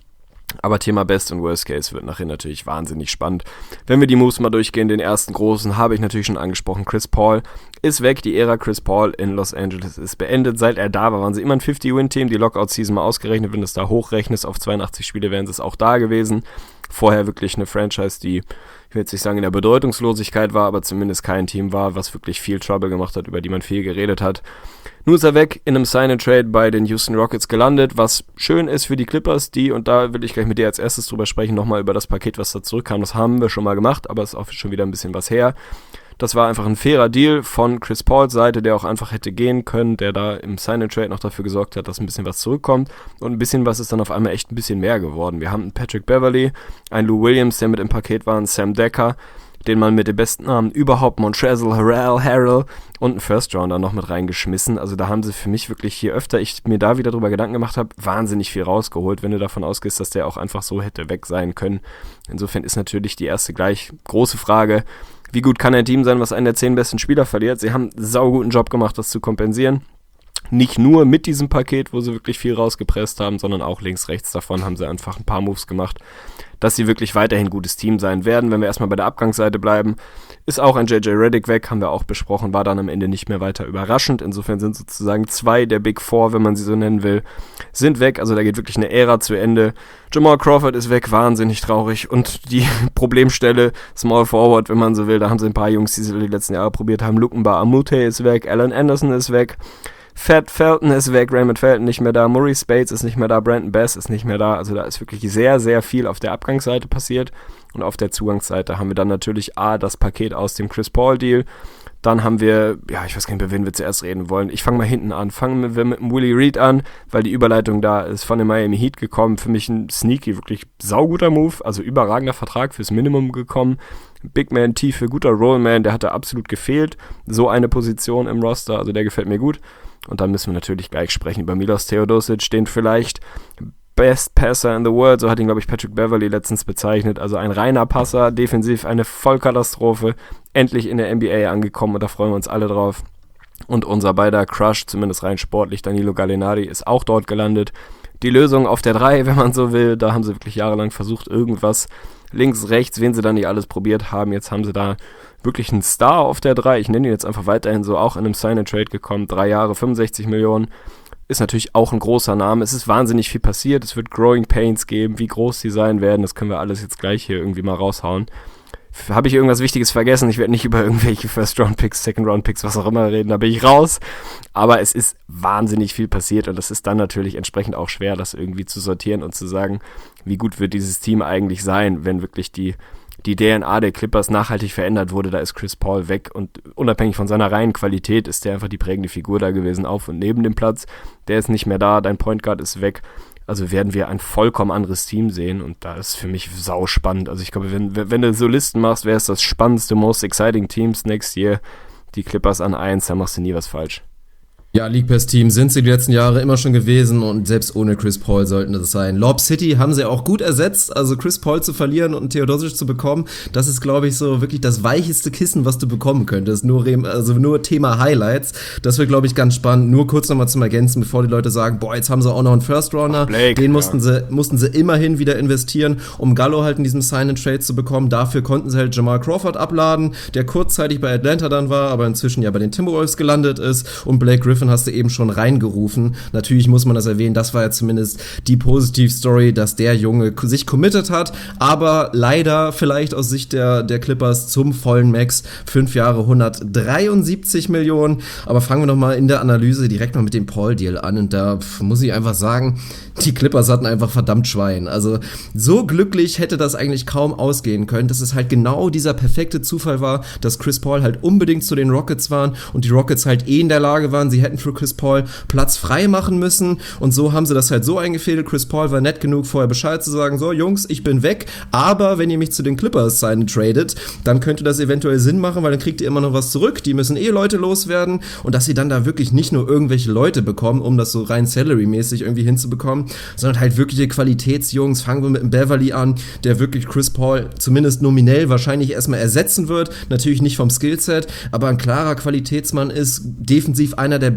Aber Thema Best und Worst Case wird nachher natürlich wahnsinnig spannend. Wenn wir die Moves mal durchgehen, den ersten großen habe ich natürlich schon angesprochen. Chris Paul ist weg. Die Ära Chris Paul in Los Angeles ist beendet. Seit er da war, waren sie immer ein fifty-Win-Team. Die Lockout-Season mal ausgerechnet, wenn du es da hochrechnest auf zweiundachtzig Spiele, wären sie es auch da gewesen. Vorher wirklich eine Franchise, die, ich will jetzt nicht sagen in der Bedeutungslosigkeit war, aber zumindest kein Team war, was wirklich viel Trouble gemacht hat, über die man viel geredet hat. Nun ist er weg, in einem Sign-and-Trade bei den Houston Rockets gelandet, was schön ist für die Clippers, die, und da will ich gleich mit dir als erstes drüber sprechen, nochmal über das Paket, was da zurückkam. Das haben wir schon mal gemacht, aber es ist auch schon wieder ein bisschen was her. Das war einfach ein fairer Deal von Chris Pauls Seite, der auch einfach hätte gehen können, der da im Sign-and-Trade noch dafür gesorgt hat, dass ein bisschen was zurückkommt. Und ein bisschen was ist dann auf einmal echt ein bisschen mehr geworden. Wir haben einen Patrick Beverley, einen Lou Williams, der mit im Paket war, einen Sam Decker, den man mit den besten Namen überhaupt, Montrezl Harrell, Harrell und einen First-Rounder noch mit reingeschmissen. Also da haben sie für mich wirklich, je öfter ich mir da wieder drüber Gedanken gemacht habe, wahnsinnig viel rausgeholt, wenn du davon ausgehst, dass der auch einfach so hätte weg sein können. Insofern ist natürlich die erste gleich große Frage, wie gut kann ein Team sein, was einen der zehn besten Spieler verliert? Sie haben einen sauguten Job gemacht, das zu kompensieren. Nicht nur mit diesem Paket, wo sie wirklich viel rausgepresst haben, sondern auch links, rechts davon haben sie einfach ein paar Moves gemacht, dass sie wirklich weiterhin ein gutes Team sein werden. Wenn wir erstmal bei der Abgangsseite bleiben, ist auch ein J J Redick weg, haben wir auch besprochen, war dann am Ende nicht mehr weiter überraschend. Insofern sind sozusagen zwei der Big Four, wenn man sie so nennen will, sind weg. Also da geht wirklich eine Ära zu Ende. Jamal Crawford ist weg, wahnsinnig traurig. Und die Problemstelle Small Forward, wenn man so will, da haben sie ein paar Jungs, die sie die letzten Jahre probiert haben. Lukenba Amute ist weg, Alan Anderson ist weg. Fat Felton ist weg, Raymond Felton nicht mehr da, Murray Spades ist nicht mehr da, Brandon Bass ist nicht mehr da. Also da ist wirklich sehr, sehr viel auf der Abgangsseite passiert. Und auf der Zugangsseite haben wir dann natürlich A, das Paket aus dem Chris Paul Deal. Dann haben wir, ja, ich weiß gar nicht, über wen wir zuerst reden wollen. Ich fange mal hinten an. Fangen wir mit dem Willie Reed an, weil die Überleitung da ist von den Miami Heat gekommen. Für mich ein sneaky, wirklich sauguter Move, also überragender Vertrag fürs Minimum gekommen. Big Man, Tiefe, guter Rollman, der hatte absolut gefehlt. So eine Position im Roster, also der gefällt mir gut. Und dann müssen wir natürlich gleich sprechen über Milos Teodosic, den vielleicht Best Passer in the World, so hat ihn, glaube ich, Patrick Beverley letztens bezeichnet. Also ein reiner Passer, defensiv eine Vollkatastrophe. Endlich in der N B A angekommen und da freuen wir uns alle drauf. Und unser beider Crush, zumindest rein sportlich, Danilo Gallinari, ist auch dort gelandet. Die Lösung auf der drei, wenn man so will, da haben sie wirklich jahrelang versucht, irgendwas links, rechts, wen sie dann nicht alles probiert haben. Jetzt haben sie da wirklich einen Star auf der drei. Ich nenne ihn jetzt einfach weiterhin so, auch in einem Sign-and-Trade gekommen. Drei Jahre, fünfundsechzig Millionen. Ist natürlich auch ein großer Name. Es ist wahnsinnig viel passiert. Es wird Growing Pains geben. Wie groß die sein werden, das können wir alles jetzt gleich hier irgendwie mal raushauen. Habe ich irgendwas Wichtiges vergessen? Ich werde nicht über irgendwelche First-Round-Picks, Second-Round-Picks, was auch immer reden, da bin ich raus. Aber es ist wahnsinnig viel passiert und es ist dann natürlich entsprechend auch schwer, das irgendwie zu sortieren und zu sagen, wie gut wird dieses Team eigentlich sein, wenn wirklich die, die D N A der Clippers nachhaltig verändert wurde. Da ist Chris Paul weg und unabhängig von seiner reinen Qualität ist der einfach die prägende Figur da gewesen, auf und neben dem Platz. Der ist nicht mehr da, dein Point Guard ist weg. Also werden wir ein vollkommen anderes Team sehen und da ist für mich sau spannend. Also ich glaube, wenn, wenn du so Listen machst, wer ist das spannendste, most exciting Teams next year? Die Clippers an eins, da machst du nie was falsch. Ja, League Best Team sind sie die letzten Jahre immer schon gewesen und selbst ohne Chris Paul sollten das sein. Lob City haben sie auch gut ersetzt, also Chris Paul zu verlieren und Teodosic zu bekommen, das ist, glaube ich, so wirklich das weicheste Kissen, was du bekommen könntest. Nur, also nur Thema Highlights, das wird, glaube ich, ganz spannend. Nur kurz nochmal zum Ergänzen, bevor die Leute sagen, boah, jetzt haben sie auch noch einen First Rounder, Blake, den mussten, ja. sie, mussten sie immerhin wieder investieren, um Gallo halt in diesem Sign-and-Trade zu bekommen. Dafür konnten sie halt Jamal Crawford abladen, der kurzzeitig bei Atlanta dann war, aber inzwischen ja bei den Timberwolves gelandet ist und Blake Griffin hast du eben schon reingerufen. Natürlich muss man das erwähnen, das war ja zumindest die Positiv-Story, dass der Junge sich committed hat, aber leider vielleicht aus Sicht der, der Clippers zum vollen Max, fünf Jahre, hundertdreiundsiebzig Millionen, aber fangen wir noch mal in der Analyse direkt mal mit dem Paul-Deal an und da muss ich einfach sagen, die Clippers hatten einfach verdammt Schwein. Also so glücklich hätte das eigentlich kaum ausgehen können, dass es halt genau dieser perfekte Zufall war, dass Chris Paul halt unbedingt zu den Rockets waren und die Rockets halt eh in der Lage waren, sie hätten für Chris Paul Platz frei machen müssen und so haben sie das halt so eingefädelt. Chris Paul war nett genug, vorher Bescheid zu sagen, so Jungs, ich bin weg, aber wenn ihr mich zu den Clippers signen tradet, dann könnte das eventuell Sinn machen, weil dann kriegt ihr immer noch was zurück, die müssen eh Leute loswerden und dass sie dann da wirklich nicht nur irgendwelche Leute bekommen, um das so rein salary-mäßig irgendwie hinzubekommen, sondern halt wirkliche Qualitätsjungs. Fangen wir mit dem Beverley an, der wirklich Chris Paul zumindest nominell wahrscheinlich erstmal ersetzen wird, natürlich nicht vom Skillset, aber ein klarer Qualitätsmann ist, defensiv einer der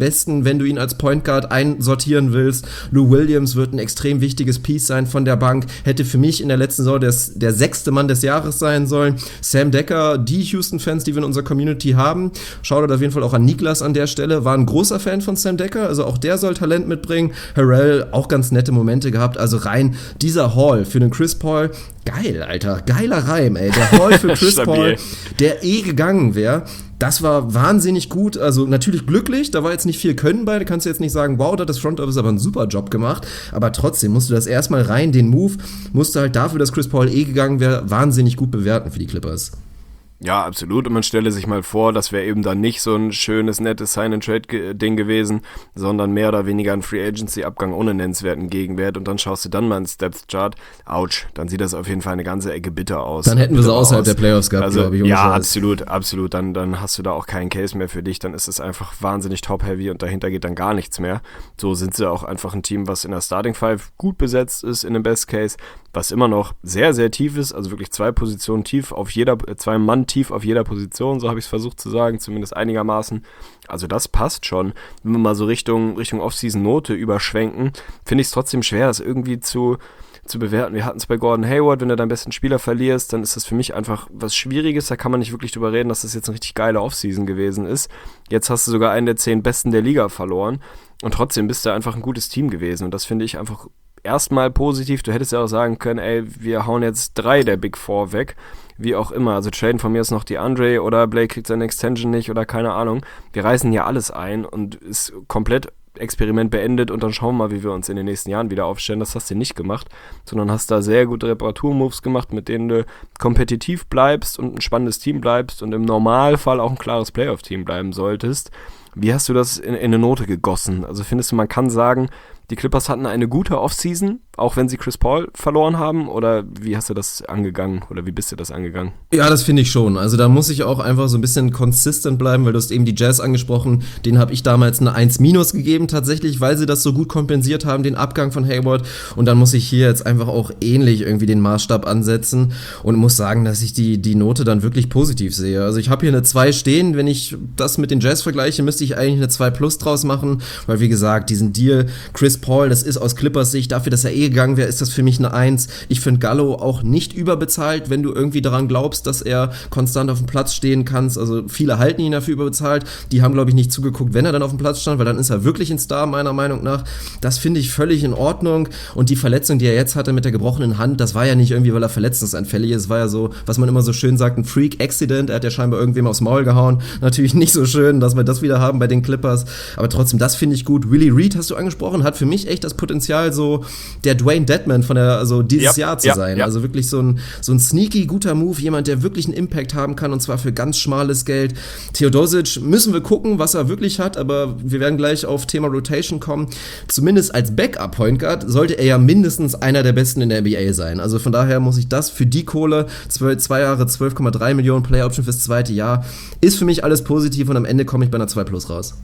besten, wenn du ihn als Point Guard einsortieren willst. Lou Williams wird ein extrem wichtiges Piece sein von der Bank, hätte für mich in der letzten Saison des, der sechste Mann des Jahres sein sollen. Sam Decker, die Houston-Fans, die wir in unserer Community haben, schaut auf jeden Fall auch an Niklas an der Stelle, war ein großer Fan von Sam Decker, also auch der soll Talent mitbringen. Harrell, auch ganz nette Momente gehabt, also rein dieser Haul für den Chris Paul, geil, Alter, geiler Reim, ey, der Haul für Chris Paul, der eh gegangen wäre. Das war wahnsinnig gut, also natürlich glücklich, da war jetzt nicht viel Können bei, da kannst du jetzt nicht sagen, wow, da hat das Front Office aber einen super Job gemacht, aber trotzdem musst du das erstmal rein, den Move, musst du halt dafür, dass Chris Paul eh gegangen wäre, wahnsinnig gut bewerten für die Clippers. Ja, absolut. Und man stelle sich mal vor, das wäre eben dann nicht so ein schönes, nettes Sign-and-Trade-Ding gewesen, sondern mehr oder weniger ein Free-Agency-Abgang ohne nennenswerten Gegenwert. Und dann schaust du dann mal ins Depth-Chart. Autsch, dann sieht das auf jeden Fall eine ganze Ecke bitter aus. Dann hätten wir sie außerhalb aus. der Playoffs gehabt, also, glaube ich. Ja, Scheiß. absolut, absolut. Dann, dann hast du da auch keinen Case mehr für dich. Dann ist es einfach wahnsinnig top-heavy und dahinter geht dann gar nichts mehr. So sind sie auch einfach ein Team, was in der Starting Five gut besetzt ist, in dem Best Case, was immer noch sehr, sehr tief ist, also wirklich zwei Positionen tief auf jeder, zwei Mann tief auf jeder Position, so habe ich es versucht zu sagen, zumindest einigermaßen. Also das passt schon. Wenn wir mal so Richtung, Richtung Off-Season-Note überschwenken, finde ich es trotzdem schwer, das irgendwie zu, zu bewerten. Wir hatten es bei Gordon Hayward, wenn du deinen besten Spieler verlierst, dann ist das für mich einfach was Schwieriges, da kann man nicht wirklich drüber reden, dass das jetzt eine richtig geile Off-Season gewesen ist. Jetzt hast du sogar einen der zehn Besten der Liga verloren und trotzdem bist du einfach ein gutes Team gewesen und das finde ich einfach erstmal positiv. Du hättest ja auch sagen können, ey, wir hauen jetzt drei der Big Four weg, wie auch immer. Also traden von mir ist noch die Andre oder Blake kriegt seine Extension nicht oder keine Ahnung. Wir reißen hier alles ein und ist komplett Experiment beendet und dann schauen wir mal, wie wir uns in den nächsten Jahren wieder aufstellen. Das hast du nicht gemacht, sondern hast da sehr gute Reparaturmoves gemacht, mit denen du kompetitiv bleibst und ein spannendes Team bleibst und im Normalfall auch ein klares Playoff-Team bleiben solltest. Wie hast du das in, in eine Note gegossen? Also findest du, man kann sagen, die Clippers hatten eine gute Offseason, auch wenn sie Chris Paul verloren haben? Oder wie hast du das angegangen? Oder wie bist du das angegangen? Ja, das finde ich schon. Also da muss ich auch einfach so ein bisschen consistent bleiben, weil du hast eben die Jazz angesprochen. Denen habe ich damals eine eins minus gegeben tatsächlich, weil sie das so gut kompensiert haben, den Abgang von Hayward. Und dann muss ich hier jetzt einfach auch ähnlich irgendwie den Maßstab ansetzen und muss sagen, dass ich die, die Note dann wirklich positiv sehe. Also ich habe hier eine zwei stehen. Wenn ich das mit den Jazz vergleiche, müsste ich eigentlich eine zwei plus draus machen, weil wie gesagt, diesen Deal Chris Paul, das ist aus Clippers Sicht, dafür, dass er eh gegangen wäre, ist das für mich eine eins. Ich finde Gallo auch nicht überbezahlt, wenn du irgendwie daran glaubst, dass er konstant auf dem Platz stehen kann. Also viele halten ihn dafür überbezahlt. Die haben, glaube ich, nicht zugeguckt, wenn er dann auf dem Platz stand, weil dann ist er wirklich ein Star, meiner Meinung nach. Das finde ich völlig in Ordnung. Und die Verletzung, die er jetzt hatte mit der gebrochenen Hand, das war ja nicht irgendwie, weil er verletzungsanfällig ist. Es war ja so, was man immer so schön sagt, ein Freak-Accident. Er hat ja scheinbar irgendwem aufs Maul gehauen. Natürlich nicht so schön, dass wir das wieder haben bei den Clippers. Aber trotzdem, das finde ich gut. Willie Reed hast du angesprochen, hat für mich echt das Potenzial, so der Dwayne Dedman von der, also dieses ja, Jahr zu ja, sein. Ja. Also wirklich so ein, so ein sneaky, guter Move, jemand, der wirklich einen Impact haben kann und zwar für ganz schmales Geld. Theodosic müssen wir gucken, was er wirklich hat, aber wir werden gleich auf Thema Rotation kommen. Zumindest als Backup-Point Guard sollte er ja mindestens einer der besten in der N B A sein. Also von daher muss ich das für die Kohle, zwei, zwei Jahre, zwölf Komma drei Millionen Play-Option fürs zweite Jahr, ist für mich alles positiv und am Ende komme ich bei einer zwei plus raus.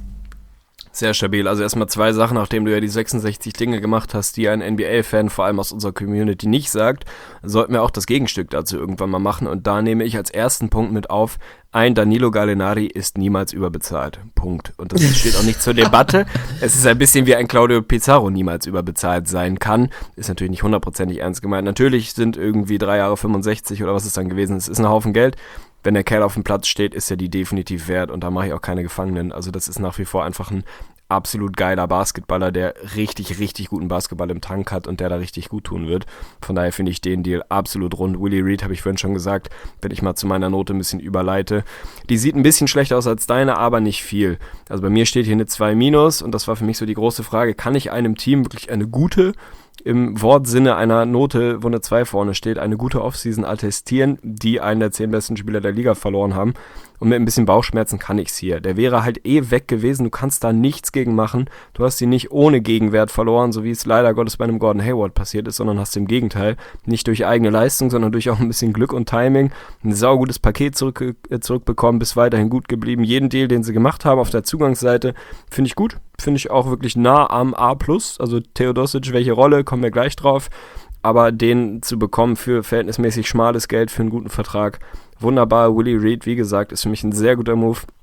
Sehr stabil. Also erstmal zwei Sachen, nachdem du ja die sechsundsechzig Dinge gemacht hast, die ein N B A-Fan vor allem aus unserer Community nicht sagt, sollten wir auch das Gegenstück dazu irgendwann mal machen. Und da nehme ich als ersten Punkt mit auf, ein Danilo Gallinari ist niemals überbezahlt. Punkt. Und das steht auch nicht zur Debatte. Es ist ein bisschen wie ein Claudio Pizarro niemals überbezahlt sein kann. Ist natürlich nicht hundertprozentig ernst gemeint. Natürlich sind irgendwie drei Jahre fünfundsechzig oder was es dann gewesen ist, ist ein Haufen Geld. Wenn der Kerl auf dem Platz steht, ist er die definitiv wert und da mache ich auch keine Gefangenen. Also das ist nach wie vor einfach ein absolut geiler Basketballer, der richtig, richtig guten Basketball im Tank hat und der da richtig gut tun wird. Von daher finde ich den Deal absolut rund. Willie Reed, habe ich vorhin schon gesagt, wenn ich mal zu meiner Note ein bisschen überleite. Die sieht ein bisschen schlechter aus als deine, aber nicht viel. Also bei mir steht hier eine zwei minus und das war für mich so die große Frage, kann ich einem Team wirklich eine gute, im Wortsinne einer Note, wo eine zwei vorne steht, eine gute Offseason attestieren, die einen der zehn besten Spieler der Liga verloren haben. Und mit ein bisschen Bauchschmerzen kann ich's hier. Der wäre halt eh weg gewesen, du kannst da nichts gegen machen. Du hast ihn nicht ohne Gegenwert verloren, so wie es leider Gottes bei einem Gordon Hayward passiert ist, sondern hast im Gegenteil nicht durch eigene Leistung, sondern durch auch ein bisschen Glück und Timing ein saugutes Paket zurück, äh, zurückbekommen, bist weiterhin gut geblieben. Jeden Deal, den sie gemacht haben auf der Zugangsseite, finde ich gut. Finde ich auch wirklich nah am A plus. Also Theodosic, welche Rolle, kommen wir gleich drauf. Aber den zu bekommen für verhältnismäßig schmales Geld, für einen guten Vertrag, wunderbar. Willie Reed, wie gesagt, ist für mich ein sehr guter Move.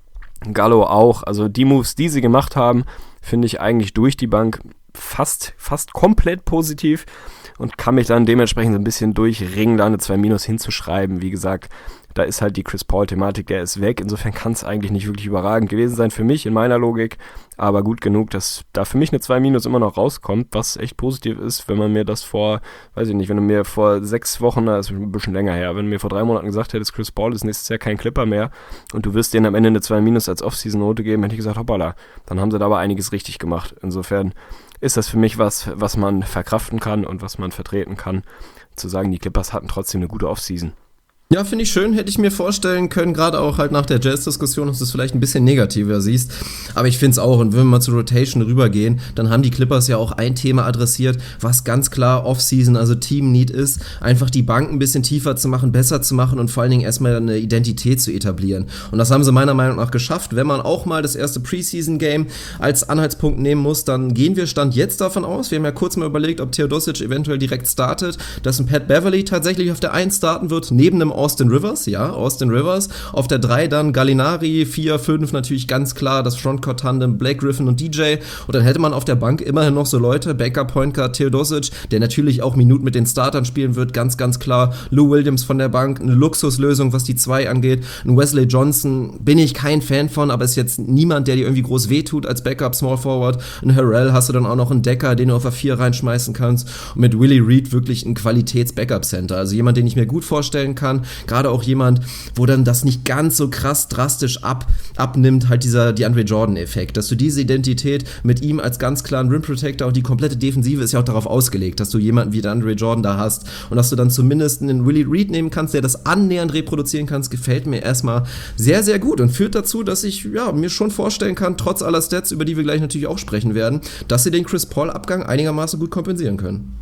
Gallo auch. Also die Moves, die sie gemacht haben, finde ich eigentlich durch die Bank fast, fast komplett positiv und kann mich dann dementsprechend so ein bisschen durchringen, da eine zwei Minus hinzuschreiben. Wie gesagt, da ist halt die Chris Paul-Thematik, der ist weg. Insofern kann es eigentlich nicht wirklich überragend gewesen sein für mich in meiner Logik. Aber gut genug, dass da für mich eine zwei Minus immer noch rauskommt, was echt positiv ist, wenn man mir das vor, weiß ich nicht, wenn du mir vor sechs Wochen, das ist ein bisschen länger her, wenn du mir vor drei Monaten gesagt hättest, Chris Paul ist nächstes Jahr kein Clipper mehr und du wirst denen am Ende eine zwei Minus als Off-Season-Note geben, hätte ich gesagt, hoppala, dann haben sie da aber einiges richtig gemacht. Insofern ist das für mich was, was man verkraften kann und was man vertreten kann, zu sagen, die Clippers hatten trotzdem eine gute Off-Season. Ja, finde ich schön, hätte ich mir vorstellen können, gerade auch halt nach der Jazz-Diskussion, dass du es vielleicht ein bisschen negativer siehst, aber ich finde es auch, und wenn wir mal zur Rotation rübergehen, dann haben die Clippers ja auch ein Thema adressiert, was ganz klar Off-Season, also Team-Need ist, einfach die Bank ein bisschen tiefer zu machen, besser zu machen und vor allen Dingen erstmal eine Identität zu etablieren, und das haben sie meiner Meinung nach geschafft. Wenn man auch mal das erste Preseason-Game als Anhaltspunkt nehmen muss, dann gehen wir Stand jetzt davon aus, wir haben ja kurz mal überlegt, ob Theodosic eventuell direkt startet, dass ein Pat Beverly tatsächlich auf der eins starten wird, neben einem Austin Rivers, ja, Austin Rivers. Auf der drei dann Gallinari, vier, fünf natürlich ganz klar das Frontcourt-Tandem Blake Griffin und D J. Und dann hätte man auf der Bank immerhin noch so Leute, Backup Point Guard Theodosic, der natürlich auch Minuten mit den Startern spielen wird, ganz, ganz klar. Lou Williams von der Bank, eine Luxuslösung, was die zwei angeht. Ein Wesley Johnson bin ich kein Fan von, aber ist jetzt niemand, der dir irgendwie groß wehtut als Backup Small Forward. Ein Harrell hast du dann auch noch einen Decker, den du auf der vier reinschmeißen kannst. Und mit Willie Reed wirklich ein Qualitäts-Backup-Center. Also jemand, den ich mir gut vorstellen kann. Gerade auch jemand, wo dann das nicht ganz so krass drastisch ab, abnimmt, halt dieser DeAndre Jordan-Effekt, dass du diese Identität mit ihm als ganz klaren Rim Protector, und die komplette Defensive ist ja auch darauf ausgelegt, dass du jemanden wie DeAndre Jordan da hast und dass du dann zumindest einen Willie Reed nehmen kannst, der das annähernd reproduzieren kannst, gefällt mir erstmal sehr, sehr gut und führt dazu, dass ich ja, mir schon vorstellen kann, trotz aller Stats, über die wir gleich natürlich auch sprechen werden, dass sie den Chris Paul-Abgang einigermaßen gut kompensieren können.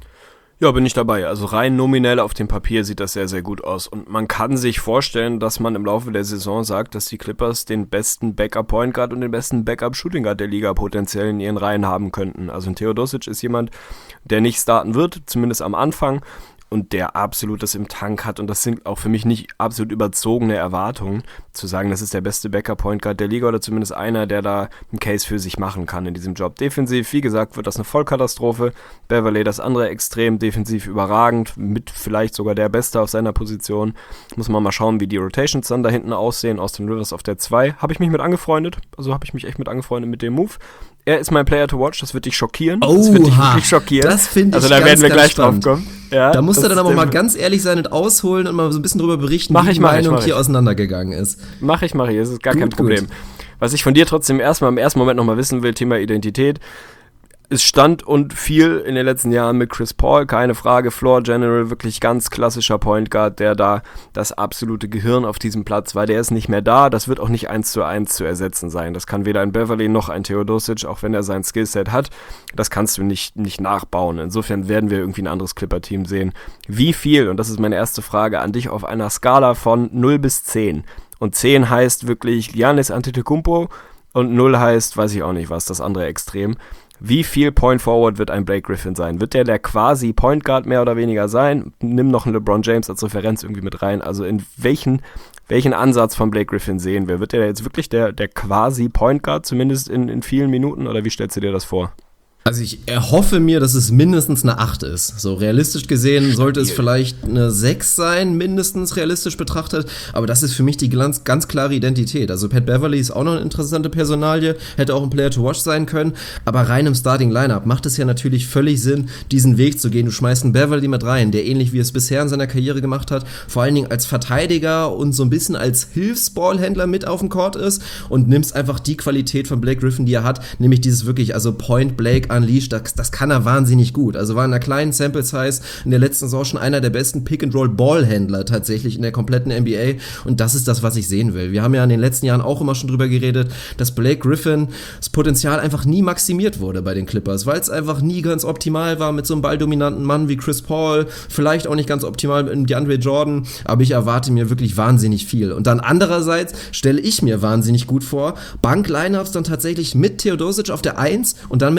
Ja, bin ich dabei. Also rein nominell auf dem Papier sieht das sehr, sehr gut aus. Und man kann sich vorstellen, dass man im Laufe der Saison sagt, dass die Clippers den besten Backup-Point Guard und den besten Backup-Shooting Guard der Liga potenziell in ihren Reihen haben könnten. Also ein Theodosic ist jemand, der nicht starten wird, zumindest am Anfang, und der absolut das im Tank hat. Und das sind auch für mich nicht absolut überzogene Erwartungen, zu sagen, das ist der beste Backup-Point Guard der Liga oder zumindest einer, der da einen Case für sich machen kann in diesem Job. Defensiv, wie gesagt, wird das eine Vollkatastrophe. Beverley das andere Extrem, defensiv überragend, mit vielleicht sogar der Beste auf seiner Position. Muss man mal schauen, wie die Rotations dann da hinten aussehen. Austin Rivers auf der zwei. Habe ich mich mit angefreundet. Also habe ich mich echt mit angefreundet mit dem Move. Er ist mein Player to watch, das wird dich schockieren. Oh, das wird dich wirklich schockieren. Das finde ich Also da ganz, werden wir ganz gleich spannend. drauf kommen. Ja, da musst du dann aber ist, mal ganz ehrlich sein und ausholen und mal so ein bisschen drüber berichten, mach wie ich, die mach ich, Meinung mach hier ich. auseinandergegangen ist. Mach ich, mach ich, das ist gar Gut, kein Problem. gut. Was ich von dir trotzdem erstmal im ersten Moment nochmal wissen will, Thema Identität. Es stand und fiel in den letzten Jahren mit Chris Paul, keine Frage, Floor General, wirklich ganz klassischer Point Guard, der da das absolute Gehirn auf diesem Platz war. Der ist nicht mehr da, das wird auch nicht eins zu eins zu ersetzen sein. Das kann weder ein Beverly noch ein Theodosic, auch wenn er sein Skillset hat. Das kannst du nicht, nicht nachbauen. Insofern werden wir irgendwie ein anderes Clipper-Team sehen. Wie viel, und das ist meine erste Frage an dich, auf einer Skala von null bis zehn. Und zehn heißt wirklich Giannis Antetokounmpo und null heißt, weiß ich auch nicht was, das andere Extrem. Wie viel Point Forward wird ein Blake Griffin sein? Wird der der quasi Point Guard mehr oder weniger sein? Nimm noch einen LeBron James als Referenz irgendwie mit rein. Also in welchen, welchen Ansatz von Blake Griffin sehen wir? Wird der jetzt wirklich der, der quasi Point Guard, zumindest in, in vielen Minuten? Oder wie stellst du dir das vor? Also ich erhoffe mir, dass es mindestens eine acht ist. So realistisch gesehen sollte es vielleicht eine sechs sein, mindestens realistisch betrachtet. Aber das ist für mich die ganz, ganz klare Identität. Also Pat Beverly ist auch noch eine interessante Personalie, hätte auch ein Player to watch sein können. Aber rein im Starting-Lineup macht es ja natürlich völlig Sinn, diesen Weg zu gehen. Du schmeißt einen Beverly mit rein, der ähnlich wie es bisher in seiner Karriere gemacht hat, vor allen Dingen als Verteidiger und so ein bisschen als Hilfsballhändler mit auf dem Court ist, und nimmst einfach die Qualität von Blake Griffin, die er hat, nämlich dieses wirklich, also Point Blake Unleashed, das, das kann er wahnsinnig gut. Also war in einer kleinen Sample Size in der letzten Saison schon einer der besten Pick-and-Roll-Ballhändler tatsächlich in der kompletten N B A, und das ist das, was ich sehen will. Wir haben ja in den letzten Jahren auch immer schon drüber geredet, dass Blake Griffin das Potenzial einfach nie maximiert wurde bei den Clippers, weil es einfach nie ganz optimal war mit so einem balldominanten Mann wie Chris Paul, vielleicht auch nicht ganz optimal mit DeAndre Jordan, aber ich erwarte mir wirklich wahnsinnig viel. Und dann andererseits stelle ich mir wahnsinnig gut vor, Bank-Lineups dann tatsächlich mit Theodosic auf der eins und dann mit einem Blake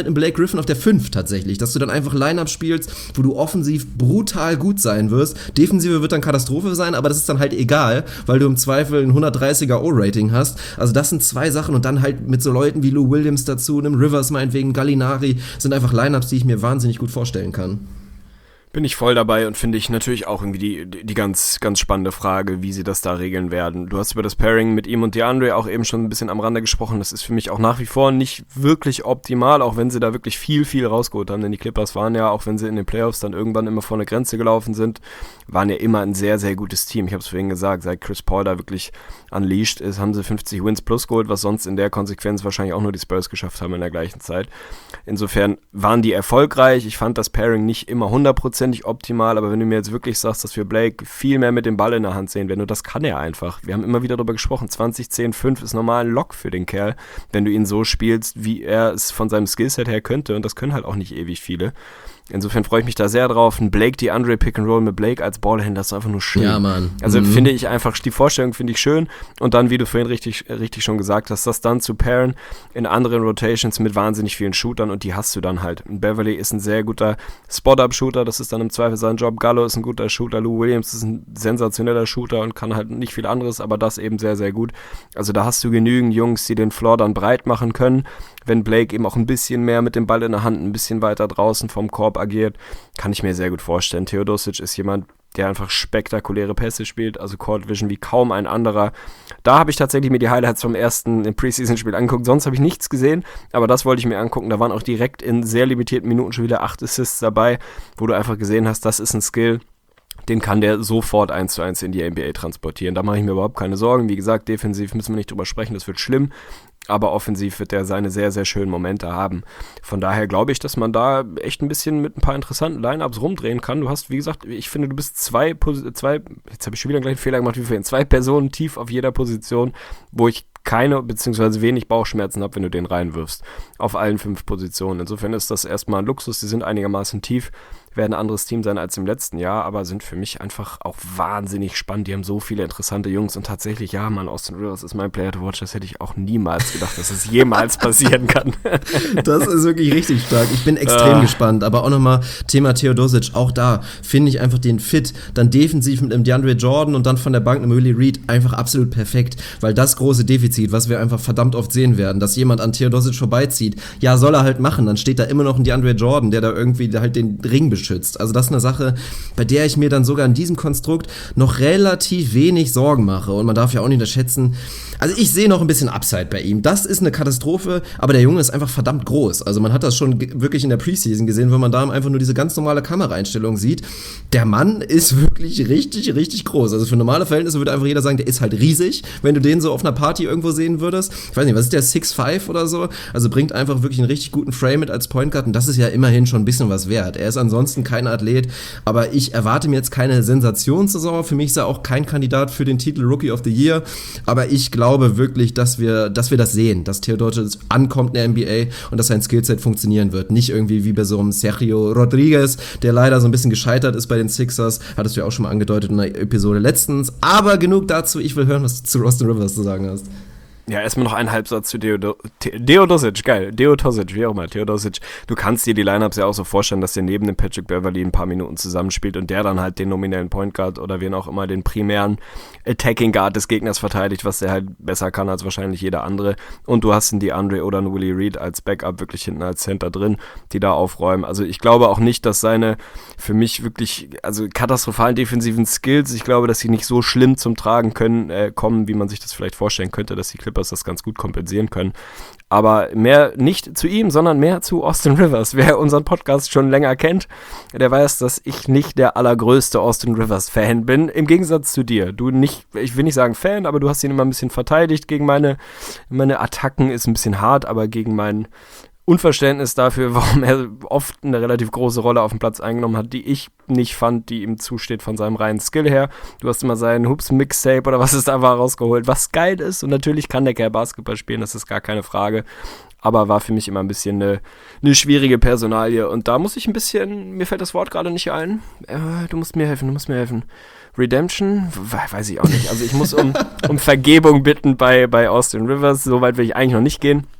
Griffin auf der fünf tatsächlich, dass du dann einfach Line-Up spielst, wo du offensiv brutal gut sein wirst. Defensive wird dann Katastrophe sein, aber das ist dann halt egal, weil du im Zweifel ein hundertdreißiger O-Rating hast. Also das sind zwei Sachen und dann halt mit so Leuten wie Lou Williams dazu, einem Rivers meinetwegen, Gallinari, sind einfach Line-Ups, die ich mir wahnsinnig gut vorstellen kann. Bin ich voll dabei und finde ich natürlich auch irgendwie die, die ganz, ganz spannende Frage, wie sie das da regeln werden. Du hast über das Pairing mit ihm und DeAndre auch eben schon ein bisschen am Rande gesprochen. Das ist für mich auch nach wie vor nicht wirklich optimal, auch wenn sie da wirklich viel, viel rausgeholt haben. Denn die Clippers waren ja, auch wenn sie in den Playoffs dann irgendwann immer vor eine Grenze gelaufen sind, waren ja immer ein sehr, sehr gutes Team. Ich habe es vorhin gesagt, seit Chris Paul da wirklich unleashed ist, haben sie fünfzig Wins plus geholt, was sonst in der Konsequenz wahrscheinlich auch nur die Spurs geschafft haben in der gleichen Zeit. Insofern waren die erfolgreich. Ich fand das Pairing nicht immer hundertprozentig optimal, aber wenn du mir jetzt wirklich sagst, dass wir Blake viel mehr mit dem Ball in der Hand sehen, wenn du, das kann er einfach. Wir haben immer wieder darüber gesprochen, zwanzig, zehn, fünf ist normal ein Lock für den Kerl, wenn du ihn so spielst, wie er es von seinem Skillset her könnte, und das können halt auch nicht ewig viele. Insofern freue ich mich da sehr drauf. Ein Blake, DeAndre Pick and Roll mit Blake als Ballhändler ist einfach nur schön. Ja, Mann. Also mhm. finde ich einfach, die Vorstellung finde ich schön. Und dann, wie du vorhin richtig, richtig schon gesagt hast, das dann zu pairen in anderen Rotations mit wahnsinnig vielen Shootern, und die hast du dann halt. Beverly ist ein sehr guter Spot-Up-Shooter, das ist dann im Zweifel sein Job. Gallo ist ein guter Shooter, Lou Williams ist ein sensationeller Shooter und kann halt nicht viel anderes, aber das eben sehr, sehr gut. Also da hast du genügend Jungs, die den Floor dann breit machen können. Wenn Blake eben auch ein bisschen mehr mit dem Ball in der Hand, ein bisschen weiter draußen vom Korb agiert, kann ich mir sehr gut vorstellen. Theodosic ist jemand, der einfach spektakuläre Pässe spielt, also Court Vision wie kaum ein anderer. Da habe ich tatsächlich mir die Highlights vom ersten Preseason-Spiel angeguckt, sonst habe ich nichts gesehen, aber das wollte ich mir angucken. Da waren auch direkt in sehr limitierten Minuten schon wieder acht Assists dabei, wo du einfach gesehen hast, das ist ein Skill, den kann der sofort eins zu eins in die N B A transportieren. Da mache ich mir überhaupt keine Sorgen. Wie gesagt, defensiv müssen wir nicht drüber sprechen, das wird schlimm. Aber offensiv wird er seine sehr, sehr schönen Momente haben. Von daher glaube ich, dass man da echt ein bisschen mit ein paar interessanten Lineups rumdrehen kann. Du hast, wie gesagt, ich finde, du bist zwei, zwei jetzt habe ich schon wieder einen gleichen Fehler gemacht wie vorhin, zwei Personen tief auf jeder Position, wo ich keine bzw. wenig Bauchschmerzen habe, wenn du den reinwirfst. Auf allen fünf Positionen. Insofern ist das erstmal ein Luxus. Die sind einigermaßen tief, werden ein anderes Team sein als im letzten Jahr, aber sind für mich einfach auch wahnsinnig spannend. Die haben so viele interessante Jungs und tatsächlich, ja, Mann, Austin Rivers ist mein Player to watch. Das hätte ich auch niemals gedacht, dass es jemals passieren kann. Das ist wirklich richtig stark. Ich bin extrem uh. gespannt. Aber auch nochmal Thema Theodosic, auch da finde ich einfach den Fit, dann defensiv mit einem DeAndre Jordan und dann von der Bank einem Willie Reed einfach absolut perfekt, weil das große Defizit, was wir einfach verdammt oft sehen werden, dass jemand an Theodosic vorbeizieht, ja, soll er halt machen, dann steht da immer noch ein DeAndre Jordan, der da irgendwie halt den Ring beschützt. Also das ist eine Sache, bei der ich mir dann sogar in diesem Konstrukt noch relativ wenig Sorgen mache, und man darf ja auch nicht unterschätzen, also ich sehe noch ein bisschen Upside bei ihm. Das ist eine Katastrophe, aber der Junge ist einfach verdammt groß. Also man hat das schon ge- wirklich in der Preseason gesehen, wenn man da einfach nur diese ganz normale Kameraeinstellung sieht. Der Mann ist wirklich richtig, richtig groß. Also für normale Verhältnisse würde einfach jeder sagen, der ist halt riesig, wenn du den so auf einer Party irgendwo sehen würdest. Ich weiß nicht, was ist der, six five oder so? Also bringt einfach wirklich einen richtig guten Frame mit als Point Guard, und das ist ja immerhin schon ein bisschen was wert. Er ist ansonsten kein Athlet, aber ich erwarte mir jetzt keine Sensationssaison. Für mich ist er auch kein Kandidat für den Titel Rookie of the Year, aber ich glaube wirklich, dass wir, dass wir das sehen, dass Theodosic ankommt in der N B A und dass sein Skillset funktionieren wird. Nicht irgendwie wie bei so einem Sergio Rodriguez, der leider so ein bisschen gescheitert ist bei den Sixers. Hattest du ja auch schon mal angedeutet in der Episode letztens. Aber genug dazu. Ich will hören, was du zu Austin Rivers zu sagen hast. Ja, erstmal noch ein Halbsatz zu Deodo- The- Deodosic, geil, Deodosic, wie auch immer, Theodosic. Du kannst dir die Lineups ja auch so vorstellen, dass der neben dem Patrick Beverly ein paar Minuten zusammenspielt und der dann halt den nominellen Point Guard oder wen auch immer, den primären Attacking Guard des Gegners verteidigt, was der halt besser kann als wahrscheinlich jeder andere. Und du hast einen DeAndre oder einen Willie Reed als Backup wirklich hinten als Center drin, die da aufräumen. Also ich glaube auch nicht, dass seine für mich wirklich, also katastrophalen defensiven Skills, ich glaube, dass sie nicht so schlimm zum Tragen können, äh, kommen, wie man sich das vielleicht vorstellen könnte, dass die Clippers das ganz gut kompensieren können. Aber mehr nicht zu ihm, sondern mehr zu Austin Rivers. Wer unseren Podcast schon länger kennt, der weiß, dass ich nicht der allergrößte Austin Rivers-Fan bin. Im Gegensatz zu dir. Du nicht, ich will nicht sagen Fan, aber du hast ihn immer ein bisschen verteidigt gegen meine, meine Attacken, ist ein bisschen hart, aber gegen meinen Unverständnis dafür, warum er oft eine relativ große Rolle auf dem Platz eingenommen hat, die ich nicht fand, die ihm zusteht von seinem reinen Skill her. Du hast immer seinen Hoops-Mixtape oder was es da war rausgeholt, was geil ist, und natürlich kann der Kerl Basketball spielen, das ist gar keine Frage, aber war für mich immer ein bisschen eine, eine schwierige Personalie, und da muss ich ein bisschen, mir fällt das Wort gerade nicht ein, äh, du musst mir helfen, du musst mir helfen. Redemption? Weiß ich auch nicht. Also ich muss um, um Vergebung bitten bei, bei Austin Rivers, so weit will ich eigentlich noch nicht gehen.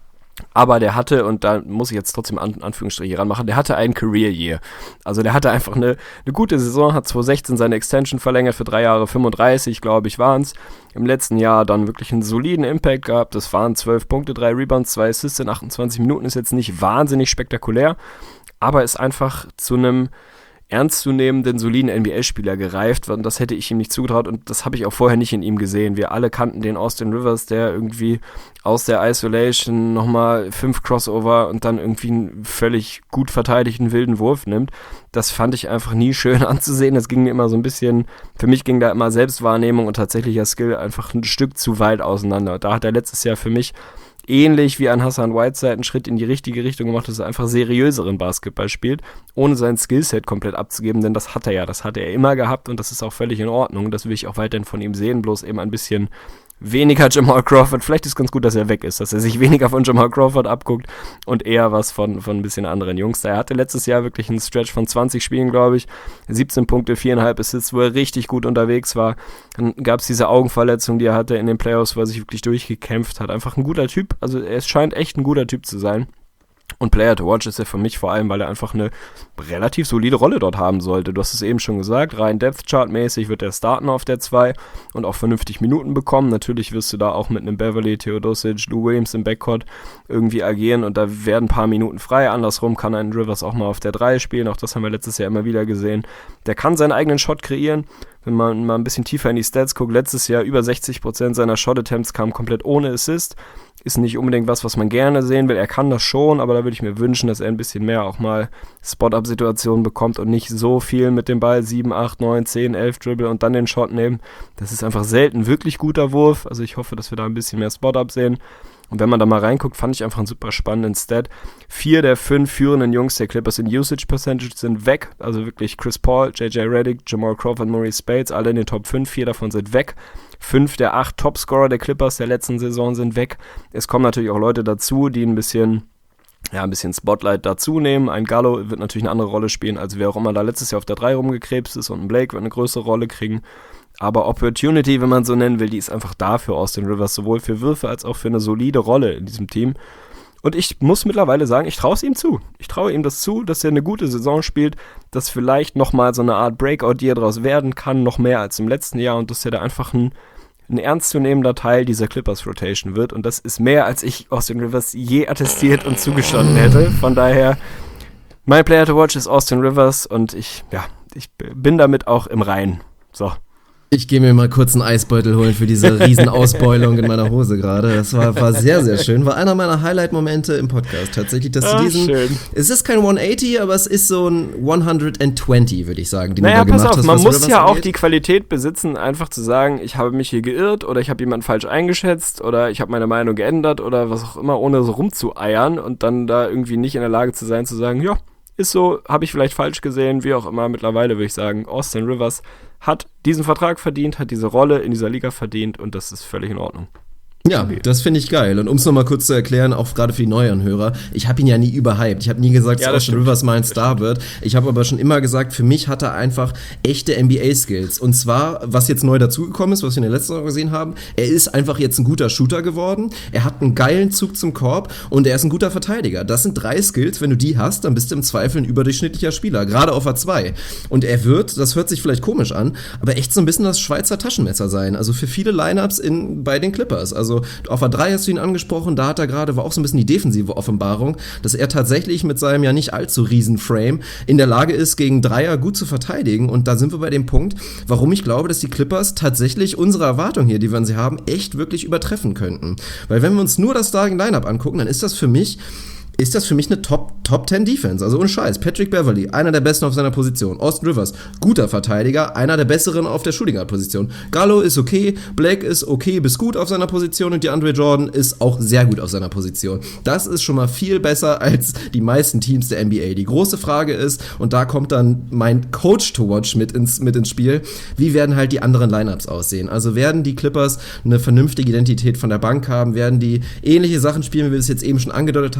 Aber der hatte, und da muss ich jetzt trotzdem An- Anführungsstriche ranmachen, der hatte einen Career Year. Also der hatte einfach eine, eine gute Saison, hat zwanzig sechzehn seine Extension verlängert für drei Jahre, fünfunddreißig, glaube ich, waren es. Im letzten Jahr dann wirklich einen soliden Impact gehabt. Das waren zwölf Punkte, drei Rebounds, zwei Assists in achtundzwanzig Minuten. Ist jetzt nicht wahnsinnig spektakulär, aber ist einfach zu einem ernstzunehmenden, soliden N B A-Spieler gereift, und das hätte ich ihm nicht zugetraut, und das habe ich auch vorher nicht in ihm gesehen. Wir alle kannten den Austin Rivers, der irgendwie aus der Isolation nochmal fünf Crossover und dann irgendwie einen völlig gut verteidigten wilden Wurf nimmt. Das fand ich einfach nie schön anzusehen. Das ging mir immer so ein bisschen, für mich ging da immer Selbstwahrnehmung und tatsächlicher Skill einfach ein Stück zu weit auseinander. Da hat er letztes Jahr für mich ähnlich wie an Hassan Whiteside einen Schritt in die richtige Richtung gemacht, dass er einfach seriöseren Basketball spielt, ohne sein Skillset komplett abzugeben, denn das hat er ja, das hat er immer gehabt und das ist auch völlig in Ordnung. Das will ich auch weiterhin von ihm sehen, bloß eben ein bisschen weniger Jamal Crawford. Vielleicht ist es ganz gut, dass er weg ist, dass er sich weniger von Jamal Crawford abguckt und eher was von, von ein bisschen anderen Jungs. Er hatte letztes Jahr wirklich einen Stretch von zwanzig Spielen, glaube ich, siebzehn Punkte, viereinhalb Assists, wo er richtig gut unterwegs war. Dann gab es diese Augenverletzung, die er hatte in den Playoffs, wo er sich wirklich durchgekämpft hat. Einfach ein guter Typ, also er scheint echt ein guter Typ zu sein. Und Player to Watch ist er für mich vor allem, weil er einfach eine relativ solide Rolle dort haben sollte. Du hast es eben schon gesagt, rein Depth-Chart-mäßig wird er starten auf der zwei und auch vernünftig Minuten bekommen. Natürlich wirst du da auch mit einem Beverly, Theodosic, Lou Williams im Backcourt irgendwie agieren und da werden ein paar Minuten frei. Andersrum kann ein Rivers auch mal auf der drei spielen, auch das haben wir letztes Jahr immer wieder gesehen. Der kann seinen eigenen Shot kreieren. Wenn man mal ein bisschen tiefer in die Stats guckt, letztes Jahr über sechzig Prozent seiner Shot-Attempts kamen komplett ohne Assist. Ist nicht unbedingt was, was man gerne sehen will. Er kann das schon, aber da würde ich mir wünschen, dass er ein bisschen mehr auch mal Spot-Up-Situationen bekommt und nicht so viel mit dem Ball sieben, acht, neun, zehn, elf Dribble und dann den Shot nehmen. Das ist einfach selten wirklich guter Wurf. Also ich hoffe, dass wir da ein bisschen mehr Spot-Up sehen. Und wenn man da mal reinguckt, fand ich einfach einen super spannenden Stat. Vier der fünf führenden Jungs der Clippers in Usage Percentage sind weg. Also wirklich Chris Paul, J J Redick, Jamal Crawford, Maurice Spades, alle in den Top fünf. Vier davon sind weg. Fünf der acht Topscorer der Clippers der letzten Saison sind weg. Es kommen natürlich auch Leute dazu, die ein bisschen, ja, ein bisschen Spotlight dazu nehmen. Ein Gallo wird natürlich eine andere Rolle spielen, als wer auch immer da letztes Jahr auf der drei rumgekrebst ist. Und ein Blake wird eine größere Rolle kriegen. Aber Opportunity, wenn man so nennen will, die ist einfach da für Austin Rivers, sowohl für Würfe als auch für eine solide Rolle in diesem Team. Und ich muss mittlerweile sagen, ich traue es ihm zu. Ich traue ihm das zu, dass er eine gute Saison spielt, dass vielleicht nochmal so eine Art Breakout-Year draus werden kann, noch mehr als im letzten Jahr und dass er da einfach ein, ein ernstzunehmender Teil dieser Clippers-Rotation wird. Und das ist mehr, als ich Austin Rivers je attestiert und zugestanden hätte. Von daher, mein Player to watch ist Austin Rivers und ich, ja, ich bin damit auch im Reinen. So. Ich gehe mir mal kurz einen Eisbeutel holen für diese riesen Ausbeulung in meiner Hose gerade. Das war, war sehr, sehr schön. War einer meiner Highlight-Momente im Podcast. Tatsächlich, dass Ach, du diesen... schön. Es ist kein hundertzwanzig, aber es ist so ein hundertzwanzig, würde ich sagen, den naja, du da pass gemacht auf, hast. man was muss Rivers ja auch angeht. die Qualität besitzen, einfach zu sagen, ich habe mich hier geirrt oder ich habe jemanden falsch eingeschätzt oder ich habe meine Meinung geändert oder was auch immer, ohne so rumzueiern und dann da irgendwie nicht in der Lage zu sein, zu sagen, ja, ist so, habe ich vielleicht falsch gesehen, wie auch immer. Mittlerweile würde ich sagen, Austin Rivers hat diesen Vertrag verdient, hat diese Rolle in dieser Liga verdient und das ist völlig in Ordnung. Ja, das finde ich geil. Und um es nochmal kurz zu erklären, auch gerade für die neueren Hörer, ich habe ihn ja nie überhyped. Ich habe nie gesagt, Ja, dass das Austin stimmt. Rivers mal ein Star wird. Ich habe aber schon immer gesagt, für mich hat er einfach echte N B A-Skills. Und zwar, was jetzt neu dazugekommen ist, was wir in der letzten Saison gesehen haben, er ist einfach jetzt ein guter Shooter geworden. Er hat einen geilen Zug zum Korb und er ist ein guter Verteidiger. Das sind drei Skills. Wenn du die hast, dann bist du im Zweifel ein überdurchschnittlicher Spieler, gerade auf A zwei. Und er wird, das hört sich vielleicht komisch an, aber echt so ein bisschen das Schweizer Taschenmesser sein. Also für viele Lineups in, bei den Clippers. Also auf A drei hast du ihn angesprochen, da hat er gerade, war auch so ein bisschen die defensive Offenbarung, dass er tatsächlich mit seinem ja nicht allzu riesen Frame in der Lage ist, gegen Dreier gut zu verteidigen. Und da sind wir bei dem Punkt, warum ich glaube, dass die Clippers tatsächlich unsere Erwartungen hier, die wir an sie haben, echt wirklich übertreffen könnten. Weil wenn wir uns nur das Starting Lineup angucken, dann ist das für mich ist das für mich eine Top, Top zehn Defense. Also ohne Scheiß. Patrick Beverly, einer der Besten auf seiner Position. Austin Rivers, guter Verteidiger, einer der Besseren auf der Shooting Guard Position. Gallo ist okay, Blake ist okay bis gut auf seiner Position und DeAndre Jordan ist auch sehr gut auf seiner Position. Das ist schon mal viel besser als die meisten Teams der N B A. Die große Frage ist, und da kommt dann mein Coach to watch mit ins, mit ins Spiel, wie werden halt die anderen Lineups aussehen? Also werden die Clippers eine vernünftige Identität von der Bank haben? Werden die ähnliche Sachen spielen, wie wir es jetzt eben schon angedeutet haben? Oder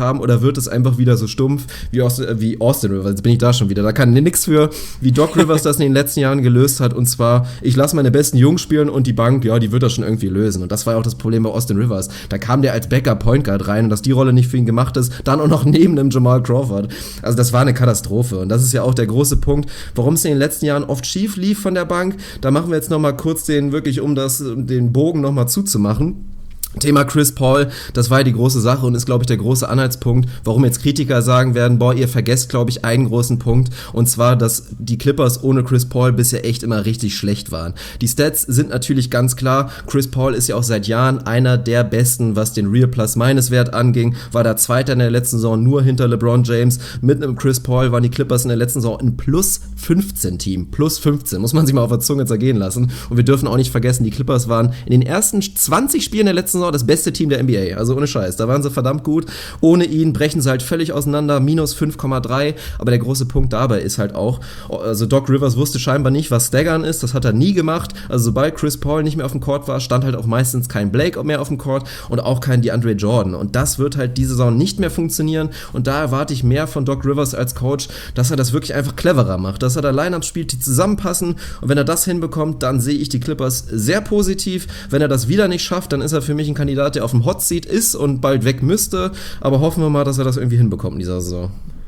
oder wird es einfach wieder so stumpf wie Austin, äh, wie Austin Rivers? Jetzt bin ich da schon wieder. Da kann nix für, wie Doc Rivers das in den letzten Jahren gelöst hat. Und zwar, ich lasse meine besten Jungs spielen und die Bank, ja, die wird das schon irgendwie lösen. Und das war ja auch das Problem bei Austin Rivers. Da kam der als Backup-Point Guard rein und dass die Rolle nicht für ihn gemacht ist, dann auch noch neben dem Jamal Crawford. Also das war eine Katastrophe. Und das ist ja auch der große Punkt, warum es in den letzten Jahren oft schief lief von der Bank. Da machen wir jetzt nochmal kurz den, wirklich um das, den Bogen nochmal zuzumachen. Thema Chris Paul, das war ja die große Sache und ist, glaube ich, der große Anhaltspunkt, warum jetzt Kritiker sagen werden, boah, ihr vergesst, glaube ich, einen großen Punkt, und zwar, dass die Clippers ohne Chris Paul bisher echt immer richtig schlecht waren. Die Stats sind natürlich ganz klar, Chris Paul ist ja auch seit Jahren einer der Besten, was den Real Plus-Minus-Wert anging, war der Zweiter in der letzten Saison nur hinter LeBron James. Mit einem Chris Paul waren die Clippers in der letzten Saison ein Plus fünfzehn Team, Plus fünfzehn, muss man sich mal auf der Zunge zergehen lassen. Und wir dürfen auch nicht vergessen, die Clippers waren in den ersten zwanzig Spielen der letzten Saison das beste Team der N B A, also ohne Scheiß, da waren sie verdammt gut. Ohne ihn brechen sie halt völlig auseinander, minus fünf Komma drei, aber der große Punkt dabei ist halt auch, also Doc Rivers wusste scheinbar nicht, was Staggern ist, das hat er nie gemacht, also sobald Chris Paul nicht mehr auf dem Court war, stand halt auch meistens kein Blake mehr auf dem Court und auch kein DeAndre Jordan, und das wird halt diese Saison nicht mehr funktionieren, und da erwarte ich mehr von Doc Rivers als Coach, dass er das wirklich einfach cleverer macht, dass er da Lineups spielt, die zusammenpassen, und wenn er das hinbekommt, dann sehe ich die Clippers sehr positiv. Wenn er das wieder nicht schafft, dann ist er für mich ein Kandidat, der auf dem Hot Seat ist und bald weg müsste, aber hoffen wir mal, dass er das irgendwie hinbekommt in dieser Saison.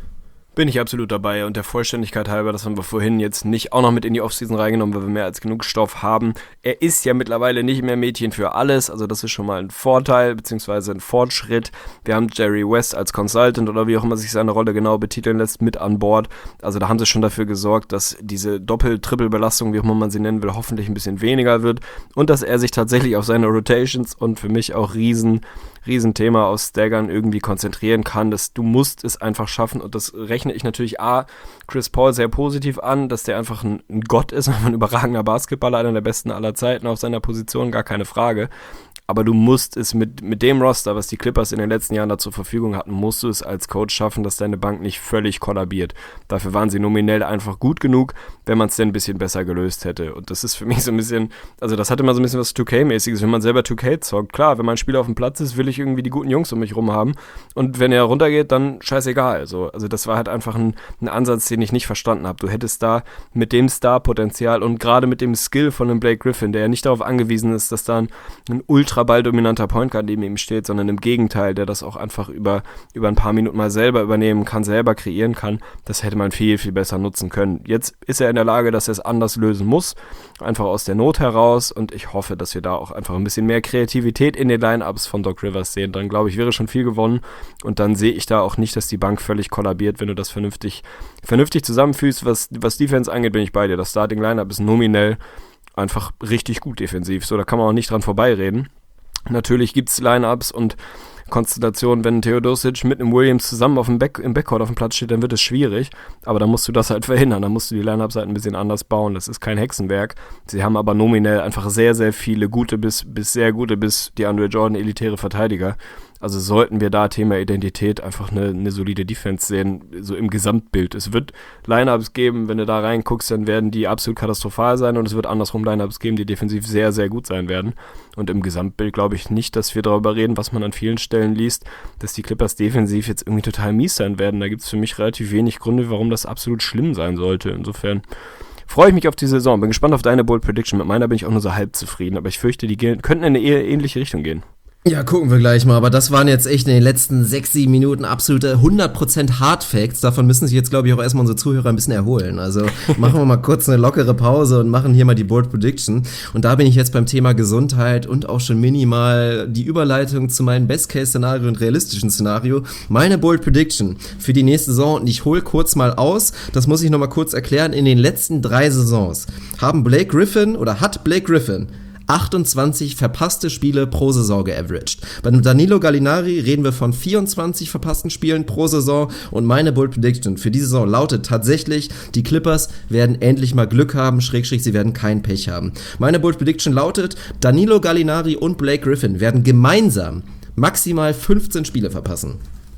Bin ich absolut dabei, und der Vollständigkeit halber, das haben wir vorhin jetzt nicht auch noch mit in die Offseason reingenommen, weil wir mehr als genug Stoff haben. Er ist ja mittlerweile nicht mehr Mädchen für alles, also das ist schon mal ein Vorteil, beziehungsweise ein Fortschritt. Wir haben Jerry West als Consultant oder wie auch immer sich seine Rolle genau betiteln lässt, mit an Bord. Also da haben sie schon dafür gesorgt, dass diese Doppel-Triple-Belastung, wie auch immer man sie nennen will, hoffentlich ein bisschen weniger wird und dass er sich tatsächlich auf seine Rotations und für mich auch riesen Riesenthema aus Staggern irgendwie konzentrieren kann. Das, du musst es einfach schaffen, und das rechne ich natürlich A, Chris Paul sehr positiv an, dass der einfach ein, ein Gott ist, ein überragender Basketballer, einer der besten aller Zeiten auf seiner Position, gar keine Frage. Aber du musst es mit, mit dem Roster, was die Clippers in den letzten Jahren da zur Verfügung hatten, musst du es als Coach schaffen, dass deine Bank nicht völlig kollabiert. Dafür waren sie nominell einfach gut genug, wenn man es denn ein bisschen besser gelöst hätte. Und das ist für mich so ein bisschen, also das hat immer so ein bisschen was zwei K-mäßiges, wenn man selber zwei K zockt. Klar, wenn mein Spieler auf dem Platz ist, will ich irgendwie die guten Jungs um mich rum haben. Und wenn er runtergeht, dann scheißegal. So, also das war halt einfach ein, ein Ansatz, den ich nicht verstanden habe. Du hättest da mit dem Star-Potenzial und gerade mit dem Skill von einem Blake Griffin, der ja nicht darauf angewiesen ist, dass da ein, ein ultra balldominanter Point Guard neben ihm steht, sondern im Gegenteil, der das auch einfach über, über ein paar Minuten mal selber übernehmen kann, selber kreieren kann, das hätte man viel, viel besser nutzen können. Jetzt ist er in der Lage, dass er es anders lösen muss, einfach aus der Not heraus, und ich hoffe, dass wir da auch einfach ein bisschen mehr Kreativität in den Lineups von Doc Rivers sehen. Dann, glaube ich, wäre schon viel gewonnen, und dann sehe ich da auch nicht, dass die Bank völlig kollabiert, wenn du das vernünftig, vernünftig zusammenfügst. Was, was Defense angeht, bin ich bei dir. Das Starting Lineup ist nominell einfach richtig gut defensiv, so, da kann man auch nicht dran vorbeireden. Natürlich gibt es Lineups und Konstellationen, wenn Theodosic mit einem Williams zusammen auf dem Back, im Backcourt auf dem Platz steht, dann wird es schwierig, aber dann musst du das halt verhindern, dann musst du die Lineups halt ein bisschen anders bauen, das ist kein Hexenwerk. Sie haben aber nominell einfach sehr, sehr viele gute bis, bis sehr gute bis DeAndre Jordan elitäre Verteidiger. Also sollten wir da Thema Identität einfach eine, eine solide Defense sehen, so im Gesamtbild. Es wird Lineups geben, wenn du da reinguckst, dann werden die absolut katastrophal sein, und es wird andersrum Lineups geben, die defensiv sehr, sehr gut sein werden. Und im Gesamtbild glaube ich nicht, dass wir darüber reden, was man an vielen Stellen liest, dass die Clippers defensiv jetzt irgendwie total mies sein werden. Da gibt es für mich relativ wenig Gründe, warum das absolut schlimm sein sollte. Insofern freue ich mich auf die Saison. Bin gespannt auf deine Bold Prediction. Mit meiner bin ich auch nur so halb zufrieden, aber ich fürchte, die gehen, könnten in eine eher ähnliche Richtung gehen. Ja, gucken wir gleich mal, aber das waren jetzt echt in den letzten sechs, sieben Minuten absolute hundert Prozent Hard Facts. Davon müssen sich jetzt, glaube ich, auch erstmal unsere Zuhörer ein bisschen erholen. Also machen wir mal kurz eine lockere Pause und machen hier mal die Bold Prediction. Und da bin ich jetzt beim Thema Gesundheit und auch schon minimal die Überleitung zu meinem Best-Case-Szenario und realistischen Szenario. Meine Bold Prediction für die nächste Saison, und ich hole kurz mal aus, das muss ich nochmal kurz erklären, in den letzten drei Saisons haben Blake Griffin oder hat Blake Griffin achtundzwanzig verpasste Spiele pro Saison geaveraged. Bei Danilo Gallinari reden wir von vierundzwanzig verpassten Spielen pro Saison, und meine Bold Prediction für diese Saison lautet tatsächlich, die Clippers werden endlich mal Glück haben, Schrägstrich, sie werden kein Pech haben. Meine Bold Prediction lautet, Danilo Gallinari und Blake Griffin werden gemeinsam maximal fünfzehn Spiele verpassen.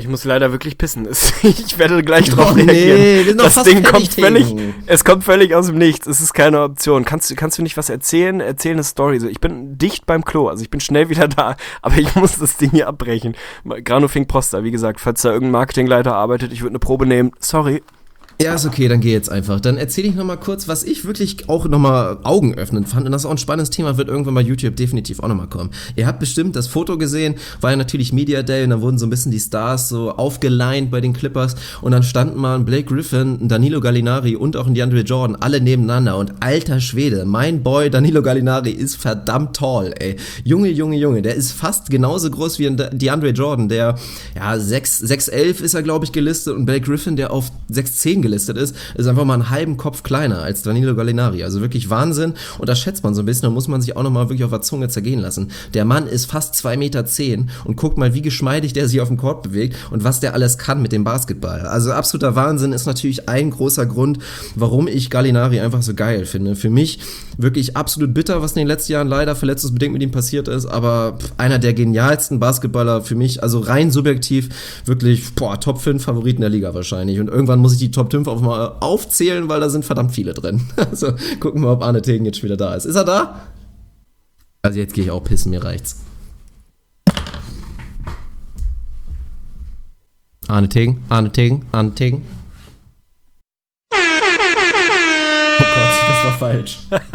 Ich muss leider wirklich pissen. Ich werde gleich drauf Oh, nee, reagieren. wir sind doch Das fast Ding fertig, kommt völlig, Tegen. es kommt völlig aus dem Nichts. Es ist keine Option. Kannst, du- kannst du nicht was erzählen? Erzähl eine Story. So, ich bin dicht beim Klo, also ich bin schnell wieder da, aber ich muss das Ding hier abbrechen. Grano Fink Posta, wie gesagt, falls da irgendein Marketingleiter arbeitet, ich würde eine Probe nehmen. Sorry. Ja, ist okay, dann geh jetzt einfach. Dann erzähle ich nochmal kurz, was ich wirklich auch nochmal augenöffnend fand. Und das ist auch ein spannendes Thema, wird irgendwann bei YouTube definitiv auch nochmal kommen. Ihr habt bestimmt das Foto gesehen, war ja natürlich Media Day und da wurden so ein bisschen die Stars so aufgeleint bei den Clippers und dann standen mal ein Blake Griffin, ein Danilo Gallinari und auch ein DeAndre Jordan alle nebeneinander und alter Schwede, mein Boy Danilo Gallinari ist verdammt tall, ey. Junge, Junge, Junge, der ist fast genauso groß wie ein DeAndre Jordan, der, ja, sechs elf ist er, glaube ich, gelistet und Blake Griffin, der auf sechs zehn gelistet ist, ist einfach mal einen halben Kopf kleiner als Danilo Gallinari. Also wirklich Wahnsinn. Und das schätzt man so ein bisschen. Da muss man sich auch nochmal wirklich auf der Zunge zergehen lassen. Der Mann ist fast zwei Meter zehn und guckt mal, wie geschmeidig der sich auf dem Court bewegt und was der alles kann mit dem Basketball. Also absoluter Wahnsinn ist natürlich ein großer Grund, warum ich Gallinari einfach so geil finde. Für mich wirklich absolut bitter, was in den letzten Jahren leider verletzungsbedingt mit ihm passiert ist, aber einer der genialsten Basketballer für mich, also rein subjektiv, wirklich, boah, Top fünf Favoriten der Liga wahrscheinlich. Und irgendwann muss ich die Top fünf auf mal aufzählen, weil da sind verdammt viele drin. Also gucken wir, ob Arne Tegen jetzt schon wieder da ist. Ist er da? Also jetzt gehe ich auch pissen, mir reicht's. Arne Tegen, Arne Tegen, Arne Tegen. Oh Gott, das war falsch.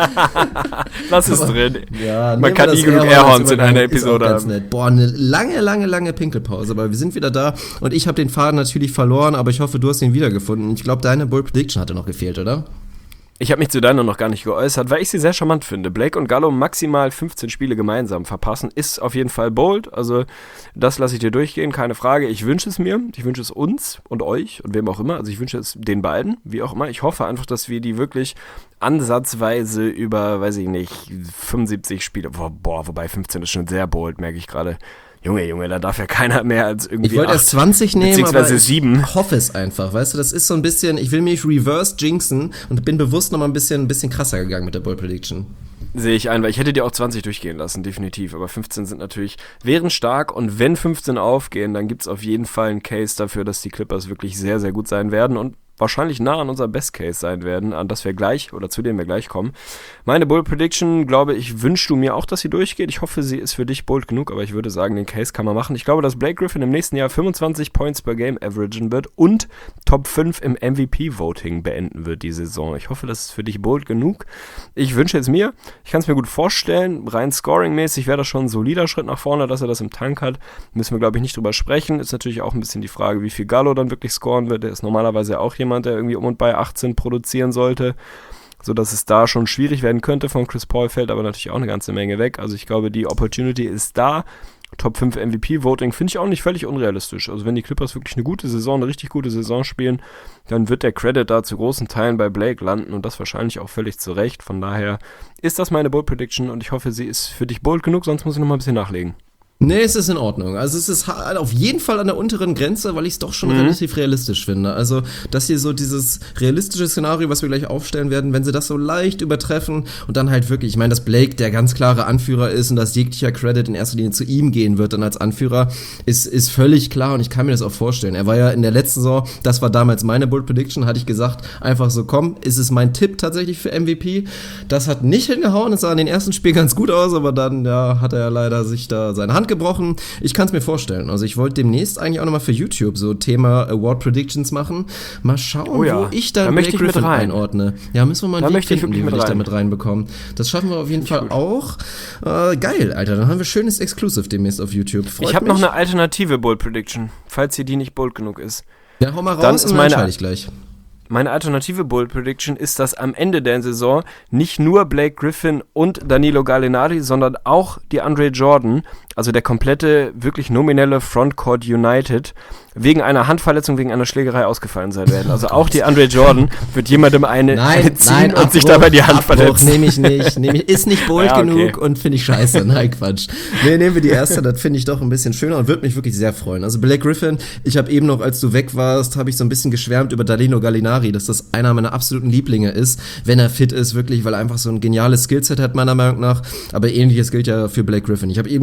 Lass es Aber- drin. Ja, Man nehmen kann wir nie das genug Airhorn als Airhorns in Übergang, einer ist auch Episode ganz haben. nett. Boah, eine lange, lange, lange Pinkelpause, aber wir sind wieder da und ich habe den Faden natürlich verloren, aber ich hoffe, du hast ihn wiedergefunden. Ich glaube, deine Bold Prediction hatte noch gefehlt, oder? Ich habe mich zu deiner noch gar nicht geäußert, weil ich sie sehr charmant finde. Blake und Gallo maximal fünfzehn Spiele gemeinsam verpassen, ist auf jeden Fall bold. Also das lasse ich dir durchgehen, keine Frage. Ich wünsche es mir, ich wünsche es uns und euch und wem auch immer. Also ich wünsche es den beiden, wie auch immer. Ich hoffe einfach, dass wir die wirklich ansatzweise über, weiß ich nicht, fünfundsiebzig Spiele, boah, boah wobei fünfzehn ist schon sehr bold, merke ich gerade. Junge, Junge, da darf ja keiner mehr als irgendwie Ich wollte erst zwanzig nehmen, aber beziehungsweise ich sieben. hoffe es einfach, weißt du, das ist so ein bisschen, ich will mich reverse jinxen und bin bewusst noch mal ein bisschen, ein bisschen krasser gegangen mit der Bold Prediction. Sehe ich ein, weil ich hätte dir auch zwanzig durchgehen lassen, definitiv. Aber fünfzehn sind natürlich, wären stark und wenn fünfzehn aufgehen, dann gibt es auf jeden Fall einen Case dafür, dass die Clippers wirklich sehr, sehr gut sein werden und wahrscheinlich nah an unserem Best Case sein werden, an das wir gleich oder zu dem wir gleich kommen. Meine Bold Prediction, glaube ich, wünschst du mir auch, dass sie durchgeht. Ich hoffe, sie ist für dich bold genug, aber ich würde sagen, den Case kann man machen. Ich glaube, dass Blake Griffin im nächsten Jahr fünfundzwanzig Points per Game averagen wird und Top fünf im M V P-Voting beenden wird die Saison. Ich hoffe, das ist für dich bold genug. Ich wünsche es mir. Ich kann es mir gut vorstellen. Rein scoring-mäßig wäre das schon ein solider Schritt nach vorne, dass er das im Tank hat. Müssen wir, glaube ich, nicht drüber sprechen. Ist natürlich auch ein bisschen die Frage, wie viel Gallo dann wirklich scoren wird. Der ist normalerweise auch jemand, der irgendwie um und bei achtzehn produzieren sollte, sodass es da schon schwierig werden könnte. Von Chris Paul fällt aber natürlich auch eine ganze Menge weg. Also ich glaube, die Opportunity ist da. Top fünf M V P-Voting finde ich auch nicht völlig unrealistisch. Also wenn die Clippers wirklich eine gute Saison, eine richtig gute Saison spielen, dann wird der Credit da zu großen Teilen bei Blake landen und das wahrscheinlich auch völlig zu Recht. Von daher ist das meine Bold Prediction und ich hoffe, sie ist für dich bold genug, sonst muss ich noch mal ein bisschen nachlegen. Nee, es ist in Ordnung. Also es ist ha- auf jeden Fall an der unteren Grenze, weil ich es doch schon Mhm. relativ realistisch finde. Also, dass hier so dieses realistische Szenario, was wir gleich aufstellen werden, wenn sie das so leicht übertreffen und dann halt wirklich, ich meine, dass Blake der ganz klare Anführer ist und dass jeglicher Credit in erster Linie zu ihm gehen wird dann als Anführer, ist, ist völlig klar und ich kann mir das auch vorstellen. Er war ja in der letzten Saison, das war damals meine Bold Prediction, hatte ich gesagt, einfach so, komm, ist es mein Tipp tatsächlich für M V P. Das hat nicht hingehauen, es sah in den ersten Spielen ganz gut aus, aber dann, ja, hat er ja leider sich da seine Hand gebrochen. Ich kann es mir vorstellen. Also ich wollte demnächst eigentlich auch nochmal für YouTube so Thema Award Predictions machen. Mal schauen, Oh ja, wo ich da, da möchte ich Blake mit Griffin rein. einordne. Ja, müssen wir mal Da einen Weg möchte ich finden, wirklich wie wir mit dich da rein. mit reinbekommen. Das schaffen wir auf jeden Fall gut. auch. Äh, geil, Alter. Dann haben wir schönes Exclusive demnächst auf YouTube. Freut Ich habe mich. noch eine alternative Bold Prediction, falls hier die nicht bold genug ist. Ja, hau mal raus Dann und ist dann meine- entscheide ich gleich. Meine alternative Bold Prediction ist, dass am Ende der Saison nicht nur Blake Griffin und Danilo Gallinari, sondern auch DeAndre Jordan, also der komplette, wirklich nominelle Frontcourt United, wegen einer Handverletzung, wegen einer Schlägerei ausgefallen sein werden. Also auch DeAndre Jordan wird jemandem eine, Nein, eine ziehen nein, und Abbruch, sich dabei die Hand Abbruch, verletzen. nehme ich nicht. Nehm ich, ist nicht bold Ja, okay. genug und finde ich scheiße. Nein, Quatsch. Nee, nehmen wir die erste, das finde ich doch ein bisschen schöner und würde mich wirklich sehr freuen. Also Blake Griffin, ich habe eben noch, als du weg warst, habe ich so ein bisschen geschwärmt über Danilo Gallinari, dass das einer meiner absoluten Lieblinge ist, wenn er fit ist, wirklich, weil er einfach so ein geniales Skillset hat, meiner Meinung nach. Aber ähnliches gilt ja für Blake Griffin. Ich habe eben gesagt, dass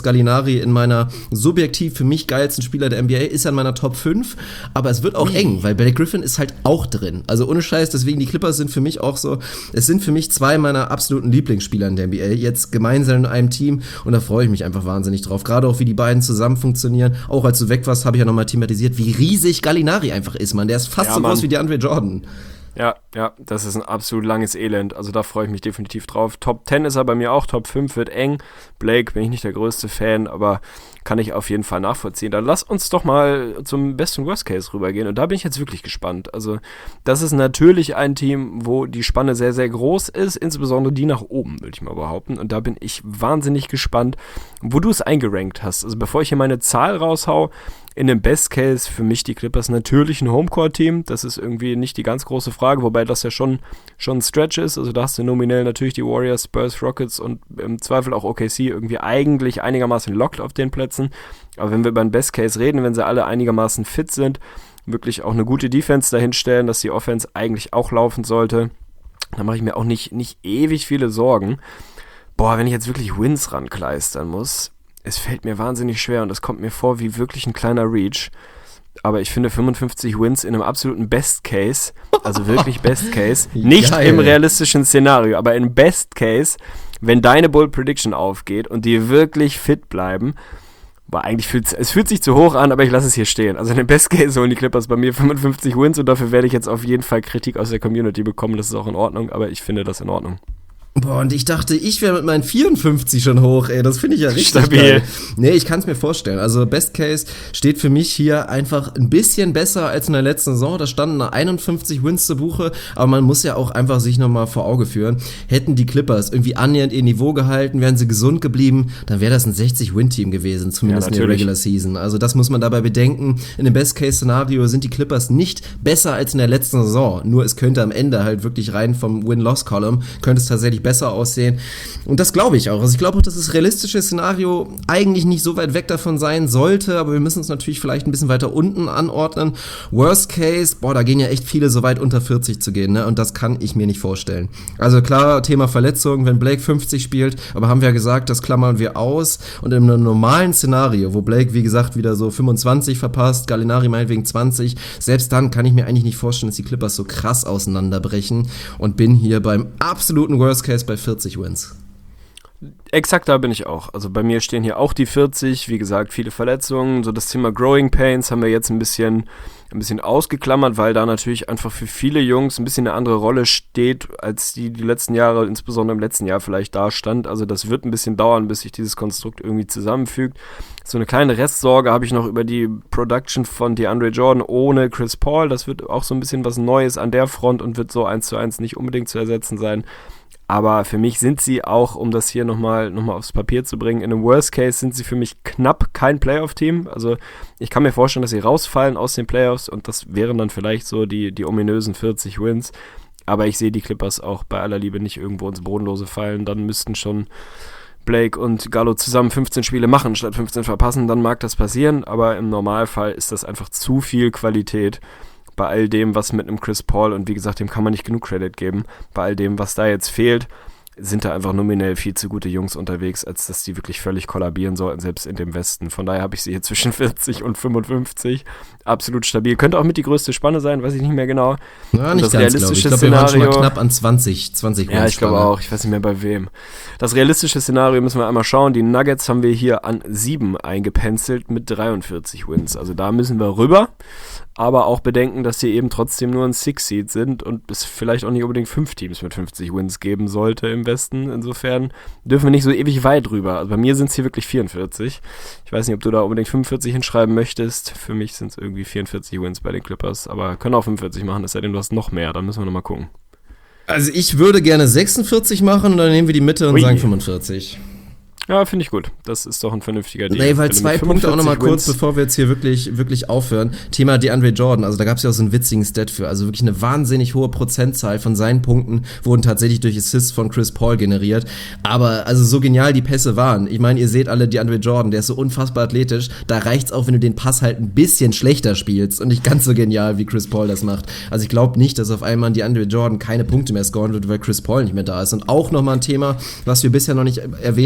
Andreas Gallinari in meiner subjektiv für mich geilsten Spieler der N B A, ist er in meiner Top fünf, aber es wird auch Ui. eng, weil Blake Griffin ist halt auch drin. Also ohne Scheiß, deswegen die Clippers sind für mich auch so, es sind für mich zwei meiner absoluten Lieblingsspieler in der N B A, jetzt gemeinsam in einem Team und da freue ich mich einfach wahnsinnig drauf. Gerade auch, wie die beiden zusammen funktionieren. Auch als du weg warst, habe ich ja nochmal thematisiert, wie riesig Gallinari einfach ist, man. Der ist fast ja, so Mann. groß wie die Andre Jordan. Ja, ja, das ist ein absolut langes Elend. Also da freue ich mich definitiv drauf. Top zehn ist er bei mir auch, Top fünf wird eng. Blake bin ich nicht der größte Fan, aber kann ich auf jeden Fall nachvollziehen. Dann lass uns doch mal zum Best und Worst Case rübergehen. Und da bin ich jetzt wirklich gespannt. Also das ist natürlich ein Team, wo die Spanne sehr, sehr groß ist. Insbesondere die nach oben, würde ich mal behaupten. Und da bin ich wahnsinnig gespannt, wo du es eingerankt hast. Also bevor ich hier meine Zahl raushau, in dem Best Case für mich die Clippers natürlich ein Homecourt-Team. Das ist irgendwie nicht die ganz große Frage, wobei das ja schon, schon ein Stretch ist. Also da hast du nominell natürlich die Warriors, Spurs, Rockets und im Zweifel auch O K C irgendwie eigentlich einigermaßen locked auf den Plätzen. Aber wenn wir über den Best Case reden, wenn sie alle einigermaßen fit sind, wirklich auch eine gute Defense dahinstellen, dass die Offense eigentlich auch laufen sollte, dann mache ich mir auch nicht, nicht ewig viele Sorgen. Boah, wenn ich jetzt wirklich Wins rankleistern muss, es fällt mir wahnsinnig schwer und es kommt mir vor wie wirklich ein kleiner Reach. Aber ich finde fünfundfünfzig Wins in einem absoluten Best Case, also wirklich Best Case, nicht Geil. im realistischen Szenario, aber im Best Case, wenn deine Bold Prediction aufgeht und die wirklich fit bleiben, aber eigentlich fühlt es fühlt sich zu hoch an, aber ich lasse es hier stehen. Also in dem Best Case holen die Clippers bei mir fünfundfünfzig Wins und dafür werde ich jetzt auf jeden Fall Kritik aus der Community bekommen, das ist auch in Ordnung, aber ich finde das in Ordnung. Boah, und ich dachte, ich wäre mit meinen vierundfünfzig schon hoch, ey, das finde ich ja richtig Stabil. Geil. Nee, ich kann es mir vorstellen, also Best Case steht für mich hier einfach ein bisschen besser als in der letzten Saison, da standen einundfünfzig Wins zu Buche, aber man muss ja auch einfach sich nochmal vor Auge führen, hätten die Clippers irgendwie annähernd ihr Niveau gehalten, wären sie gesund geblieben, dann wäre das ein sechzig-Win-Team gewesen, zumindest ja, in der Regular Season, also das muss man dabei bedenken, in dem Best Case-Szenario sind die Clippers nicht besser als in der letzten Saison, nur es könnte am Ende halt wirklich rein vom Win-Loss-Column, könnte es tatsächlich besser aussehen. Und das glaube ich auch. Also ich glaube auch, dass das realistische Szenario eigentlich nicht so weit weg davon sein sollte, aber wir müssen uns natürlich vielleicht ein bisschen weiter unten anordnen. Worst Case, boah, da gehen ja echt viele so weit unter vierzig zu gehen, ne? Und das kann ich mir nicht vorstellen. Also klar, Thema Verletzungen, wenn Blake fünfzig spielt, aber haben wir ja gesagt, das klammern wir aus. Und in einem normalen Szenario, wo Blake, wie gesagt, wieder so fünfundzwanzig verpasst, Gallinari meinetwegen zwanzig, selbst dann kann ich mir eigentlich nicht vorstellen, dass die Clippers so krass auseinanderbrechen und bin hier beim absoluten Worst Case bei vierzig Wins. Exakt, da bin ich auch. Also bei mir stehen hier auch die vierzig, wie gesagt, viele Verletzungen. So das Thema Growing Pains haben wir jetzt ein bisschen, ein bisschen ausgeklammert, weil da natürlich einfach für viele Jungs ein bisschen eine andere Rolle steht, als die die letzten Jahre, insbesondere im letzten Jahr vielleicht da stand. Also das wird ein bisschen dauern, bis sich dieses Konstrukt irgendwie zusammenfügt. So eine kleine Restsorge habe ich noch über die Production von DeAndre Jordan ohne Chris Paul. Das wird auch so ein bisschen was Neues an der Front und wird so eins zu eins nicht unbedingt zu ersetzen sein. Aber für mich sind sie auch, um das hier nochmal noch mal aufs Papier zu bringen, in einem Worst Case sind sie für mich knapp kein Playoff-Team. Also ich kann mir vorstellen, dass sie rausfallen aus den Playoffs und das wären dann vielleicht so die, die ominösen vierzig Wins. Aber ich sehe die Clippers auch bei aller Liebe nicht irgendwo ins Bodenlose fallen. Dann müssten schon Blake und Gallo zusammen fünfzehn Spiele machen, statt fünfzehn verpassen. Dann mag das passieren, aber im Normalfall ist das einfach zu viel Qualität. Bei all dem, was mit einem Chris Paul, und wie gesagt, dem kann man nicht genug Credit geben, bei all dem, was da jetzt fehlt, sind da einfach nominell viel zu gute Jungs unterwegs, als dass die wirklich völlig kollabieren sollten, selbst in dem Westen. Von daher habe ich sie hier zwischen vierzig und fünfundfünfzig. Absolut stabil. Könnte auch mit die größte Spanne sein, weiß ich nicht mehr genau. Ja, nicht das ganz, glaube ich. Ich glaube, wir waren schon mal knapp an zwanzig, zwanzig Ja, ich glaube auch. Ich weiß nicht mehr bei wem. Das realistische Szenario müssen wir einmal schauen. Die Nuggets haben wir hier an sieben eingepenzelt mit dreiundvierzig Wins. Also da müssen wir rüber. Aber auch bedenken, dass sie eben trotzdem nur ein Six-Seed sind und es vielleicht auch nicht unbedingt fünf Teams mit fünfzig Wins geben sollte im Westen. Insofern dürfen wir nicht so ewig weit rüber. Also bei mir sind es hier wirklich vierundvierzig. Ich weiß nicht, ob du da unbedingt fünfundvierzig hinschreiben möchtest. Für mich sind es irgendwie vierundvierzig Wins bei den Clippers. Aber können auch fünfundvierzig machen, es sei denn, du hast noch mehr. Dann müssen wir nochmal gucken. Also ich würde gerne sechsundvierzig machen und dann nehmen wir die Mitte und Ui. sagen fünfundvierzig. Ja, finde ich gut. Das ist doch ein vernünftiger Deal. Nee, weil zwei Punkte auch nochmal kurz, bevor wir jetzt hier wirklich, wirklich aufhören. Thema DeAndre Jordan. Also da gab es ja auch so einen witzigen Stat für. Also wirklich eine wahnsinnig hohe Prozentzahl von seinen Punkten wurden tatsächlich durch Assists von Chris Paul generiert. Aber also so genial die Pässe waren. Ich meine, ihr seht alle DeAndre Jordan, der ist so unfassbar athletisch. Da reicht's auch, wenn du den Pass halt ein bisschen schlechter spielst und nicht ganz so genial, wie Chris Paul das macht. Also ich glaube nicht, dass auf einmal DeAndre Jordan keine Punkte mehr scoren wird, weil Chris Paul nicht mehr da ist. Und auch nochmal ein Thema, was wir bisher noch nicht erwähnt hatten und was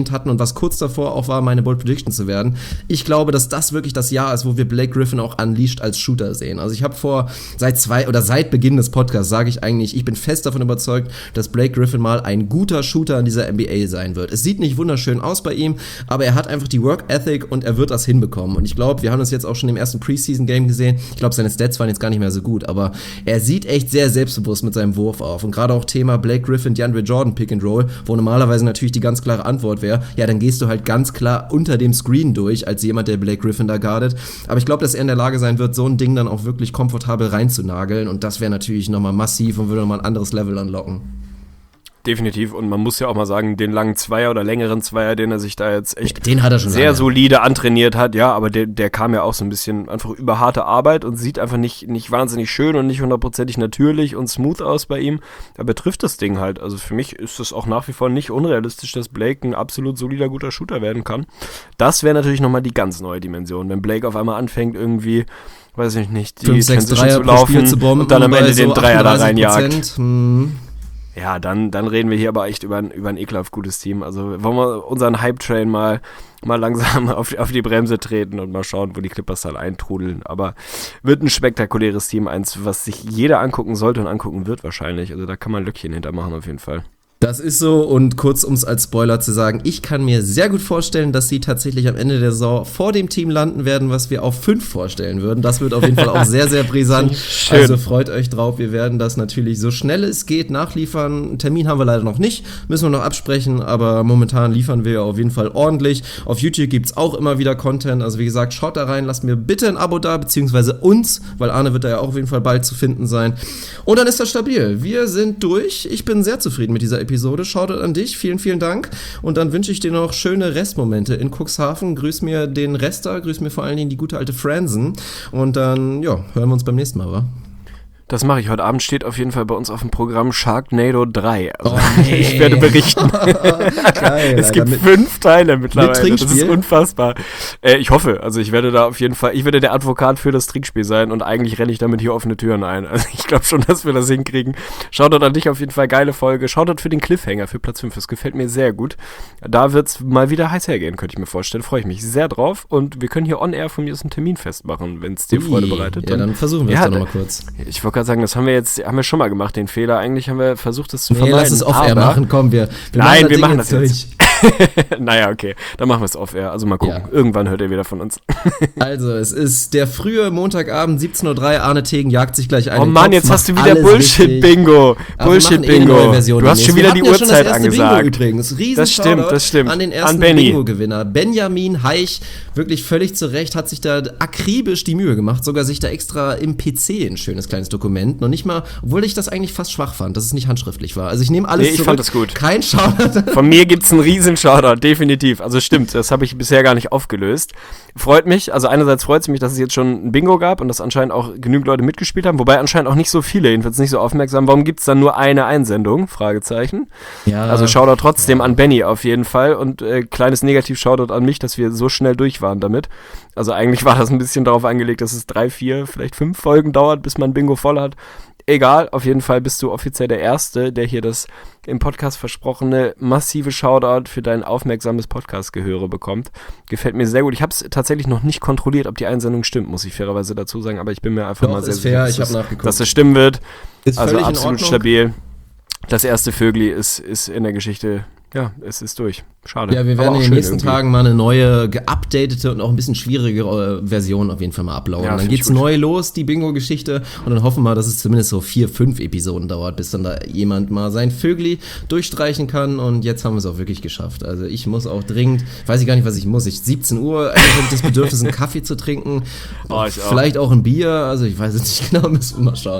was kurz davor auch war, meine Bold Prediction zu werden. Ich glaube, dass das wirklich das Jahr ist, wo wir Blake Griffin auch unleashed als Shooter sehen. Also ich habe vor, seit zwei oder seit Beginn des Podcasts sage ich eigentlich, ich bin fest davon überzeugt, dass Blake Griffin mal ein guter Shooter in dieser N B A sein wird. Es sieht nicht wunderschön aus bei ihm, aber er hat einfach die Work Ethic und er wird das hinbekommen. Und ich glaube, wir haben das jetzt auch schon im ersten Preseason-Game gesehen. Ich glaube, seine Stats waren jetzt gar nicht mehr so gut, aber er sieht echt sehr selbstbewusst mit seinem Wurf auf. Und gerade auch Thema Blake Griffin, DeAndre Jordan Pick and Roll, wo normalerweise natürlich die ganz klare Antwort wäre, ja, dann gehst du halt ganz klar unter dem Screen durch, als jemand, der Blake Griffin da guardet. Aber ich glaube, dass er in der Lage sein wird, so ein Ding dann auch wirklich komfortabel reinzunageln. Und das wäre natürlich nochmal massiv und würde nochmal ein anderes Level anlocken. Definitiv, und man muss ja auch mal sagen, den langen Zweier oder längeren Zweier, den er sich da jetzt echt den hat er schon sehr lange. solide antrainiert hat, ja, aber der, der kam ja auch so ein bisschen einfach über harte Arbeit und sieht einfach nicht, nicht wahnsinnig schön und nicht hundertprozentig natürlich und smooth aus bei ihm, aber er trifft das Ding halt, also für mich ist das auch nach wie vor nicht unrealistisch, dass Blake ein absolut solider, guter Shooter werden kann. Das wäre natürlich nochmal die ganz neue Dimension, wenn Blake auf einmal anfängt irgendwie, weiß ich nicht, die fünf, sechs Transition Dreier zu laufen zu bomben, und dann am Ende so den Dreier da reinjagt. Hm. Ja, dann, dann reden wir hier aber echt über ein, über ein ekelhaft gutes Team. Also wollen wir unseren Hype-Train mal, mal langsam auf, auf die Bremse treten und mal schauen, wo die Clippers dann eintrudeln. Aber wird ein spektakuläres Team, eins, was sich jeder angucken sollte und angucken wird wahrscheinlich. Also da kann man Löckchen hintermachen auf jeden Fall. Das ist so, und kurz, um es als Spoiler zu sagen, ich kann mir sehr gut vorstellen, dass sie tatsächlich am Ende der Saison vor dem Team landen werden, was wir auf fünf vorstellen würden. Das wird auf jeden Fall auch sehr, sehr brisant. Schön. Also freut euch drauf, wir werden das natürlich so schnell es geht nachliefern. Einen Termin haben wir leider noch nicht, müssen wir noch absprechen, aber momentan liefern wir auf jeden Fall ordentlich. Auf YouTube gibt's auch immer wieder Content, also wie gesagt, schaut da rein, lasst mir bitte ein Abo da, beziehungsweise uns, weil Arne wird da ja auch auf jeden Fall bald zu finden sein. Und dann ist das stabil. Wir sind durch. Ich bin sehr zufrieden mit dieser Episode. Shoutout an dich, vielen, vielen Dank. Und dann wünsche ich dir noch schöne Restmomente in Cuxhaven. Grüß mir den Rester, grüß mir vor allen Dingen die gute alte Franzen. Und dann, ja, hören wir uns beim nächsten Mal, wa? Das mache ich. Heute Abend steht auf jeden Fall bei uns auf dem Programm Sharknado drei. Also Oh, nee. ich werde berichten. Geil, es gibt mit, fünf Teile mittlerweile. mit Das ist unfassbar. Äh, ich hoffe, also ich werde da auf jeden Fall, ich werde der Advokat für das Trinkspiel sein und eigentlich renne ich damit hier offene Türen ein. Also ich glaube schon, dass wir das hinkriegen. Shoutout an dich, auf jeden Fall geile Folge. Shoutout für den Cliffhanger für Platz fünf. Das gefällt mir sehr gut. Da wird es mal wieder heiß hergehen, könnte ich mir vorstellen. Freue ich mich sehr drauf. Und wir können hier on air von mir aus einen Termin festmachen, wenn es dir Freude bereitet. Ja, dann versuchen wir ja, es doch nochmal kurz. Ich wollte gerade sagen, das haben wir jetzt haben wir schon mal gemacht, den Fehler. Eigentlich haben wir versucht, das zu Nee, vermeiden. lass es off-air machen, komm, wir, wir Nein, machen wir Ding machen das durch. jetzt. Naja, okay, dann machen wir es off-air. Also mal gucken, Ja. irgendwann hört ihr wieder von uns. Also, es ist der frühe Montagabend, siebzehn Uhr drei, Arne Tegen jagt sich gleich ein. Oh Den Mann, Kopf, jetzt hast du macht wieder alles Bullshit-Bingo. richtig. Aber wir machen eh eine Bullshit-Bingo. neue Version Du hast schon demnächst. wieder Wir die hatten ja schon Uhrzeit das erste angesagt. Bingo übrigens. Riesen Das stimmt, Shoutout das stimmt. An den An ersten Benny. Bingo-Gewinner. Benjamin Heich, wirklich völlig zu Recht, hat sich da akribisch die Mühe gemacht, sogar sich da extra im P C ein schönes kleines Dokument, noch nicht mal, obwohl ich das eigentlich fast schwach fand, dass es nicht handschriftlich war. Also ich nehme alles Nee, ich zurück. fand das gut. Kein Shoutout. Von mir gibt's einen riesen Shoutout, definitiv. Also stimmt, das habe ich bisher gar nicht aufgelöst. Freut mich, also einerseits freut es mich, dass es jetzt schon ein Bingo gab und dass anscheinend auch genügend Leute mitgespielt haben, wobei anscheinend auch nicht so viele, jedenfalls nicht so aufmerksam. Warum gibt's dann nur eine Einsendung? Fragezeichen. Ja. Also Shoutout trotzdem ja. an Benny auf jeden Fall und äh, kleines Negativ-Shoutout an mich, dass wir so schnell durch waren damit. Also eigentlich war das ein bisschen darauf angelegt, dass es drei, vier, vielleicht fünf Folgen dauert, bis man Bingo voll hat. Egal, auf jeden Fall bist du offiziell der Erste, der hier das im Podcast versprochene massive Shoutout für dein aufmerksames Podcast-Gehöre bekommt. Gefällt mir sehr gut. Ich habe es tatsächlich noch nicht kontrolliert, ob die Einsendung stimmt, muss ich fairerweise dazu sagen, aber ich bin mir einfach Doch, mal sehr ist sicher, fair, ich dass, hab es, nachgeguckt. dass es stimmen wird. Ist Also völlig in absolut Ordnung. stabil. Das erste Vögli ist, ist in der Geschichte, ja, es ist durch. Schade. Ja, wir Aber werden auch in den schön nächsten irgendwie. Tagen mal eine neue, geupdatete und auch ein bisschen schwierigere äh, Version auf jeden Fall mal uploaden. Ja, dann find ich geht's gut. neu los, die Bingo-Geschichte, und dann hoffen wir, dass es zumindest so vier, fünf Episoden dauert, bis dann da jemand mal sein Vögli durchstreichen kann, und jetzt haben wir es auch wirklich geschafft. Also ich muss auch dringend, weiß ich gar nicht, was ich muss, ich siebzehn Uhr, eigentlich habe ich das Bedürfnis, einen Kaffee zu trinken, Oh, ich auch. vielleicht auch ein Bier, also ich weiß es nicht genau, müssen wir mal schauen.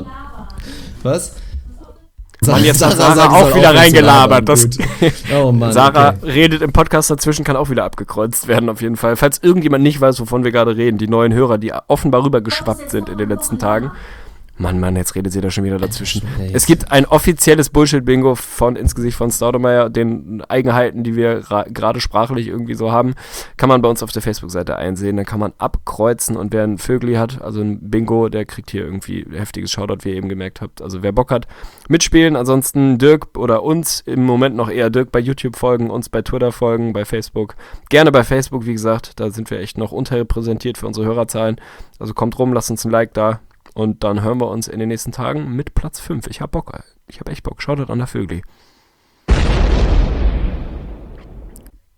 Was? Mann, jetzt hat Sarah, sagt, ich auch soll wieder aufhören zu labern. reingelabert. Das, Gut. Oh Mann, Sarah okay. redet im Podcast dazwischen, kann auch wieder abgekreuzt werden auf jeden Fall. Falls irgendjemand nicht weiß, wovon wir gerade reden, die neuen Hörer, die offenbar rübergeschwappt sind in den letzten Tagen. Mann, Mann, jetzt redet sie da schon wieder dazwischen. Äh, Es gibt ein offizielles Bullshit-Bingo von ins Gesicht von Staudemeyer, den Eigenheiten, die wir ra- gerade sprachlich irgendwie so haben, kann man bei uns auf der Facebook-Seite einsehen. Dann kann man abkreuzen und wer ein Vögli hat, also ein Bingo, der kriegt hier irgendwie heftiges Shoutout, wie ihr eben gemerkt habt. Also wer Bock hat, mitspielen. Ansonsten Dirk oder uns, im Moment noch eher Dirk bei YouTube folgen, uns bei Twitter folgen, bei Facebook. Gerne bei Facebook, wie gesagt, da sind wir echt noch unterrepräsentiert für unsere Hörerzahlen. Also kommt rum, lasst uns ein Like da. Und dann hören wir uns in den nächsten Tagen mit Platz fünf. Ich hab Bock. Ich hab echt Bock. Schaut an der Vögli.